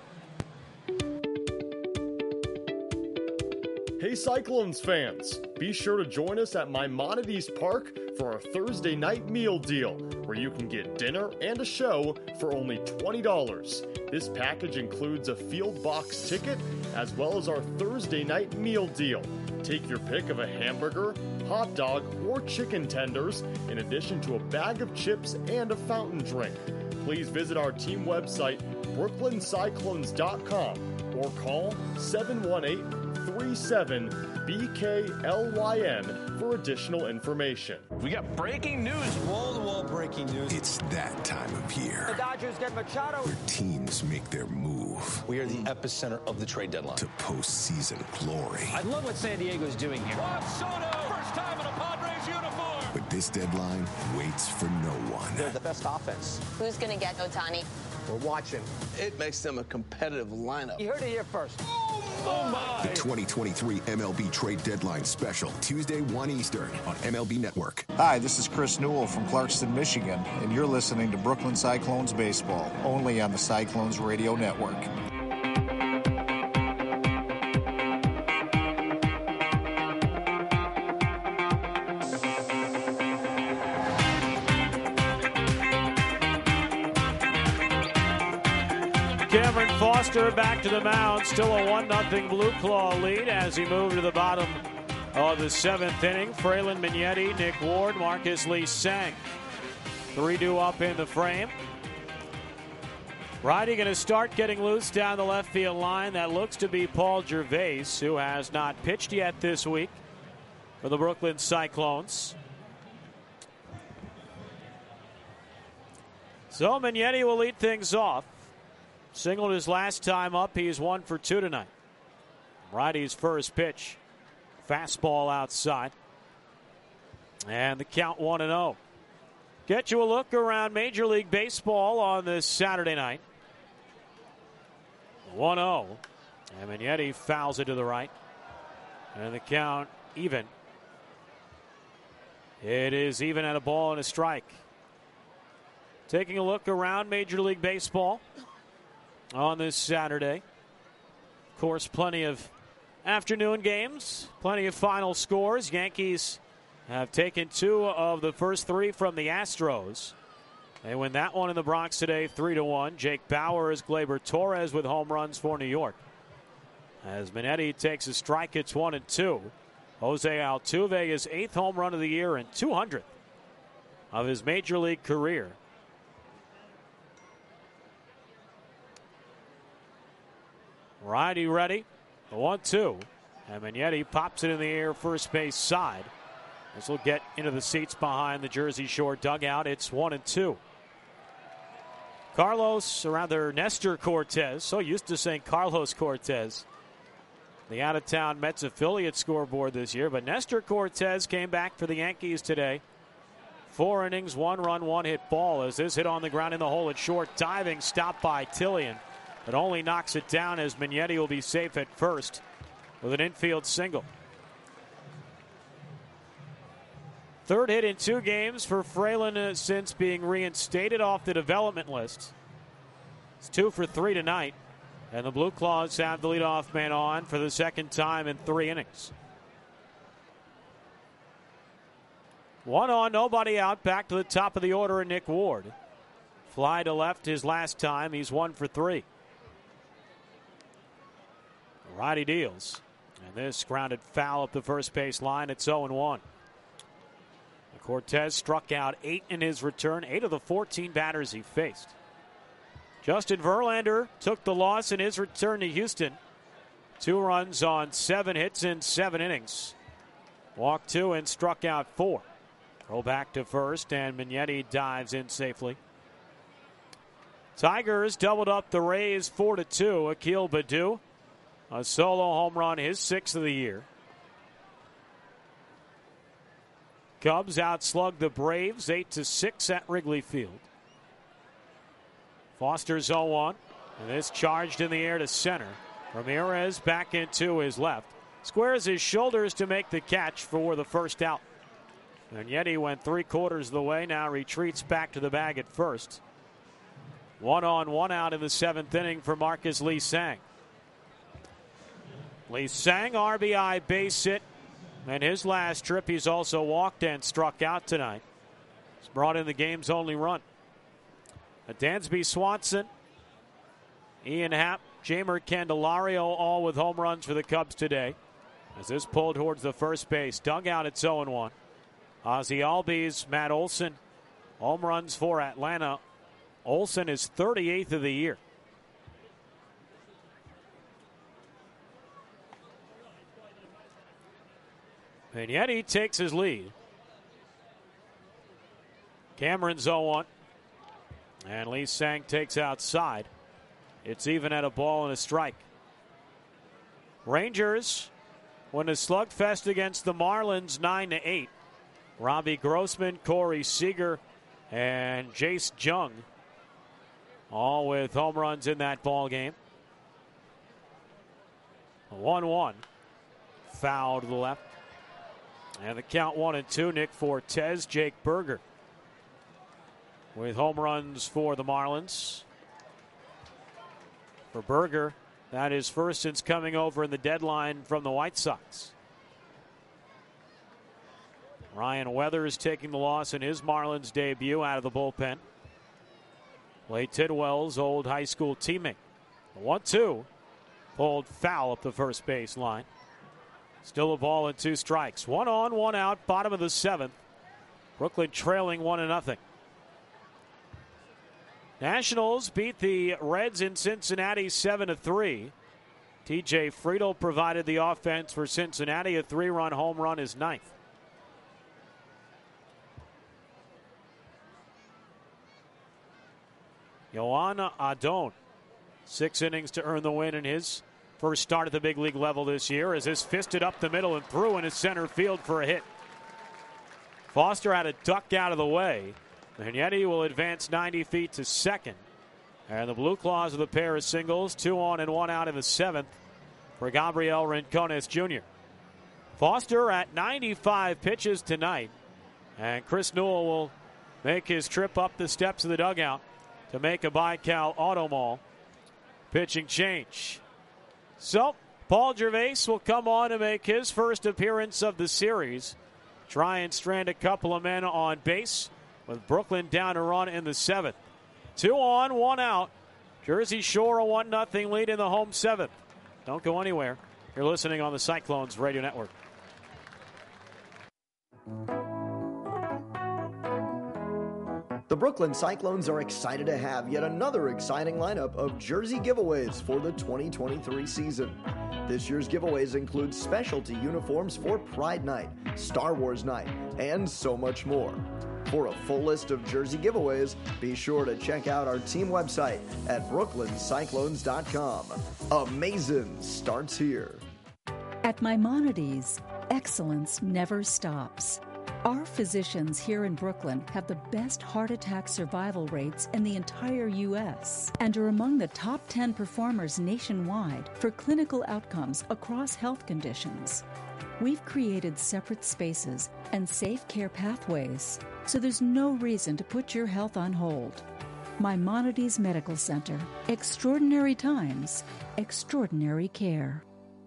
Hey Cyclones fans, be sure to join us at Maimonides Park for our Thursday night meal deal, where you can get dinner and a show for only $20. This package includes a field box ticket as well as our Thursday night meal deal. Take your pick of a hamburger, hot dog, or chicken tenders, in addition to a bag of chips and a fountain drink. Please visit our team website, brooklyncyclones.com, or call 718-37-BKLYN for additional information. We got breaking news. Wall-to-wall breaking news. It's that time of year. The Dodgers get Machado. Where teams make their move. We are the epicenter of the trade deadline. To postseason glory. I love what San Diego's doing here. Juan Soto, first time in a Padres uniform. But this deadline waits for no one. They're the best offense. Who's going to get Ohtani? We're watching. It makes them a competitive lineup. You heard it here first. Oh my! The 2023 MLB Trade Deadline Special, Tuesday, 1 Eastern on MLB Network. Hi, this is Chris Newell from Clarkston, Michigan, and you're listening to Brooklyn Cyclones Baseball, only on the Cyclones Radio Network. Cameron Foster back to the mound. Still a 1-0 Blue Claw lead as he moved to the bottom of the 7th inning. Fralin Mignetti, Nick Ward, Marcus Lee Sang. 3 due up in the frame. Righty going to start getting loose down the left field line. That looks to be Paul Gervais, who has not pitched yet this week for the Brooklyn Cyclones. So Mignetti will lead things off. Singled his last time up. He's 1 for 2 tonight. Righty's first pitch. Fastball outside. And the count 1-0. Get you a look around Major League Baseball on this Saturday night. 1-0. And Mignetti fouls it to the right. And the count even. It is even at a ball and a strike. Taking a look around Major League Baseball on this Saturday. Of course, plenty of afternoon games, plenty of final scores. Yankees have taken 2 of the first 3 from the Astros. They win that one in the Bronx today, 3-1. Jake Bauers, Gleyber Torres with home runs for New York. As Minetti takes a strike, it's 1-2. Jose Altuve, his 8th home run of the year and 200th of his major league career. Righty ready, the 1-2. And Minetti pops it in the air, first base side. This will get into the seats behind the Jersey Shore dugout. It's 1-2. Nestor Cortez, so used to saying Carlos Cortez, the out-of-town Mets affiliate scoreboard this year. But Nestor Cortez came back for the Yankees today. 4 innings, 1 run, 1 hit ball as this hit on the ground in the hole at short. Diving stop by Tillian, but only knocks it down as Minetti will be safe at first with an infield single. 3rd hit in 2 games for Fralin since being reinstated off the development list. It's 2 for 3 tonight. And the Blue Claws have the leadoff man on for the 2nd time in 3 innings. 1 on, nobody out. Back to the top of the order, Nick Ward. Fly to left his last time. He's 1 for 3. Righty deals. And this grounded foul up the first base line. It's 0-1. Cortez struck out 8 in his return, 8 of the 14 batters he faced. Justin Verlander took the loss in his return to Houston. 2 runs on 7 hits in 7 innings. Walked 2 and struck out 4. Throw back to first, and Minetti dives in safely. Tigers doubled up the Rays 4-2. Akil Baddoo, a solo home run, his 6th of the year. Cubs outslugged the Braves 8-6 at Wrigley Field. Foster's 0-1, and this charged in the air to center. Ramirez back into his left. Squares his shoulders to make the catch for the first out. And yet he went 3/4 of the way, now retreats back to the bag at first. 1 on, 1 out in the 7th inning for Marcus Lee Sang. Lee Sang, RBI base hit. And his last trip, he's also walked and struck out tonight. He's brought in the game's only run. Dansby Swanson, Ian Happ, Jeimer Candelario, all with home runs for the Cubs today. As this pulled towards the first base dugout, it's 0-1. Ozzie Albies, Matt Olson, home runs for Atlanta. Olson is 38th of the year. And yet he takes his lead. Cameron's 0-1. And Lee Sang takes outside. It's even at a ball and a strike. Rangers win a slugfest against the Marlins 9-8. Robbie Grossman, Corey Seager, and Jace Jung, all with home runs in that ball game. 1-1. Foul to the left. And the count 1-2. Nick Fortes, Jake Burger with home runs for the Marlins. For Burger, that is first since coming over in the deadline from the White Sox. Ryan Weathers taking the loss in his Marlins debut out of the bullpen. Clay Tidwell's old high school teammate. 1-2. Pulled foul up the first base line. Still a ball and 2 strikes. 1 on, 1 out, bottom of the 7th. Brooklyn trailing 1-0. Nationals beat the Reds in Cincinnati 7-3. TJ Friedel provided the offense for Cincinnati. A 3-run home run, his 9th. Yoan Adon, 6 innings to earn the win in his first start at the big league level this year, as this fisted up the middle and threw into center field for a hit. Foster had a duck out of the way. Minetti will advance 90 feet to second. And the Blue Claws with a pair of singles, 2 on and 1 out in the 7th for Gabriel Rincones Jr. Foster at 95 pitches tonight. And Chris Newell will make his trip up the steps of the dugout to make a Baikal Auto Mall pitching change. So, Paul Gervais will come on to make his first appearance of the series. try and strand a couple of men on base with Brooklyn down a run in the 7th. 2 on, 1 out. Jersey Shore a 1-0 lead in the home 7th. Don't go anywhere. You're listening on the Cyclones Radio Network. The Brooklyn Cyclones are excited to have yet another exciting lineup of jersey giveaways for the 2023 season. This year's giveaways include specialty uniforms for Pride Night, Star Wars Night, and so much more. For a full list of jersey giveaways, be sure to check out our team website at brooklyncyclones.com. Amazing starts here. At Maimonides, excellence never stops. Our physicians here in Brooklyn have the best heart attack survival rates in the entire U.S. and are among the top 10 performers nationwide for clinical outcomes across health conditions. We've created separate spaces and safe care pathways, so there's no reason to put your health on hold. Maimonides Medical Center. Extraordinary times, extraordinary care.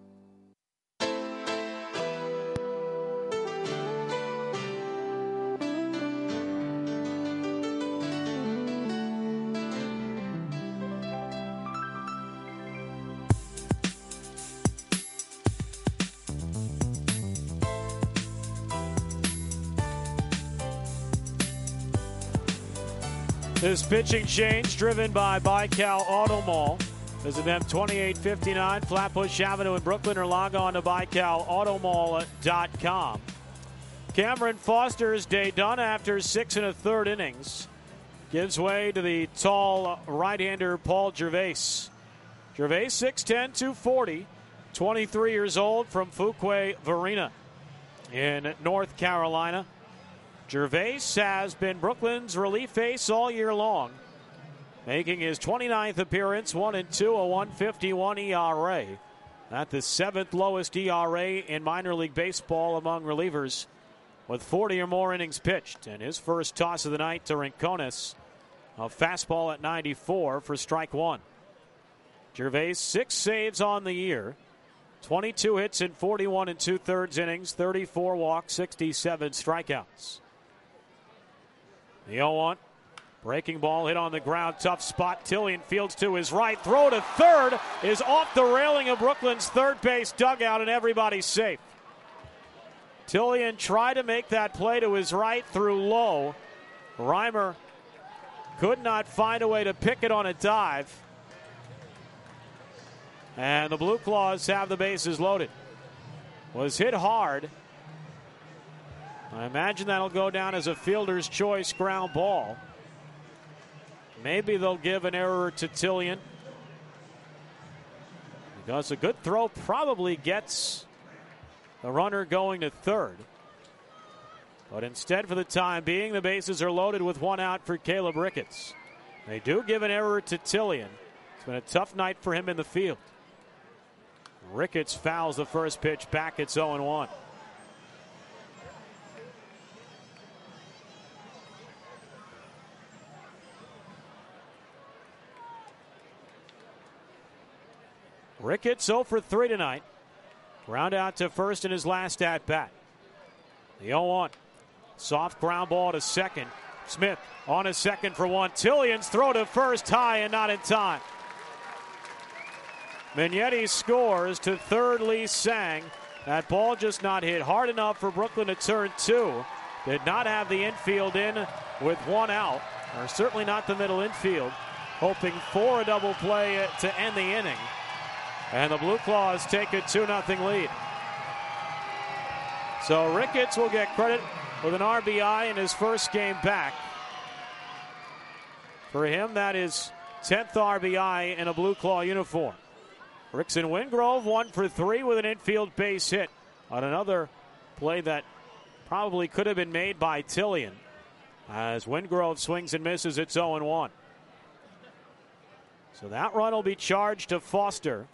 This pitching change driven by Baikal Auto Mall. Visit them 2859 Flatbush Avenue in Brooklyn or log on to BaikalAutomall.com. Cameron Foster's day done after 6 1/3 innings. Gives way to the tall right-hander Paul Gervais. Gervais 6'10", 240, 23 years old from Fuquay Varina in North Carolina. Gervais has been Brooklyn's relief ace all year long, making his 29th appearance, 1-2, a 1.51 ERA. At the 7th lowest ERA in minor league baseball among relievers with 40 or more innings pitched. And his first toss of the night to Rincones, a fastball at 94 for strike one. Gervais 6 saves on the year, 22 hits in 41 2/3 innings, 34 walks, 67 strikeouts. The 0-1. Breaking ball hit on the ground. Tough spot. Tillian fields to his right. Throw to third is off the railing of Brooklyn's third base dugout, and everybody's safe. Tillian tried to make that play to his right through low. Reimer could not find a way to pick it on a dive. And the Blue Claws have the bases loaded. Was hit hard. I imagine that'll go down as a fielder's choice ground ball. Maybe they'll give an error to Tillian, because a good throw probably gets the runner going to third. But instead, for the time being, the bases are loaded with 1 out for Caleb Ricketts. They do give an error to Tillian. It's been a tough night for him in the field. Ricketts fouls the first pitch back. It's 0-1. Ricketts 0 for 3 tonight. Ground out to first in his last at bat. The 0-1. Soft ground ball to second. Smith on a second for 1. Tillian's throw to first high and not in time. Mignetti scores to third. Lee Sang. That ball just not hit hard enough for Brooklyn to turn 2. Did not have the infield in with 1 out, or certainly not the middle infield, hoping for a double play to end the inning. And the Blue Claws take a 2-0 lead. So Ricketts will get credit with an RBI in his first game back. For him, that is 10th RBI in a Blue Claw uniform. Rickson Wingrove 1 for 3 with an infield base hit on another play that probably could have been made by Tillian. As Wingrove swings and misses, it's 0-1. So that run will be charged to Foster.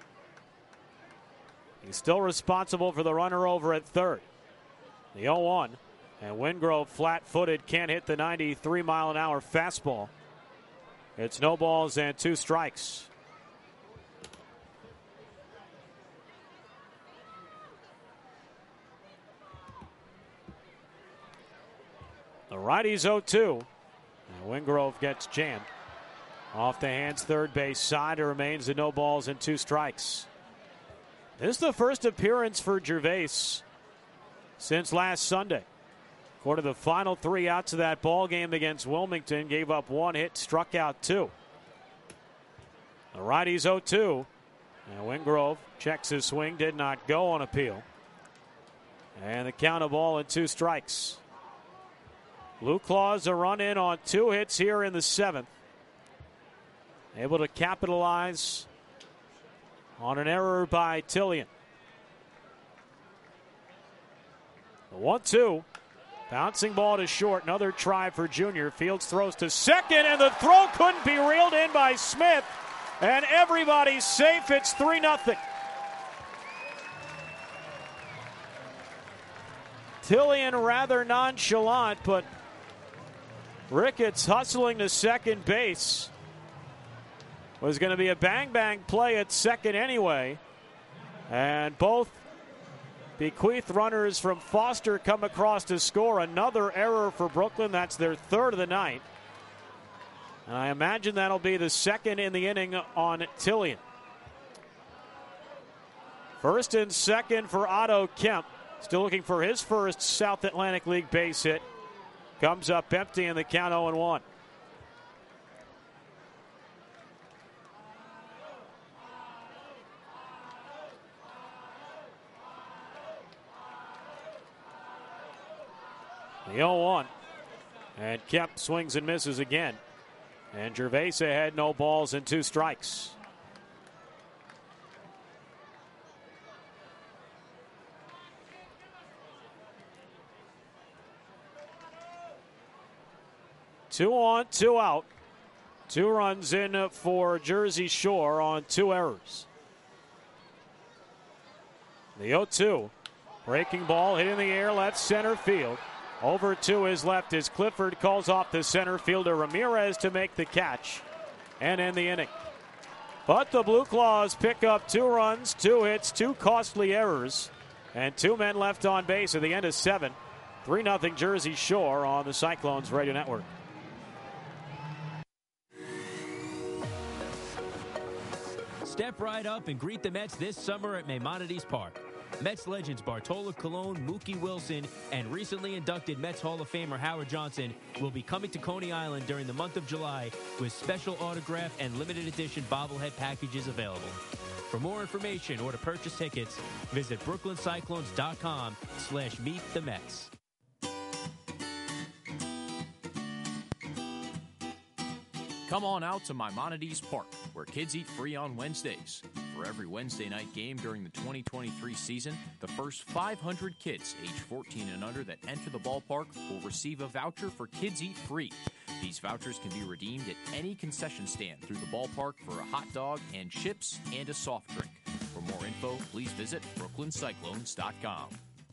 He's still responsible for the runner over at third. The 0-1. And Wingrove flat-footed, can't hit the 93-mile-an-hour fastball. It's no balls and 2 strikes. righty's 0-2. And Wingrove gets jammed. Off the hands, third base side. It remains the no balls and 2 strikes. This is the first appearance for Gervais since last Sunday. According to the final 3 outs of that ball game against Wilmington, gave up 1 hit, struck out 2. The righty's 0-2. And Wingrove checks his swing, did not go on appeal. And the count of ball and 2 strikes. Blue Claws a run in on 2 hits here in the 7th. Able to capitalize on an error by Tillian. The 1-2. Bouncing ball to short. Another try for Junior. Fields throws to second, and the throw couldn't be reeled in by Smith. And everybody's safe. It's 3-0. Tillian rather nonchalant, but Ricketts hustling to second base. Was going to be a bang-bang play at second anyway. And both bequeath runners from Foster come across to score. Another error for Brooklyn. That's their 3rd of the night. And I imagine that'll be the 2nd in the inning on Tillian. First and second for Otto Kemp. Still looking for his first South Atlantic League base hit. Comes up empty in the count 0-1. The 0-1. And Kemp swings and misses again. And Gervais ahead, no balls and 2 strikes. Two on, 2 out. 2 runs in for Jersey Shore on 2 errors. The 0-2. Breaking ball hit in the air, left center field. Over to his left as Clifford calls off the center fielder Ramirez to make the catch and end the inning. But the Blue Claws pick up 2 runs, 2 hits, 2 costly errors, and 2 men left on base at the end of 7. 3-0 Jersey Shore on the Cyclones Radio Network. Step right up and greet the Mets this summer at Maimonides Park. Mets legends Bartolo Colon, Mookie Wilson, and recently inducted Mets Hall of Famer Howard Johnson will be coming to Coney Island during the month of July with special autograph and limited edition bobblehead packages available. For more information or to purchase tickets, visit brooklyncyclones.com/meetthemets. Come on out to Maimonides Park, where kids eat free on Wednesdays. For every Wednesday night game during the 2023 season, the first 500 kids age 14 and under that enter the ballpark will receive a voucher for Kids Eat Free. These vouchers can be redeemed at any concession stand through the ballpark for a hot dog and chips and a soft drink. For more info, please visit brooklyncyclones.com.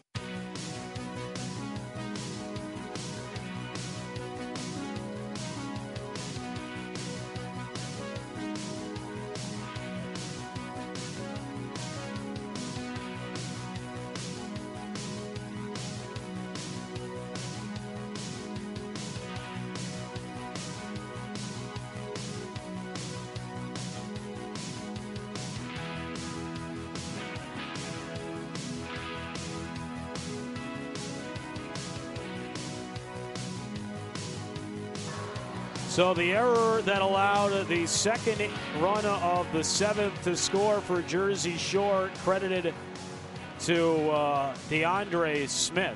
So the error that allowed the second run of the 7th to score for Jersey Shore credited to DeAndre Smith.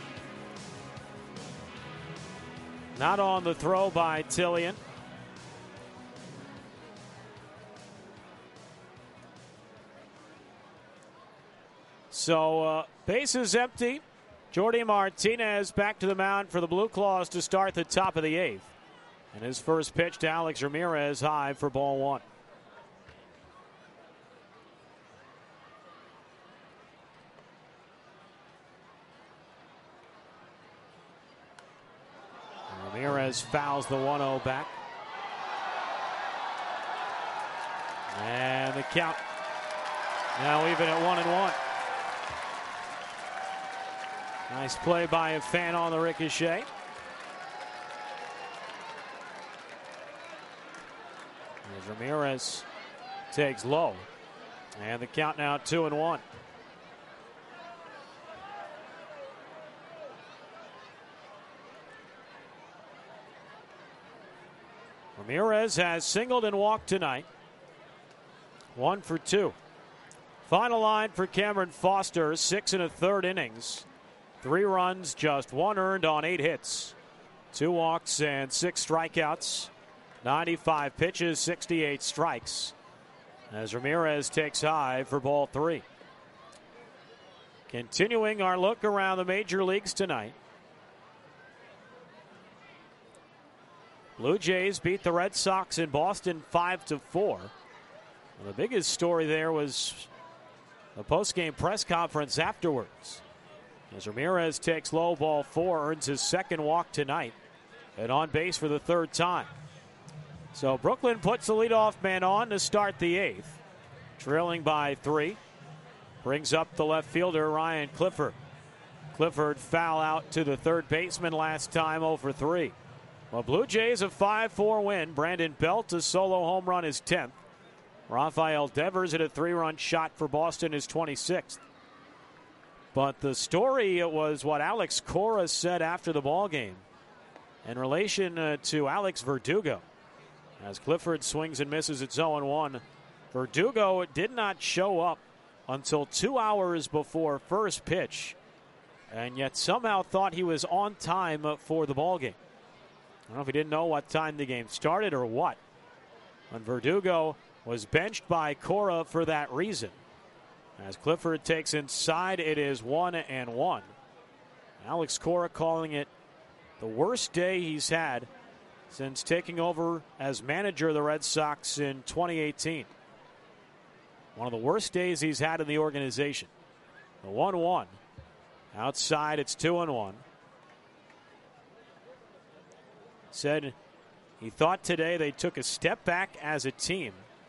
Not on the throw by Tillian. So base is empty. Jordy Martinez back to the mound for the Blue Claws to start the top of the 8th. And his first pitch to Alex Ramirez high for ball 1. Ramirez fouls the 1-0 back. And the count now even at 1-1. Nice play by a fan on the ricochet. As Ramirez takes low. And the count now 2-1. Ramirez has singled and walked tonight. 1 for 2. Final line for Cameron Foster, 6 1/3 innings. 3 runs, just 1 earned on 8 hits. 2 walks and 6 strikeouts. 95 pitches, 68 strikes. As Ramirez takes high for ball 3. Continuing our look around the major leagues tonight. Blue Jays beat the Red Sox in Boston 5-4. The biggest story there was the post-game press conference afterwards. As Ramirez takes low, ball 4, earns his second walk tonight, and on base for the 3rd time. So Brooklyn puts the leadoff man on to start the 8th, trailing by 3. Brings up the left fielder, Ryan Clifford. Clifford foul out to the third baseman last time, 0 for 3. Well, Blue Jays a 5-4 win. Brandon Belt, a solo home run, his 10th. Rafael Devers hit a 3-run shot for Boston, his 26th. But the story was what Alex Cora said after the ballgame in relation to Alex Verdugo. As Clifford swings and misses at 0-1. Verdugo did not show up until 2 hours before first pitch, and yet somehow thought he was on time for the ballgame. I don't know if he didn't know what time the game started or what. And Verdugo was benched by Cora for that reason. As Clifford takes inside, it is 1-1. Alex Cora calling it the worst day he's had since taking over as manager of the Red Sox in 2018. One of the worst days he's had in the organization. The 1-1. Outside, it's 2-1. Said he thought today they took a step back as a team.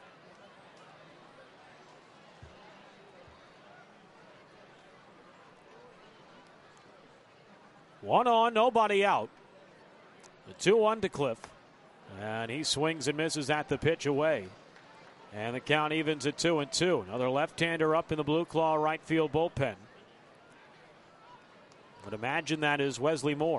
One on, nobody out. The 2-1 to Cliff. And he swings and misses at the pitch away. And the count evens at 2-2. Another left-hander up in the Blue Claw right field bullpen. Would imagine that is Wesley Moore.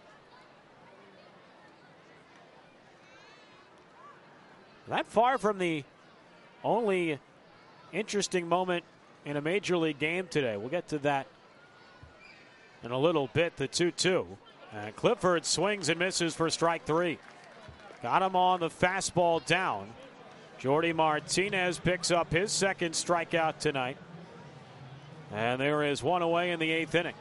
Not far from the only interesting moment in a major league game today. We'll get to that in a little bit. The 2-2. And Clifford swings and misses for strike 3. Got him on the fastball down. Jordy Martinez picks up his second strikeout tonight. And there is one away in the 8th inning.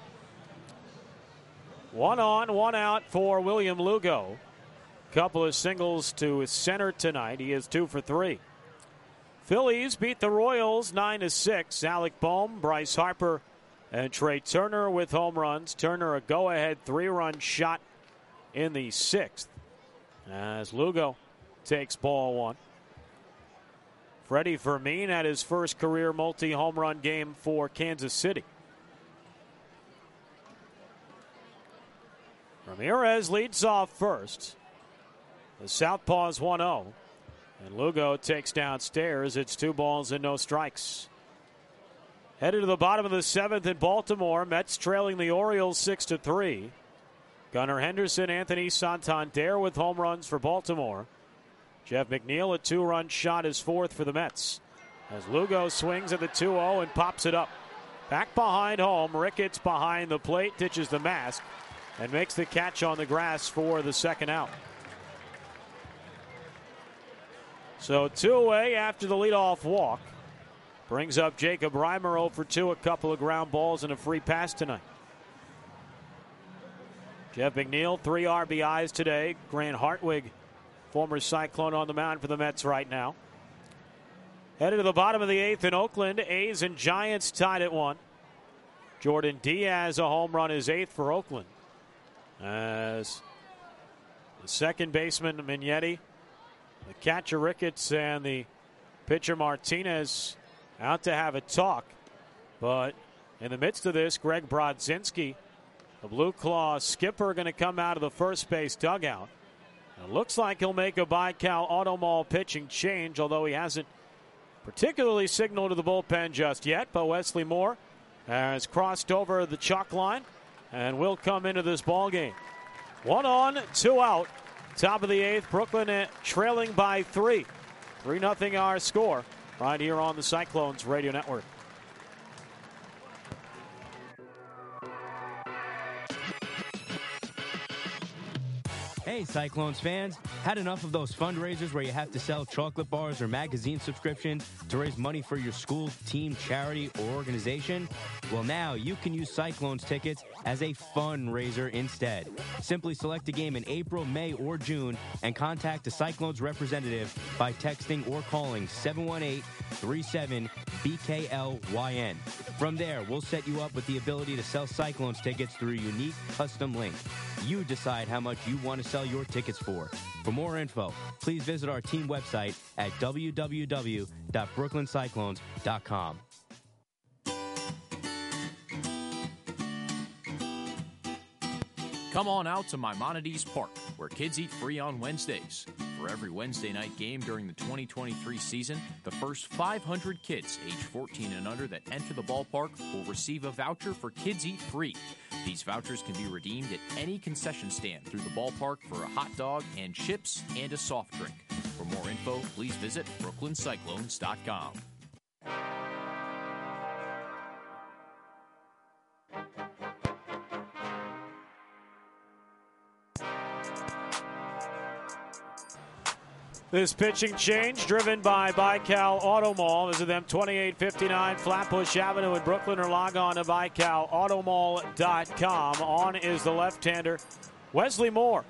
1 on, 1 out for William Lugo. Couple of singles to center tonight. He is 2 for 3. Phillies beat the Royals 9-6. Alec Bohm, Bryce Harper, and Trey Turner with home runs. Turner a go-ahead 3-run shot in the 6th. As Lugo takes ball 1. Freddie Fermin had his first career multi-home run game for Kansas City. Ramirez leads off first. The southpaw's 1-0. And Lugo takes downstairs. It's 2 balls and no strikes. Headed to the bottom of the 7th in Baltimore. Mets trailing the Orioles 6-3. Gunnar Henderson, Anthony Santander with home runs for Baltimore. Jeff McNeil, a 2-run shot, is 4th for the Mets. As Lugo swings at the 2-0 and pops it up. Back behind home, Ricketts behind the plate, ditches the mask, and makes the catch on the grass for the second out. So 2 away after the leadoff walk. Brings up Jacob Reimer 0 for 2, a couple of ground balls and a free pass tonight. Jeff McNeil, 3 RBIs today. Grant Hartwig, former Cyclone, on the mound for the Mets right now. Headed to the bottom of the 8th in Oakland. A's and Giants tied at 1. Jordan Diaz, a home run, is 8th for Oakland. As the second baseman, Mignetti, the catcher Ricketts, and the pitcher Martinez out to have a talk. But in the midst of this, Greg Brodzinski, the Blue Claw skipper, going to come out of the first base dugout. It looks like he'll make a Baikal Auto Mall pitching change, although he hasn't particularly signaled to the bullpen just yet. But Wesley Moore has crossed over the chalk line and will come into this ball game. 1 on, 2 out. Top of the 8th, Brooklyn trailing by 3. 3-0 our score right here on the Cyclones Radio Network. Hey, Cyclones fans. Had enough of those fundraisers where you have to sell chocolate bars or magazine subscriptions to raise money for your school, team, charity, or organization? Well, now you can use Cyclones tickets as a fundraiser instead. Simply select a game in April, May, or June and contact a Cyclones representative by texting or calling 718-37-BKLYN. From there, we'll set you up with the ability to sell Cyclones tickets through a unique custom link. You decide how much you want to sell your tickets for. For more info, please visit our team website at www.brooklyncyclones.com. Come on out to Maimonides Park, where kids eat free on Wednesdays. For every Wednesday night game during the 2023 season, the first 500 kids age 14 and under that enter the ballpark will receive a voucher for Kids Eat Free. These vouchers can be redeemed at any concession stand through the ballpark for a hot dog and chips and a soft drink. For more info, please visit brooklyncyclones.com. This pitching change driven by Baikal Auto Mall. Visit them 2859 Flatbush Avenue in Brooklyn or log on to BaikalAutomall.com. On is the left-hander, Wesley Moore.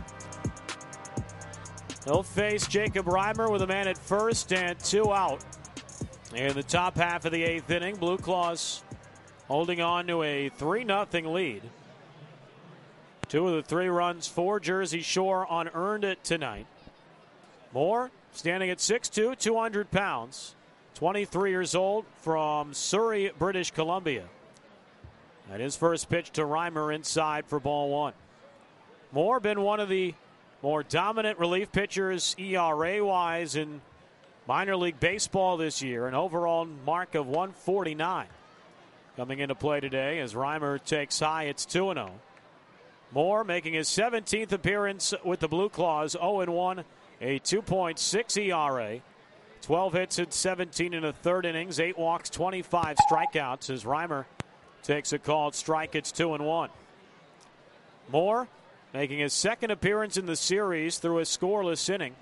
He'll face Jacob Reimer with a man at first and 2 out. In the top half of the 8th inning, Blue Claws holding on to a 3-0 lead. 2 of the 3 runs for Jersey Shore unearned it tonight. Moore, standing at 6'2", 200 pounds, 23 years old, from Surrey, British Columbia. And his first pitch to Reimer inside for ball 1. Moore been one of the more dominant relief pitchers ERA-wise in minor league baseball this year, an overall mark of 149. Coming into play today as Reimer takes high, it's 2-0. Moore making his 17th appearance with the Blue Claws, 0-1. A 2.6 ERA, 12 hits in 17 in the 3rd innings, 8 walks, 25 strikeouts as Reimer takes a called strike. It's 2-1. Moore making his 2nd appearance in the series through a scoreless inning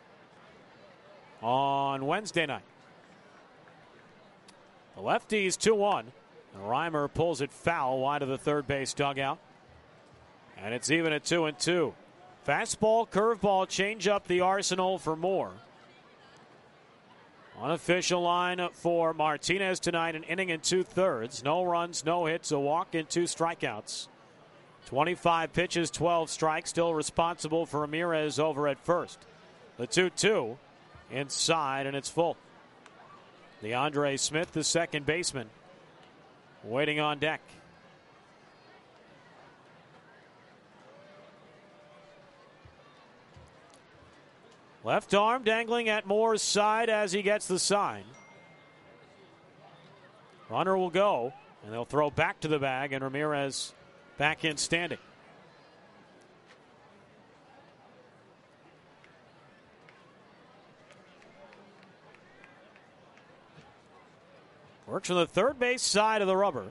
on Wednesday night. The lefty's 2-1. Reimer pulls it foul wide of the third base dugout. And it's even at 2-2. Fastball, curveball, change up the arsenal for Moore. Unofficial line for Martinez tonight, an inning and 2/3. No runs, no hits, a walk, and 2 strikeouts. 25 pitches, 12 strikes, still responsible for Ramirez over at first. The 2-2 inside, and it's full. DeAndre Smith, the second baseman, waiting on deck. Left arm dangling at Moore's side as he gets the sign. Runner will go, and they'll throw back to the bag, and Ramirez back in standing. Works on the third base side of the rubber.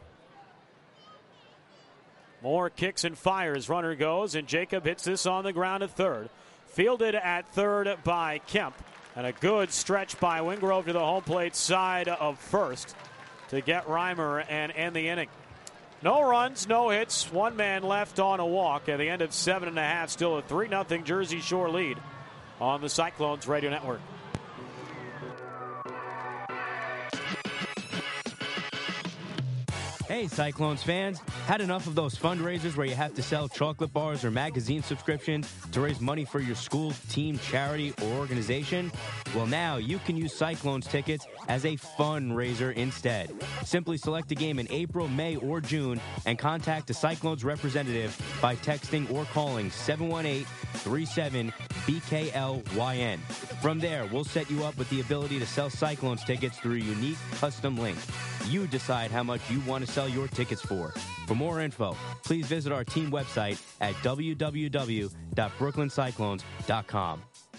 Moore kicks and fires. Runner goes, and Jacob hits this on the ground at third. Fielded at third by Kemp. And a good stretch by Wingrove to the home plate side of first to get Reimer and end the inning. No runs, no hits, 1 man left on a walk at the end of 7.5. Still a 3-0 Jersey Shore lead on the Cyclones Radio Network. Hey, Cyclones fans. Had enough of those fundraisers where you have to sell chocolate bars or magazine subscriptions to raise money for your school, team, charity, or organization? Well, now you can use Cyclones tickets as a fundraiser instead. Simply select a game in April, May, or June and contact a Cyclones representative by texting or calling 718-37-BKLYN. From there, we'll set you up with the ability to sell Cyclones tickets through a unique custom link. You decide how much you want to sell your tickets for. For more info, please visit our team website at www.brooklyncyclones.com.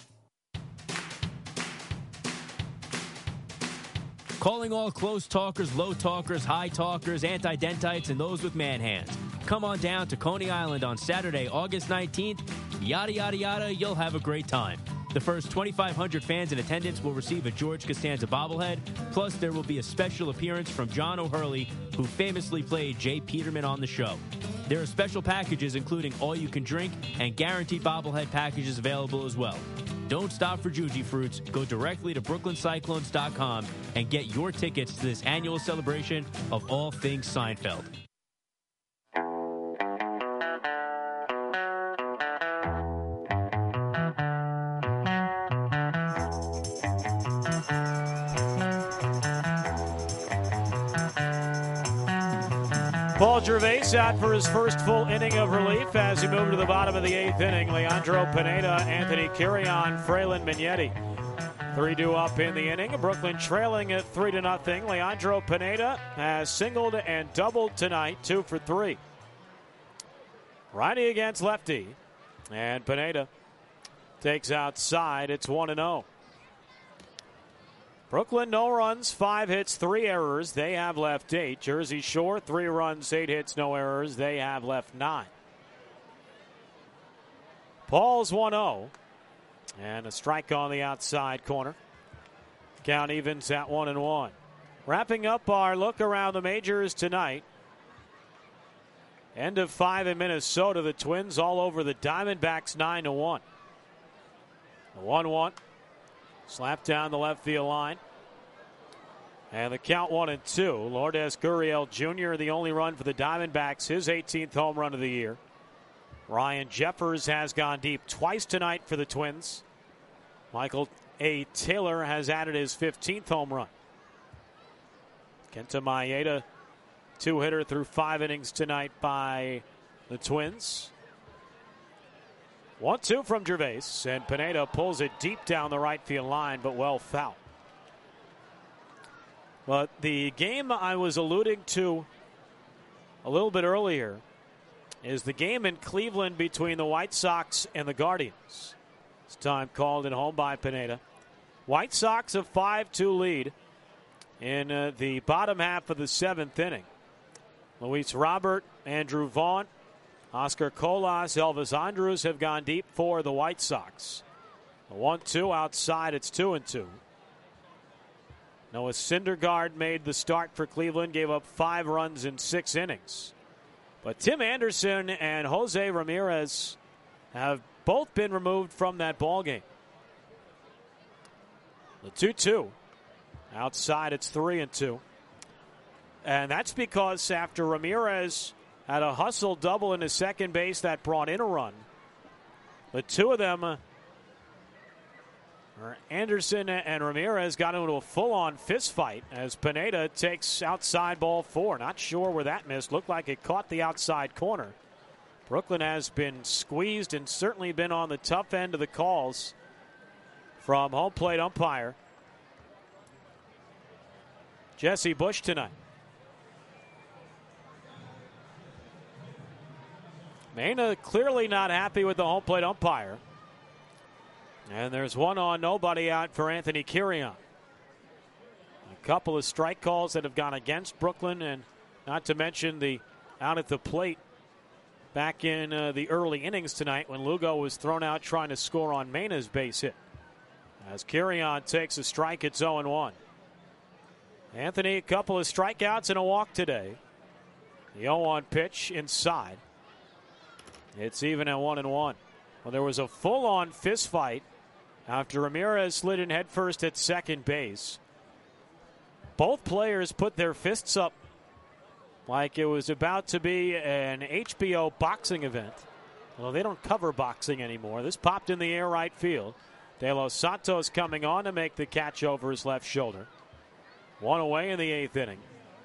Calling all close talkers, low talkers, high talkers, anti-dentites, and those with man hands. Come on down to Coney Island on Saturday, August 19th. Yada, yada, yada, you'll have a great time. The first 2,500 fans in attendance will receive a George Costanza bobblehead, plus there will be a special appearance from John O'Hurley, who famously played Jay Peterman on the show. There are special packages including all-you-can-drink and guaranteed bobblehead packages available as well. Don't stop for Juji Fruits. Go directly to BrooklynCyclones.com and get your tickets to this annual celebration of all things Seinfeld. Paul Gervais out for his first full inning of relief as he moved to the bottom of the 8th inning. Leandro Pineda, Anthony Kirion, Frelin Mignetti. 3-2 up in the inning. Brooklyn trailing at 3-0. Leandro Pineda has singled and doubled tonight, 2 for 3. Righty against lefty. And Pineda takes outside. It's 1-0. Brooklyn, no runs, 5 hits, 3 errors. They have left 8. Jersey Shore, 3 runs, 8 hits, no errors. They have left 9. Paul's 1-0. And a strike on the outside corner. Count evens at 1-1. Wrapping up our look around the majors tonight. End of 5 in Minnesota. The Twins all over the Diamondbacks 9-1. 1-1. Slapped down the left field line. And the count 1-2. Lourdes Gurriel Jr., the only run for the Diamondbacks, his 18th home run of the year. Ryan Jeffers has gone deep twice tonight for the Twins. Michael A. Taylor has added his 15th home run. Kenta Maeda, 2-hitter through 5 innings tonight by the Twins. 1-2 from Gervais, and Pineda pulls it deep down the right field line, but well foul. But the game I was alluding to a little bit earlier is the game in Cleveland between the White Sox and the Guardians. This time called at home by Pineda. White Sox a 5-2 lead in the bottom half of the 7th inning. Luis Robert, Andrew Vaughn, Oscar Colas, Elvis Andrus have gone deep for the White Sox. A 1-2 outside, it's 2-2. Noah Syndergaard made the start for Cleveland, gave up 5 runs in 6 innings. But Tim Anderson and Jose Ramirez have both been removed from that ballgame. The 2-2. Outside, it's 3-2. And that's because after Ramirez had a hustle double into second base that brought in a run, the two of them, Anderson and Ramirez, got into a full-on fist fight as Pineda takes outside ball 4. Not sure where that missed. Looked like it caught the outside corner. Brooklyn has been squeezed and certainly been on the tough end of the calls from home plate umpire Jesse Bush tonight. Mena clearly not happy with the home plate umpire. And there's 1 on, nobody out for Anthony Kirion. A couple of strike calls that have gone against Brooklyn, and not to mention the out at the plate back in the early innings tonight when Lugo was thrown out trying to score on Mena's base hit. As Kirion takes a strike, it's 0-1. Anthony, a couple of strikeouts and a walk today. The 0-1 pitch inside. It's even at 1-1. Well, there was a full-on fist fight after Ramirez slid in headfirst at second base. Both players put their fists up like it was about to be an HBO boxing event. Well, they don't cover boxing anymore. This popped in the air right field. De Los Santos coming on to make the catch over his left shoulder. One away in the 8th inning.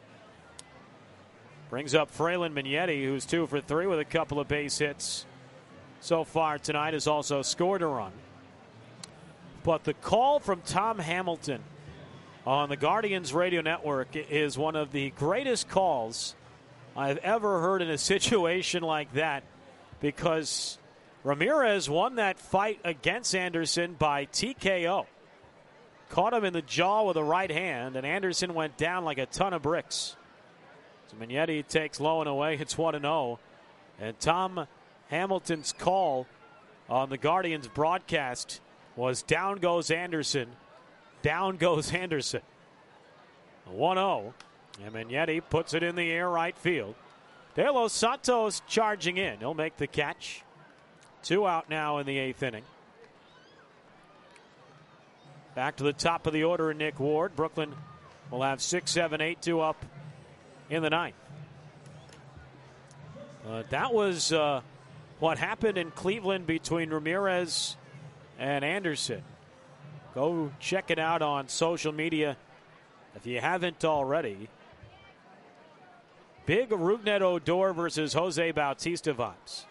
Brings up Frelon Mignetti, who's 2 for 3 with a couple of base hits so far tonight, has also scored a run. But the call from Tom Hamilton on the Guardians radio network is one of the greatest calls I've ever heard in a situation like that, because Ramirez won that fight against Anderson by TKO. Caught him in the jaw with a right hand, and Anderson went down like a ton of bricks. So Mignetti takes low and away. It's 1-0. And Tom Hamilton's call on the Guardians broadcast was down goes Anderson. Down goes Anderson. 1-0. And Mignetti puts it in the air right field. De Los Santos charging in. He'll make the catch. 2 out now in the 8th inning. Back to the top of the order, Nick Ward. Brooklyn will have 6, 7, 8, 2 up in the 9th. That was what happened in Cleveland between Ramirez and Anderson. Go check it out on social media if you haven't already. Big Rougned Odor versus Jose Bautista vibes.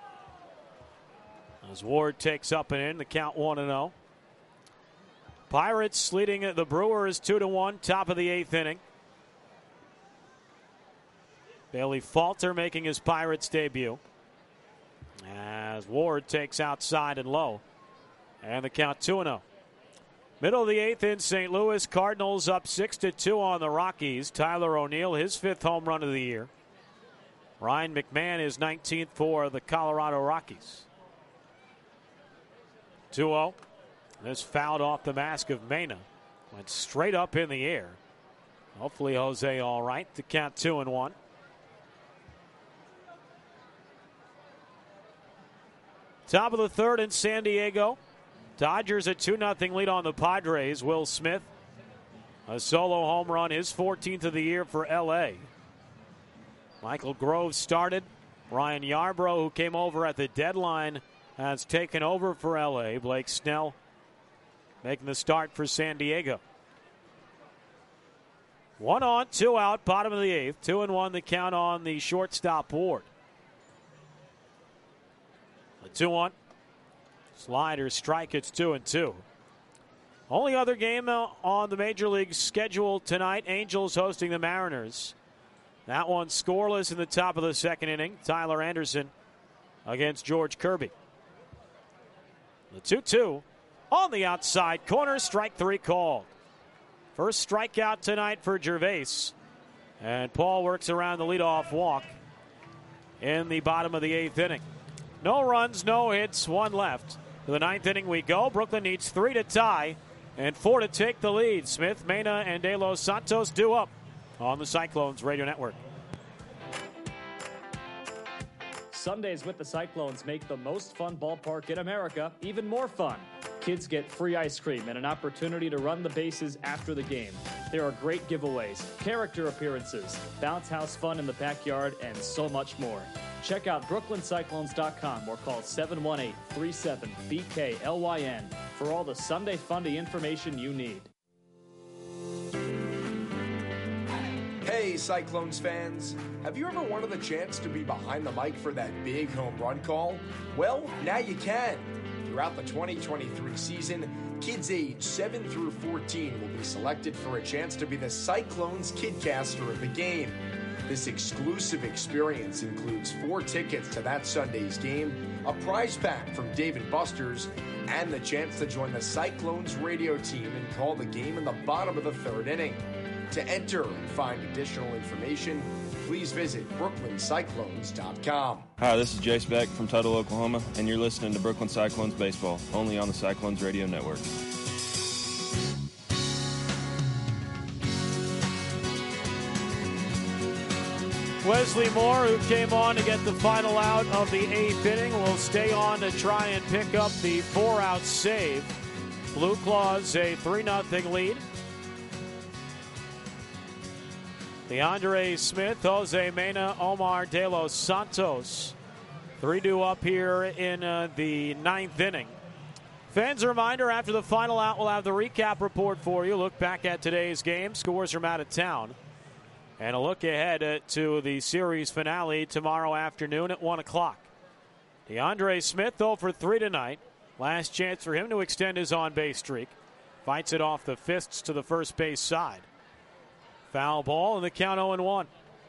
As Ward takes up and in, the count 1-0. Pirates leading the Brewers 2-1, top of the 8th inning. Bailey Falter making his Pirates debut. As Ward takes outside and low. And the count 2-0. Middle of the 8th in St. Louis. Cardinals up 6-2 on the Rockies. Tyler O'Neill, his 5th home run of the year. Ryan McMahon is 19th for the Colorado Rockies. 2-0. This fouled off the mask of Mena. Went straight up in the air. Hopefully Jose all right. The count 2-1. Top of the 3rd in San Diego. Dodgers a 2-0 lead on the Padres. Will Smith, a solo home run, his 14th of the year for L.A. Michael Grove started. Ryan Yarbrough, who came over at the deadline, has taken over for L.A. Blake Snell making the start for San Diego. 1 on, 2 out, bottom of the 8th. 2-1 the count on the shortstop Ward. The 2-1. Slider strike, it's 2-2. Only other game on the Major League schedule tonight, Angels hosting the Mariners. That one scoreless in the top of the 2nd inning. Tyler Anderson against George Kirby. The 2-2 on the outside corner, strike 3 called. First strikeout tonight for Gervais. And Paul works around the leadoff walk in the bottom of the 8th inning. No runs, no hits, 1 left. To the 9th inning we go. Brooklyn needs 3 to tie and 4 to take the lead. Smith, Mena, and De Los Santos due up on the Cyclones Radio Network. Sundays with the Cyclones make the most fun ballpark in America even more fun. Kids get free ice cream and an opportunity to run the bases after the game. There are great giveaways, character appearances, bounce house fun in the backyard, and so much more. Check out BrooklynCyclones.com or call 718-37-BKLYN for all the Sunday Fundy information you need. Hey, Cyclones fans. Have you ever wanted the chance to be behind the mic for that big home run call? Well, now you can. Throughout the 2023 season, kids aged 7 through 14 will be selected for a chance to be the Cyclones Kidcaster of the game. This exclusive experience includes 4 tickets to that Sunday's game, a prize pack from Dave & Buster's, and the chance to join the Cyclones radio team and call the game in the bottom of the 3rd inning. To enter and find additional information, please visit BrooklynCyclones.com. Hi, this is Jace Beck from Tuttle, Oklahoma, and you're listening to Brooklyn Cyclones Baseball, only on the Cyclones Radio Network. Wesley Moore, who came on to get the final out of the 8th inning, will stay on to try and pick up the 4-out save. Blue Claws a 3-0 lead. DeAndre Smith, Jose Mena, Omar De Los Santos. 3-2 up here in the 9th inning. Fans, a reminder, after the final out, we'll have the recap report for you. Look back at today's game, scores from out of town, and a look ahead to the series finale tomorrow afternoon at 1 o'clock. DeAndre Smith, 0 for 3 tonight. Last chance for him to extend his on-base streak. Fights it off the fists to the first base side. Foul ball, and the count 0-1.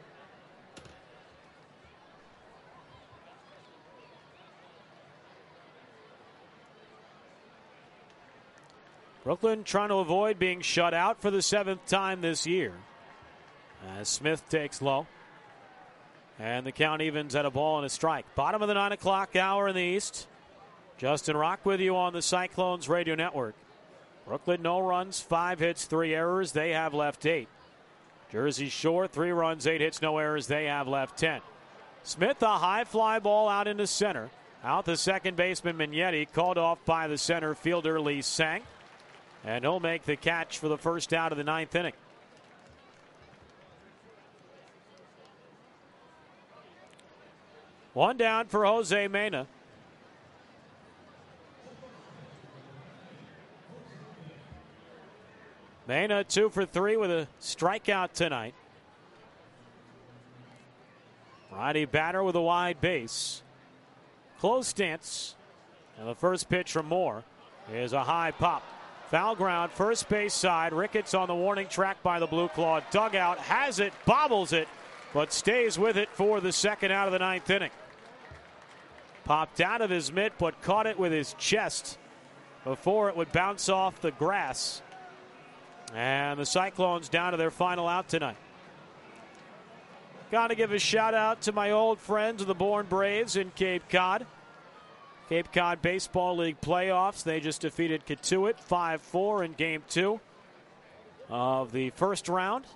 Brooklyn trying to avoid being shut out for the 7th time this year. As Smith takes low. And the count evens at a ball and a strike. Bottom of the 9 o'clock hour in the East. Justin Rock with you on the Cyclones Radio Network. Brooklyn, no runs, 5 hits, 3 errors. They have left 8. Jersey Shore, 3 runs, 8 hits, no errors. They have left 10. Smith, a high fly ball out into center. Out the second baseman, Mignetti, called off by the center fielder, Lee Sang. And he'll make the catch for the first out of the 9th inning. One down for Jose Mena. Mena 2 for 3 with a strikeout tonight. Righty batter with a wide base. Close stance. And the first pitch from Moore is a high pop. Foul ground, first base side. Ricketts on the warning track by the Blue Claw dugout. Has it, bobbles it, but stays with it for the second out of the 9th inning. Popped out of his mitt, but caught it with his chest before it would bounce off the grass. And the Cyclones down to their final out tonight. Got to give a shout out to my old friends of the Bourne Braves in Cape Cod. Cape Cod Baseball League playoffs. They just defeated Katuitt 5-4 in Game 2 of the first round.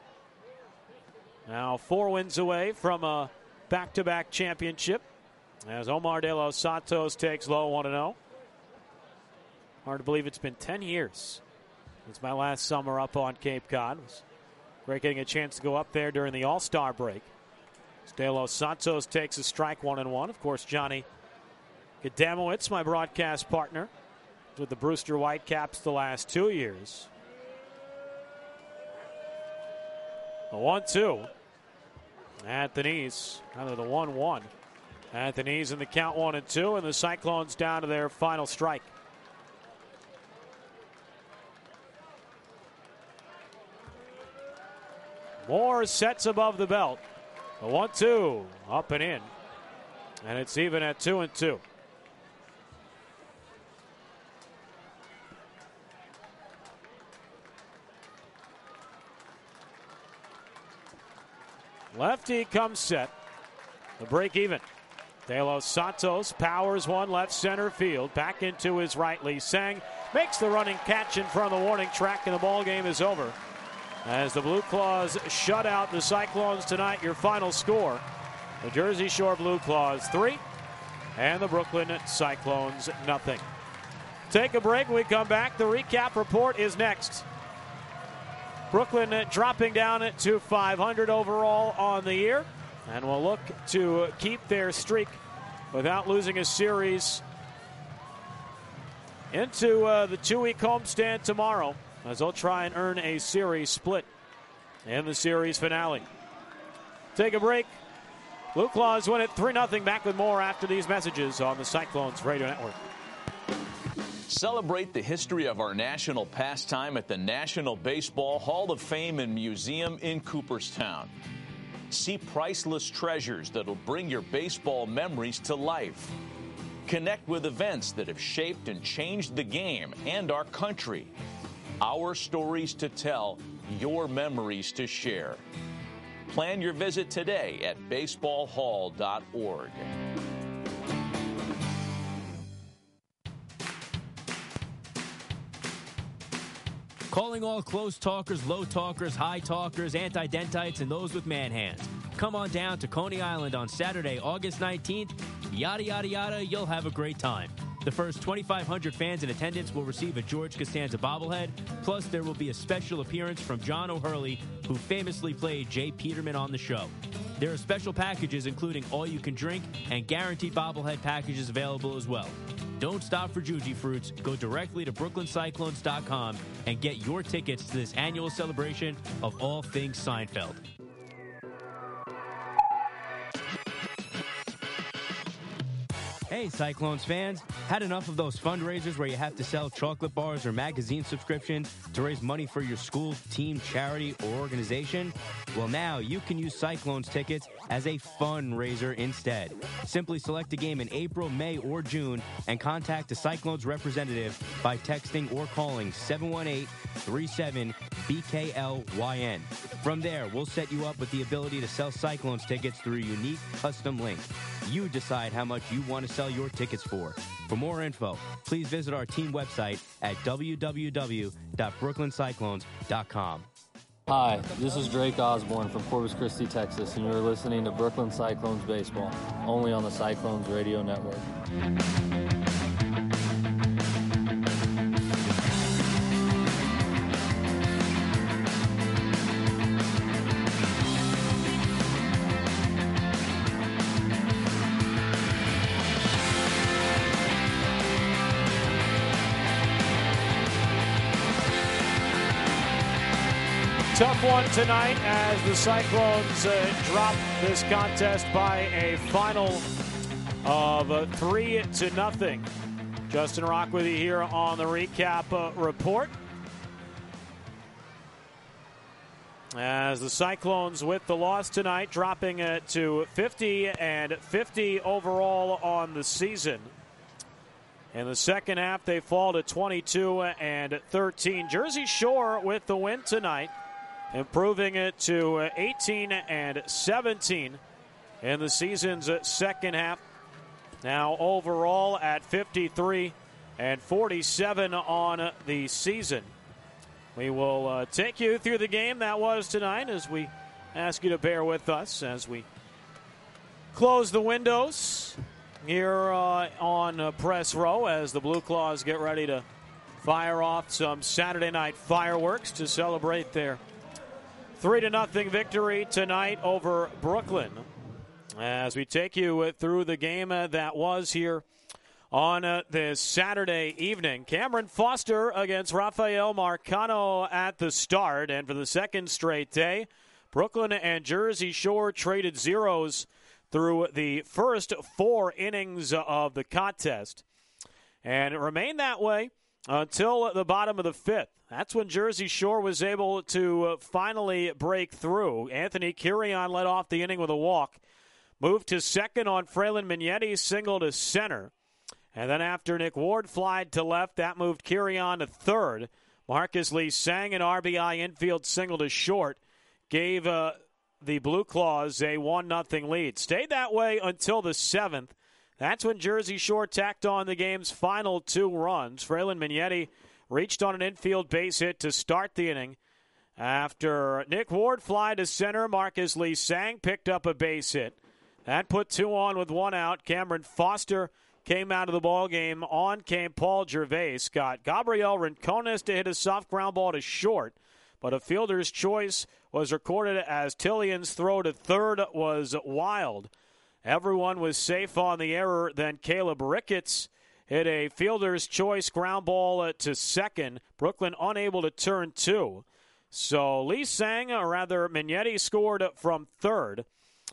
Now 4 wins away from a back-to-back championship as Omar De Los Santos takes low 1-0. Hard to believe it's been 10 years since my last summer up on Cape Cod. It was great getting a chance to go up there during the All-Star break. De Los Santos takes a strike 1-1. Of course, Johnny Adamowitz, my broadcast partner, with the Brewster Whitecaps the last 2 years. The 1-2. At the knees. Rather the 1-1. At the knees in the count 1-2, and the Cyclones down to their final strike. Moore sets above the belt. The 1-2 up and in. And it's even at 2-2. Lefty comes set. The break even. De Los Santos powers one left center field. Back into his right. Lee Sang makes the running catch in front of the warning track, and the ball game is over. As the Blue Claws shut out the Cyclones tonight, your final score, the Jersey Shore Blue Claws 3 and the Brooklyn Cyclones nothing. Take a break. When we come back, the recap report is next. Brooklyn dropping down to 500 overall on the year, and will look to keep their streak without losing a series into the 2-week homestand tomorrow, as they'll try and earn a series split in the series finale. Take a break. Blue Claws win it 3-0. Back with more after these messages on the Cyclones Radio Network. Celebrate the history of our national pastime at the National Baseball Hall of Fame and Museum in Cooperstown. See priceless treasures that'll bring your baseball memories to life. Connect with events that have shaped and changed the game and our country. Our stories to tell, your memories to share. Plan your visit today at baseballhall.org. Calling all close talkers, low talkers, high talkers, anti-dentites, and those with man hands. Come on down to Coney Island on Saturday, August 19th. Yada, yada, yada, you'll have a great time. The first 2,500 fans in attendance will receive a George Costanza bobblehead. Plus, there will be a special appearance from John O'Hurley, who famously played Jay Peterman on the show. There are special packages including all-you-can-drink and guaranteed bobblehead packages available as well. don't stop for Juji Fruits. Go directly to BrooklynCyclones.com and get your tickets to this annual celebration of all things Seinfeld. Hey, Cyclones fans. Had enough of those fundraisers where you have to sell chocolate bars or magazine subscriptions to raise money for your school, team, charity, or organization? Well, now you can use Cyclones tickets as a fundraiser instead. Simply select a game in April, May, or June and contact a Cyclones representative by texting or calling 718-37-BKLYN. From there, we'll set you up with the ability to sell Cyclones tickets through a unique custom link. You decide how much you want to sell your tickets for. For more info, please visit our team website at www.brooklyncyclones.com. Hi, this is Drake Osborne from Corpus Christi, Texas, and you're listening to Brooklyn Cyclones Baseball, only on the Cyclones Radio Network. Tough one tonight as the Cyclones drop this contest by a final of 3-0. Justin Rockworthy here on the recap report. As the Cyclones with the loss tonight, dropping to 50-50 overall on the season. In the second half, they fall to 22-13. Jersey Shore with the win tonight, improving it to 18-17 in the season's second half. Now overall at 53-47 on the season. We will take you through the game that was tonight as we ask you to bear with us as we close the windows here on Press Row as the Blue Claws get ready to fire off some Saturday night fireworks to celebrate their 3-0 victory tonight over Brooklyn. As we take you through the game that was here on this Saturday evening. Cameron Foster against Rafael Marcano at the start. And for the second straight day, Brooklyn and Jersey Shore traded zeros through the first 4 innings of the contest. And it remained that way until the bottom of the 5th. That's when Jersey Shore was able to finally break through. Anthony Kirion led off the inning with a walk. Moved to second on Frelin Mignetti, single to center. And then after Nick Ward flied to left, that moved Kirion to third. Marcus Lee sang an RBI infield single to short. Gave the Blue Claws a 1-0 lead. Stayed that way until the 7th. That's when Jersey Shore tacked on the game's final 2 runs. Frelin Mignetti reached on an infield base hit to start the inning. After Nick Ward fly to center, Marcus Lee Sang picked up a base hit. That put 2 on with 1 out. Cameron Foster came out of the ball game. On came Paul Gervais. Got Gabriel Rincones to hit a soft ground ball to short, but a fielder's choice was recorded as Tillian's throw to third was wild. Everyone was safe on the error. Then Caleb Ricketts hit a fielder's choice ground ball to second. Brooklyn unable to turn 2. So Lee Sang, or rather Mignetti, scored from third.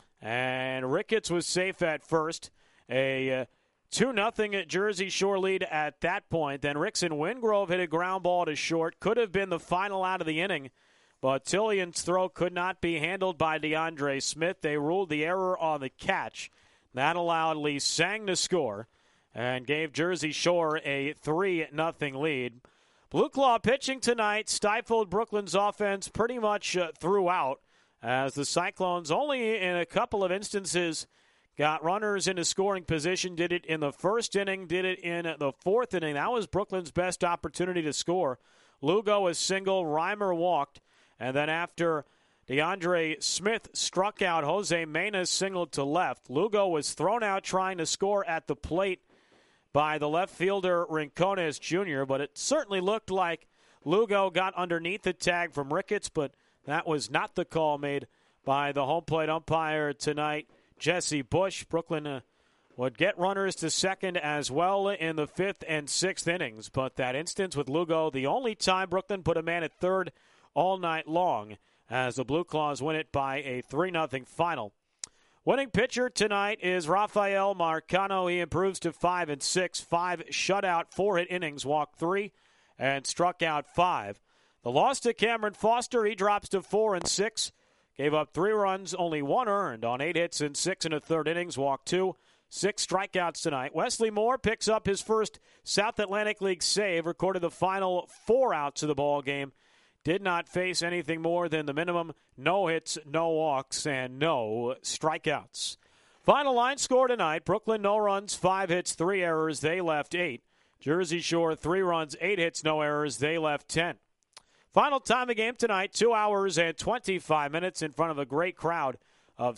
And Ricketts was safe at first. A 2-0 Jersey Shore lead at that point. Then Rickson Wingrove hit a ground ball to short. Could have been the final out of the inning. But Tillian's throw could not be handled by DeAndre Smith. They ruled the error on the catch. That allowed Lee Sang to score and gave Jersey Shore a 3-0 lead. Blue Claw pitching tonight stifled Brooklyn's offense pretty much throughout, as the Cyclones only in a couple of instances got runners into scoring position. Did it in the first inning, did it in the 4th inning. That was Brooklyn's best opportunity to score. Lugo was single, Reimer walked, and then after DeAndre Smith struck out, Jose Mena singled to left. Lugo was thrown out trying to score at the plate by the left fielder Rincones Jr., but it certainly looked like Lugo got underneath the tag from Ricketts, but that was not the call made by the home plate umpire tonight, Jesse Bush. Brooklyn would get runners to second as well in the 5th and 6th innings. But that instance with Lugo, the only time Brooklyn put a man at third all night long, as the Blue Claws win it by a 3-0 final. Winning pitcher tonight is Rafael Marcano. He improves to 5-6, 5 shutout, 4-hit innings, walked 3, and struck out 5. The loss to Cameron Foster, he drops to 4-6, gave up 3 runs, only 1 earned on 8 hits in 6 1/3 innings, walked 2, 6 strikeouts tonight. Wesley Moore picks up his first South Atlantic League save, recorded the final 4 outs of the ball game. Did not face anything more than the minimum, no hits, no walks, and no strikeouts. Final line score tonight, Brooklyn no runs, 5 hits, 3 errors, they left 8. Jersey Shore 3 runs, 8 hits, no errors, they left 10. Final time of the game tonight, 2 hours and 25 minutes in front of a great crowd of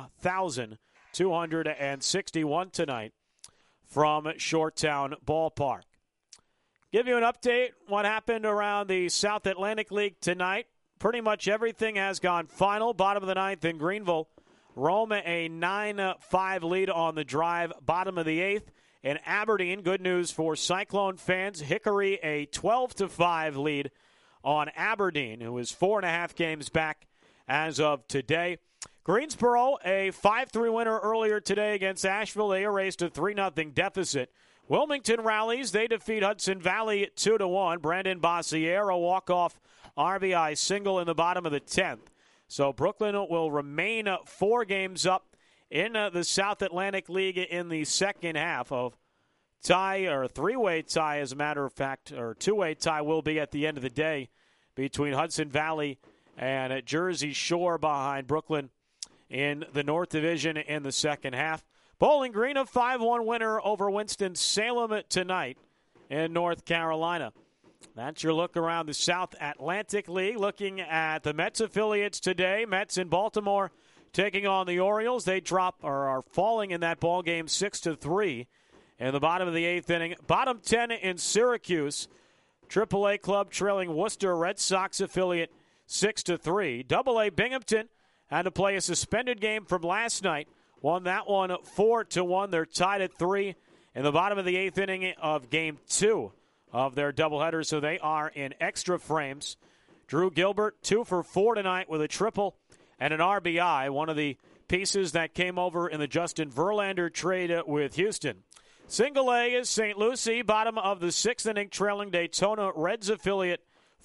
7,261 tonight from Shoretown Ballpark. Give you an update what happened around the South Atlantic League tonight. Pretty much everything has gone final. Bottom of the 9th in Greenville. Rome a 9-5 lead on the drive. Bottom of the 8th in Aberdeen. Good news for Cyclone fans. Hickory a 12-5 lead on Aberdeen, who is 4.5 games back as of today. Greensboro a 5-3 winner earlier today against Asheville. They erased a 3-0 deficit. Wilmington rallies. They defeat Hudson Valley 2-1. Brandon Bossier, a walk-off RBI single in the bottom of the 10th. So Brooklyn will remain 4 games up in the South Atlantic League in the second half of tie, or a 3-way tie, as a matter of fact, or 2-way tie will be at the end of the day between Hudson Valley and Jersey Shore behind Brooklyn in the North Division in the second half. Bowling Green, a 5-1 winner over Winston-Salem tonight in North Carolina. That's your look around the South Atlantic League. Looking at the Mets affiliates today, Mets in Baltimore taking on the Orioles. They are falling in that ball game 6-3 in the bottom of the 8th inning. Bottom 10 in Syracuse. AAA club trailing Worcester Red Sox affiliate 6-3. AA Binghamton had to play a suspended game from last night. Won that one 4-1. They're tied at 3 in the bottom of the 8th inning of Game 2 of their doubleheader, so they are in extra frames. Drew Gilbert, 2 for 4 tonight with a triple and an RBI, one of the pieces that came over in the Justin Verlander trade with Houston. Single A is St. Lucie, bottom of the 6th inning, trailing Daytona Reds affiliate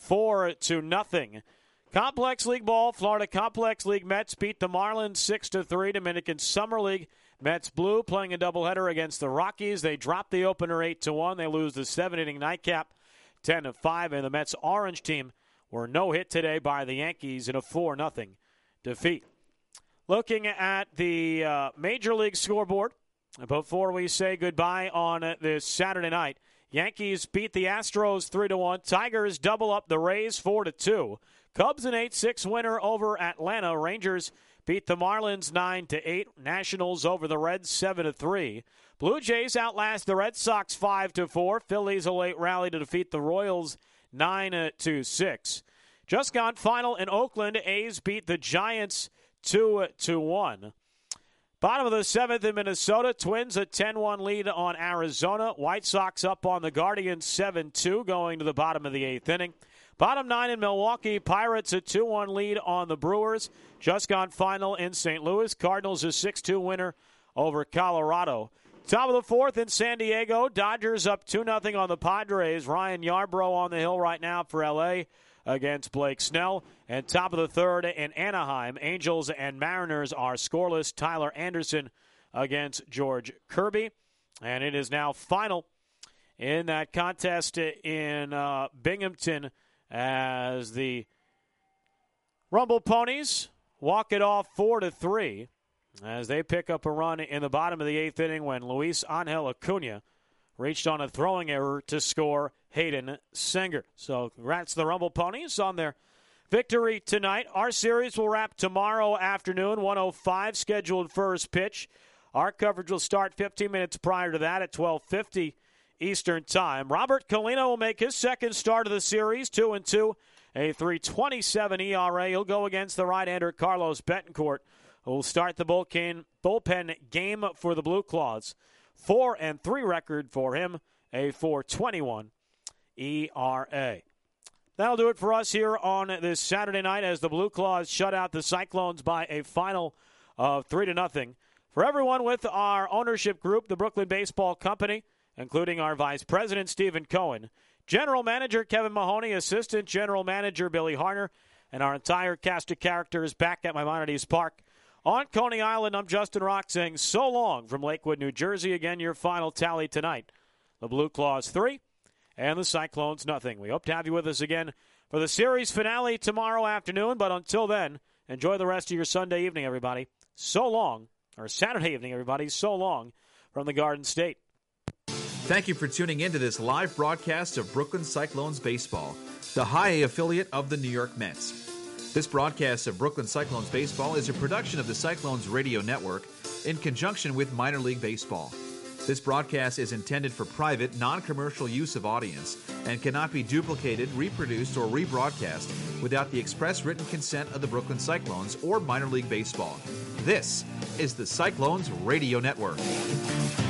4-0. Complex League ball, Florida Complex League Mets beat the Marlins 6-3. Dominican Summer League Mets Blue playing a doubleheader against the Rockies. They drop the opener 8-1. They lose the 7-inning nightcap 10-5. And the Mets Orange team were no hit today by the Yankees in a 4-0 defeat. Looking at the Major League scoreboard before we say goodbye on this Saturday night, Yankees beat the Astros 3-1. Tigers double up the Rays 4-2. Cubs an 8-6 winner over Atlanta. Rangers beat the Marlins 9-8. Nationals over the Reds 7-3. Blue Jays outlast the Red Sox 5-4. Phillies a late rally to defeat the Royals 9-6. Just gone final in Oakland. A's beat the Giants 2-1. Bottom of the 7th in Minnesota. Twins a 10-1 lead on Arizona. White Sox up on the Guardians 7-2 going to the bottom of the 8th inning. Bottom 9 in Milwaukee. Pirates a 2-1 lead on the Brewers. Just gone final in St. Louis. Cardinals a 6-2 winner over Colorado. Top of the 4th in San Diego. Dodgers up 2-0 on the Padres. Ryan Yarbrough on the hill right now for L.A. against Blake Snell. And top of the 3rd in Anaheim. Angels and Mariners are scoreless. Tyler Anderson against George Kirby. And it is now final in that contest in Binghamton, as the Rumble Ponies walk it off 4-3 as they pick up a run in the bottom of the 8th inning when Luis Angel Acuna reached on a throwing error to score Hayden Singer. So congrats to the Rumble Ponies on their victory tonight. Our series will wrap tomorrow afternoon, 1:05 scheduled first pitch. Our coverage will start 15 minutes prior to that at 12:50 Eastern Time. Robert Colino will make his second start of the series, 2-2, a 3.27 ERA. He'll go against the right-hander Carlos Betancourt, who will start the bullpen game for the Blue Claws. 4-3 record for him, a 4.21 ERA. That'll do it for us here on this Saturday night as the Blue Claws shut out the Cyclones by a final of 3-0. For everyone with our ownership group, the Brooklyn Baseball Company, including our Vice President, Stephen Cohen, General Manager Kevin Mahoney, Assistant General Manager Billy Harner, and our entire cast of characters back at Maimonides Park on Coney Island, I'm Justin Rock saying so long from Lakewood, New Jersey. Again, your final tally tonight. The Blue Claws 3 and the Cyclones 0. We hope to have you with us again for the series finale tomorrow afternoon. But until then, enjoy the rest of your Sunday evening, everybody. So long, or Saturday evening, everybody. So long from the Garden State. Thank you for tuning in to this live broadcast of Brooklyn Cyclones baseball, the High A affiliate of the New York Mets. This broadcast of Brooklyn Cyclones baseball is a production of the Cyclones Radio Network in conjunction with Minor League Baseball. This broadcast is intended for private, non-commercial use of audience and cannot be duplicated, reproduced, or rebroadcast without the express written consent of the Brooklyn Cyclones or Minor League Baseball. This is the Cyclones Radio Network.